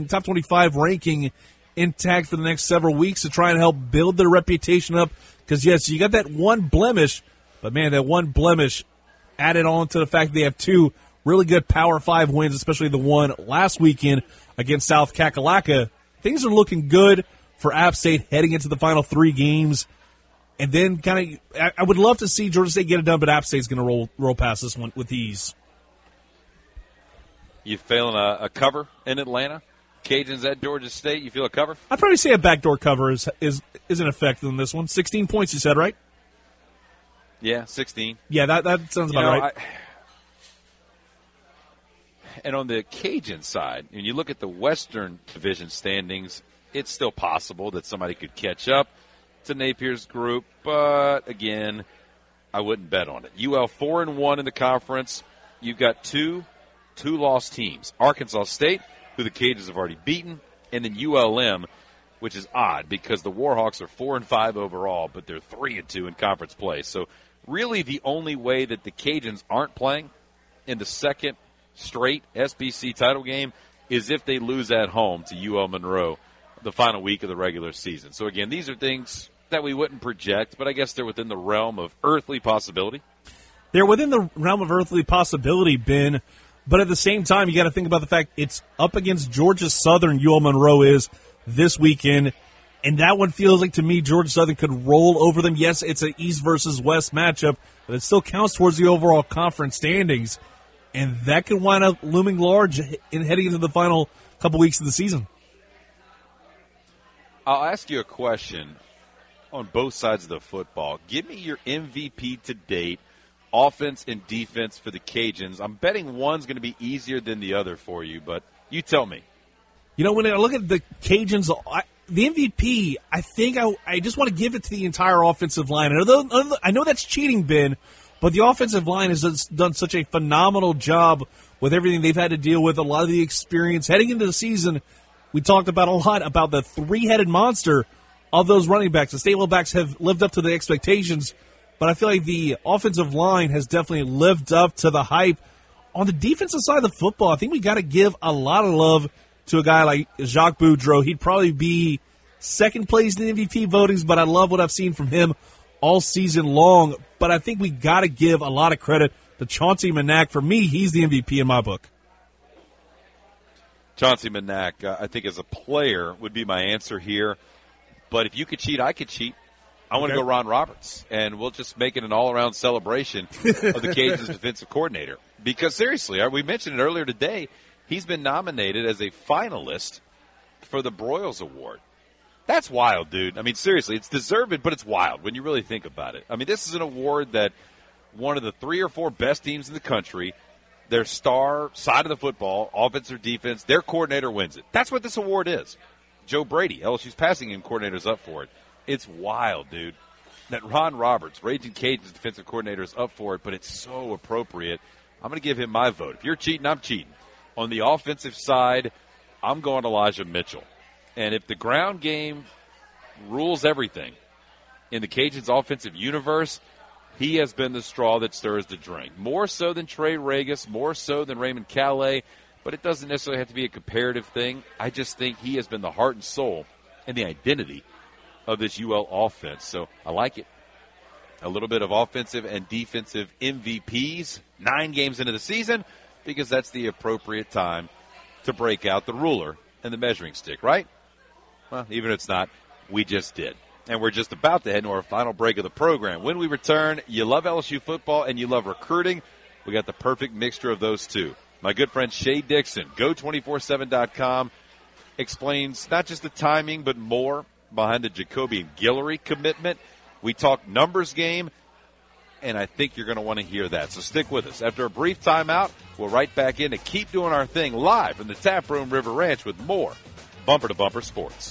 25 ranking intact for the next several weeks, to try and help build their reputation up. Because, yes, you got that one blemish, but, man, that one blemish added on to the fact that they have 2 really good Power 5 wins, especially the one last weekend against South Kakalaka. Things are looking good for App State heading into the final 3 games. And then I would love to see Georgia State get it done, but App State's going to roll past this one with ease. You feeling a cover in Atlanta? Cajuns at Georgia State, you feel a cover? I'd probably say a backdoor cover is in effect in this one. 16 points, you said, right? Yeah, 16. Yeah, that sounds about right. And on the Cajun side, when you look at the Western Division standings, it's still possible that somebody could catch up to Napier's group, but again, I wouldn't bet on it. UL 4-1 in the conference. You've got two lost teams. Arkansas State, who the Cajuns have already beaten, and then ULM, which is odd because the Warhawks are 4-5 overall, but they're 3-2 in conference play. So really the only way that the Cajuns aren't playing in the second straight SBC title game is if they lose at home to UL Monroe the final week of the regular season. So, again, these are things that we wouldn't project, but I guess they're within the realm of earthly possibility. They're within the realm of earthly possibility, Ben, but at the same time, you got to think about the fact it's up against Georgia Southern. UL Monroe is this weekend, and that one feels like, to me, Georgia Southern could roll over them. Yes, it's an East versus West matchup, but it still counts towards the overall conference standings, and that could wind up looming large in heading into the final couple weeks of the season. I'll ask you a question on both sides of the football. Give me your MVP to date, offense and defense for the Cajuns. I'm betting one's going to be easier than the other for you, but you tell me. You know, when I look at the Cajuns, the MVP, I think I just want to give it to the entire offensive line. I know that's cheating, Ben, but the offensive line has done such a phenomenal job with everything they've had to deal with, a lot of the experience. Heading into the season, we talked about a lot about the three-headed monster of those running backs. The stable backs have lived up to the expectations, but I feel like the offensive line has definitely lived up to the hype. On the defensive side of the football, I think we got to give a lot of love to a guy like Jacques Boudreau. He'd probably be second place in the MVP votings, but I love what I've seen from him all season long. But I think we got to give a lot of credit to Chauncey Manac. For me, he's the MVP in my book. Chauncey Manac, I think as a player, would be my answer here. But if you could cheat, I could cheat. I want to go Ron Roberts, and we'll just make it an all-around celebration of the Cajuns' defensive coordinator. Because, seriously, we mentioned it earlier today, he's been nominated as a finalist for the Broyles Award. That's wild, dude. I mean, seriously, it's deserved, but it's wild when you really think about it. I mean, this is an award that one of the 3 or 4 best teams in the country, their star side of the football, offense or defense, their coordinator wins it. That's what this award is. Joe Brady, LSU's passing game coordinator, is up for it. It's wild, dude, that Ron Roberts, Raging Cajuns defensive coordinator, is up for it, but it's so appropriate. I'm going to give him my vote. If you're cheating, I'm cheating. On the offensive side, I'm going Elijah Mitchell. And if the ground game rules everything in the Cajuns' offensive universe, he has been the straw that stirs the drink. More so than Trey Regis, more so than Raymond Calais, but it doesn't necessarily have to be a comparative thing. I just think he has been the heart and soul and the identity of this UL offense. So I like it. A little bit of offensive and defensive MVPs 9 games into the season, because that's the appropriate time to break out the ruler and the measuring stick, right? Well, even if it's not, we just did. And we're just about to head into our final break of the program. When we return, you love LSU football and you love recruiting. We got the perfect mixture of those two. My good friend Shay Dixon, Go247.com, explains not just the timing, but more behind the Jacoby and Guillory commitment. We talk numbers game, and I think you're going to want to hear that. So stick with us. After a brief timeout, we'll right back in to keep doing our thing live from the Tap Room River Ranch with more Bumper to Bumper Sports.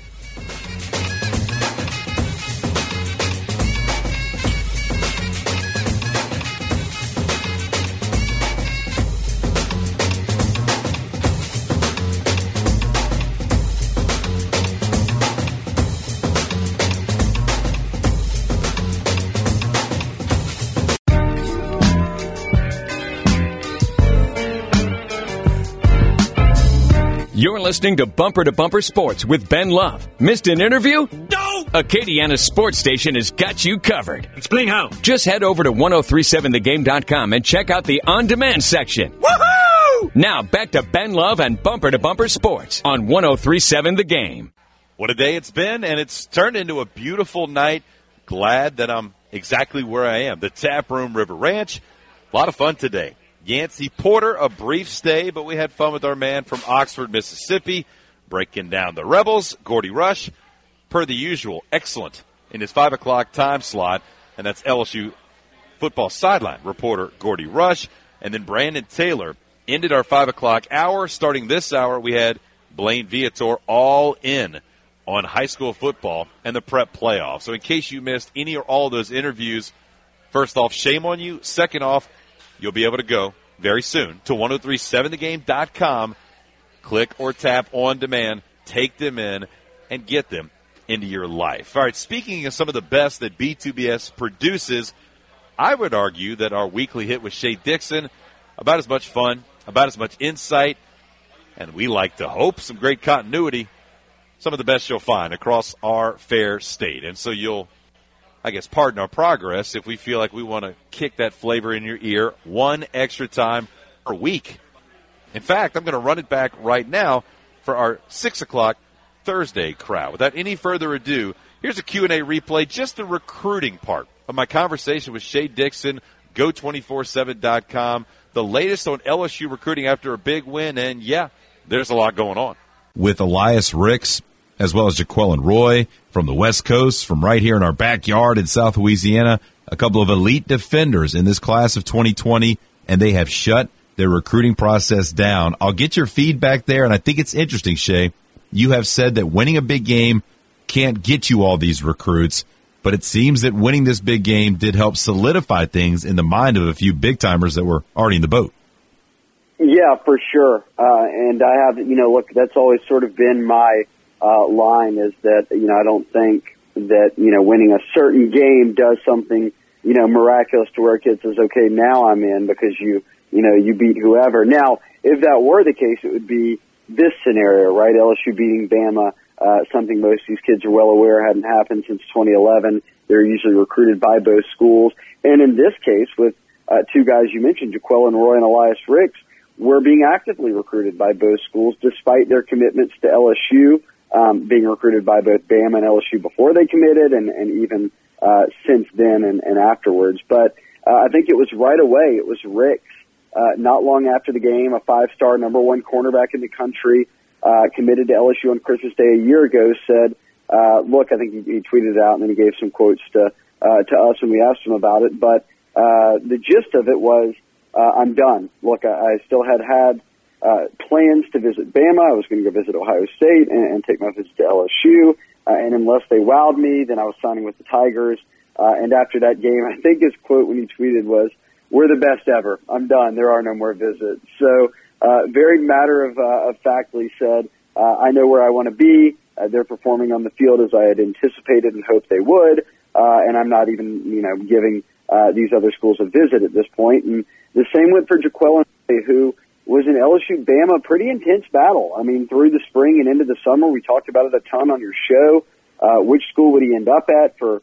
You're listening to Bumper Sports with Ben Love. Missed an interview? No! Acadiana's sports station has got you covered. Explain how. Just head over to 1037thegame.com and check out the on-demand section. Woohoo! Now back to Ben Love and Bumper Sports on 1037 The Game. What a day it's been, and it's turned into a beautiful night. Glad that I'm exactly where I am. The Tap Room River Ranch. A lot of fun today. Yancey Porter, a brief stay, but we had fun with our man from Oxford, Mississippi, breaking down the Rebels. Gordy Rush, per the usual, excellent in his 5 o'clock time slot, and that's LSU football sideline reporter Gordy Rush. And then Brandon Taylor ended our 5 o'clock hour. Starting this hour, we had Blaine Viator all in on high school football and the prep playoff. So in case you missed any or all of those interviews, first off, shame on you. Second off, you'll be able to go very soon to 1037thegame.com, click or tap on demand, take them in, and get them into your life. All right, speaking of some of the best that B2BS produces, I would argue that our weekly hit with Shay Dixon about as much fun, about as much insight, and we like to hope some great continuity. Some of the best you'll find across our fair state. And so you'll, I guess, pardon our progress if we feel like we want to kick that flavor in your ear one extra time per week. In fact, I'm going to run it back right now for our 6 o'clock Thursday crowd. Without any further ado, here's a Q&A replay, just the recruiting part of my conversation with Shea Dixon, Go247.com, the latest on LSU recruiting after a big win, and yeah, there's a lot going on. With Elias Ricks, as well as Jaquelin Roy from the West Coast, from right here in our backyard in South Louisiana, a couple of elite defenders in this class of 2020, and they have shut their recruiting process down. I'll get your feedback there, and I think it's interesting, Shea. You have said that winning a big game can't get you all these recruits, but it seems that winning this big game did help solidify things in the mind of a few big-timers that were already in the boat. Yeah, for sure. And I have, look, that's always sort of been my line is that, I don't think that, winning a certain game does something, miraculous to where a kid says, okay, now I'm in because you beat whoever. Now, if that were the case, it would be this scenario, right? LSU beating Bama, something most of these kids are well aware hadn't happened since 2011. They're usually recruited by both schools. And in this case, with two guys you mentioned, Jaquelin Roy and Elias Ricks, were being actively recruited by both schools despite their commitments to LSU, being recruited by both Bama and LSU before they committed and even since then and afterwards. But I think it was right away. It was Ricks. Not long after the game, a 5-star number 1 cornerback in the country, committed to LSU on Christmas Day a year ago, said, look, I think he tweeted it out and then he gave some quotes to us when we asked him about it. But the gist of it was, I'm done. Look, I still had plans to visit Bama. I was going to go visit Ohio State and take my visit to LSU. And unless they wowed me, then I was signing with the Tigers. And after that game, I think his quote when he tweeted was, "We're the best ever. I'm done. There are no more visits." So, very matter of factly said, I know where I want to be. They're performing on the field as I had anticipated and hoped they would. And I'm not even, giving these other schools a visit at this point. And the same went for Jaquelin, who was an LSU-Bama pretty intense battle. I mean, through the spring and into the summer, we talked about it a ton on your show. Which school would he end up at? For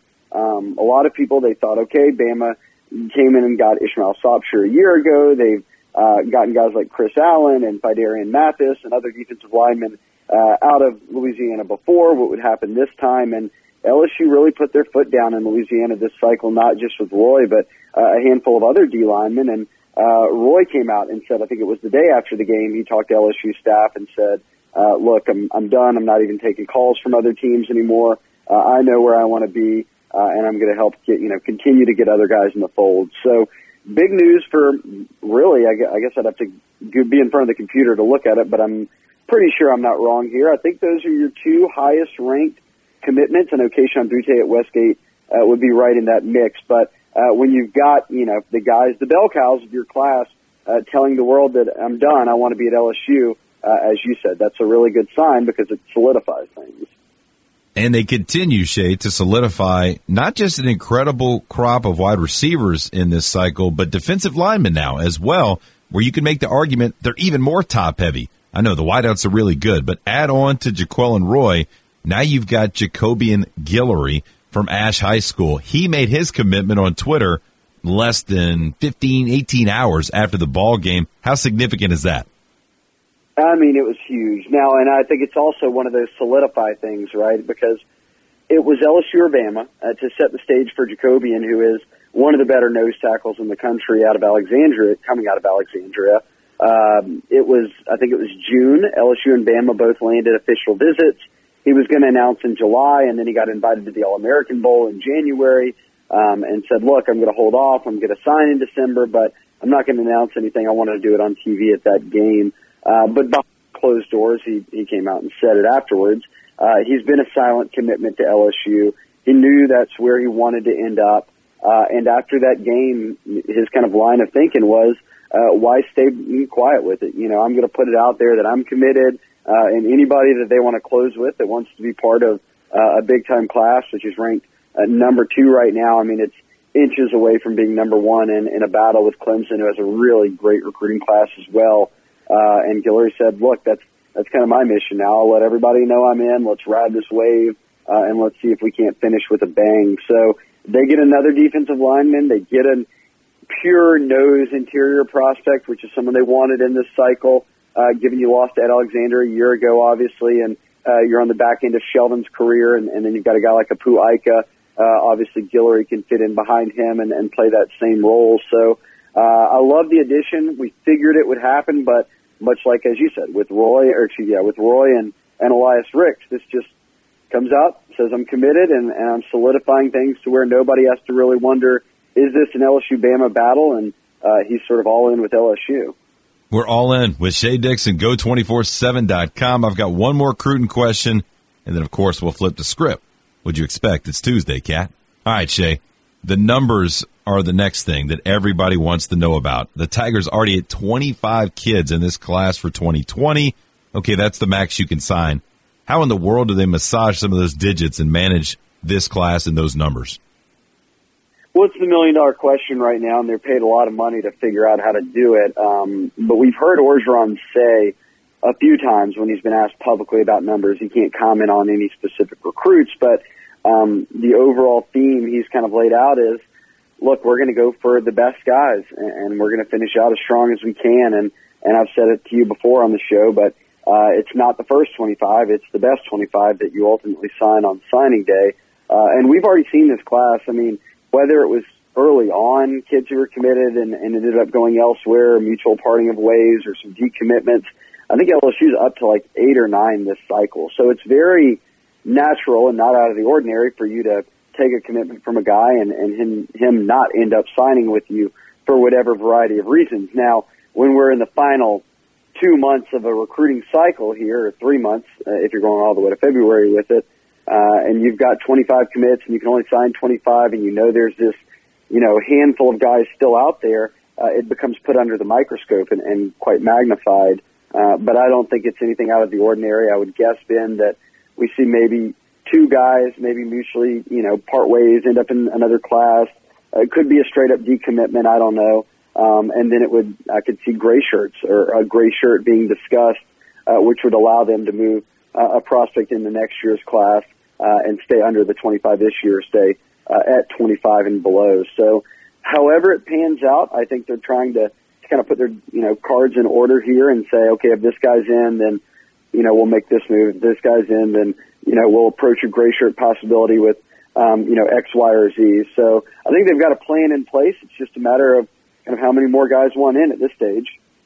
a lot of people, they thought, okay, Bama came in and got Ishmael Sopsher a year ago. They've gotten guys like Chris Allen and Fidarian Mathis and other defensive linemen out of Louisiana before. What would happen this time? And LSU really put their foot down in Louisiana this cycle, not just with Roy, but a handful of other D linemen. And Roy came out and said, I think it was the day after the game, he talked to LSU staff and said, look, I'm done. I'm not even taking calls from other teams anymore. I know where I want to be, and I'm going to help continue to get other guys in the fold. So big news for really, I guess I'd have to be in front of the computer to look at it, but I'm pretty sure I'm not wrong here. I think those are your two highest ranked commitments. I know Keishon Butte at Westgate would be right in that mix, but when you've got, the guys, the bell cows of your class telling the world that I'm done, I want to be at LSU, as you said, that's a really good sign because it solidifies things. And they continue, Shea, to solidify not just an incredible crop of wide receivers in this cycle, but defensive linemen now as well, where you can make the argument they're even more top-heavy. I know the wideouts are really good, but add on to Jaquelin Roy, now you've got Jacobian Guillory from Ash High School. He made his commitment on Twitter less than 15, 18 hours after the ball game. How significant is that? I mean, it was huge. Now, and I think it's also one of those solidify things, right? Because it was LSU or Bama to set the stage for Jacobian, who is one of the better nose tackles in the country coming out of Alexandria. I think it was June. LSU and Bama both landed official visits. He was going to announce in July, and then he got invited to the All-American Bowl in January and said, look, I'm going to hold off. I'm going to sign in December, but I'm not going to announce anything. I wanted to do it on TV at that game. But behind closed doors, he came out and said it afterwards. He's been a silent commitment to LSU. He knew that's where he wanted to end up. And after that game, his kind of line of thinking was, why stay quiet with it? I'm going to put it out there that I'm committed. And anybody that they want to close with that wants to be part of a big-time class, which is ranked number 2 right now, I mean, inches away from being number one in a battle with Clemson, who has a really great recruiting class as well. And Guillory said, look, that's kind of my mission now. I'll let everybody know I'm in. Let's ride this wave, and let's see if we can't finish with a bang. So they get another defensive lineman. They get a pure nose interior prospect, which is someone they wanted in this cycle, given you lost to Ed Alexander a year ago, obviously, and you're on the back end of Sheldon's career, and then you've got a guy like Apu Ika. Obviously, Guillory can fit in behind him and play that same role. So I love the addition. We figured it would happen, but much like, as you said, with Roy and Elias Ricks, this just comes out, says I'm committed, and I'm solidifying things to where nobody has to really wonder, is this an LSU-Bama battle? And he's sort of all in with LSU. We're all in with Shea Dixon, Go247.com. I've got one more Cruton question, and then, of course, we'll flip to script. What'd you expect? It's Tuesday, Cat. All right, Shea. The numbers are the next thing that everybody wants to know about. The Tigers already at 25 kids in this class for 2020. Okay, that's the max you can sign. How in the world do they massage some of those digits and manage this class and those numbers? Well, it's the million-dollar question right now, and they're paid a lot of money to figure out how to do it. But we've heard Orgeron say a few times when he's been asked publicly about numbers, he can't comment on any specific recruits, but the overall theme he's kind of laid out is, look, we're going to go for the best guys, and we're going to finish out as strong as we can. And I've said it to you before on the show, but it's not the first 25, it's the best 25 that you ultimately sign on signing day. And we've already seen this class. I mean, whether it was early on kids who were committed and ended up going elsewhere, mutual parting of ways, or some decommitments, I think LSU's up to like 8 or 9 this cycle. So it's very natural and not out of the ordinary for you to take a commitment from a guy and him not end up signing with you for whatever variety of reasons. Now, when we're in the final 2 months of a recruiting cycle here, or 3 months, if you're going all the way to February with it, and you've got 25 commits and you can only sign 25, and you know there's this, handful of guys still out there, it becomes put under the microscope and quite magnified. But I don't think it's anything out of the ordinary. I would guess, Ben, that we see maybe 2 guys, maybe mutually, part ways, end up in another class. It could be a straight up decommitment. I don't know. And then I could see gray shirts or a gray shirt being discussed, which would allow them to move a prospect in the next year's class, and stay under the 25 this year, stay at 25 and below. So however it pans out, I think they're trying to kind of put their, cards in order here and say, okay, if this guy's in, then, we'll make this move. If this guy's in, then, we'll approach a gray shirt possibility with, X, Y, or Z. So I think they've got a plan in place. It's just a matter of kind of how many more guys want in at this stage.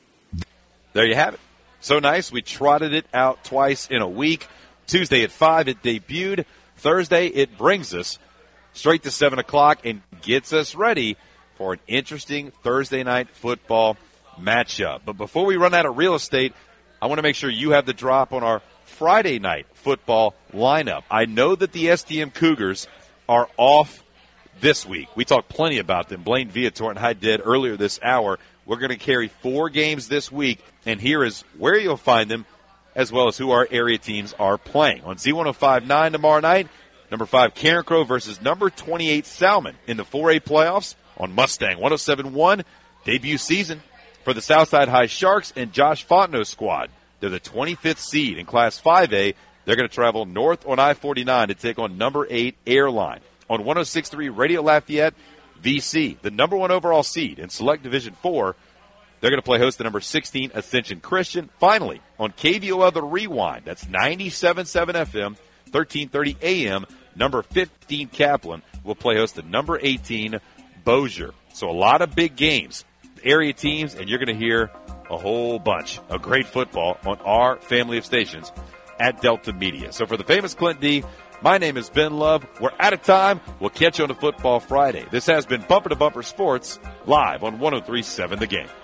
There you have it. So nice. We trotted it out twice in a week. Tuesday at 5, it debuted. Thursday, it brings us straight to 7 o'clock and gets us ready for an interesting Thursday night football matchup. But before we run out of real estate, I want to make sure you have the drop on our Friday night football lineup. I know that the STM Cougars are off this week. We talked plenty about them. Blaine Viator and I did earlier this hour. We're going to carry 4 games this week, and here is where you'll find them, as well as who our area teams are playing. On Z105.9 tomorrow night, number 5 Carencro versus number 28 Salmon in the 4A playoffs. On Mustang 107.1, debut season for the Southside High Sharks and Josh Fontenot's squad. They're the 25th seed in Class 5A. They're going to travel north on I-49 to take on number 8 Airline. On 106.3 Radio Lafayette, VC, the number 1 overall seed in Select Division 4. They're going to play host to number 16 Ascension Christian. Finally, on KVOL The Rewind, that's 97.7 FM, 1330 AM, number 15 Kaplan will play host to number 18 Bossier. So a lot of big games, area teams, and you're going to hear a whole bunch of great football on our family of stations at Delta Media. So for the famous Clint D, my name is Ben Love. We're out of time. We'll catch you on the Football Friday. This has been Bumper to Bumper Sports, live on 103.7 The Game.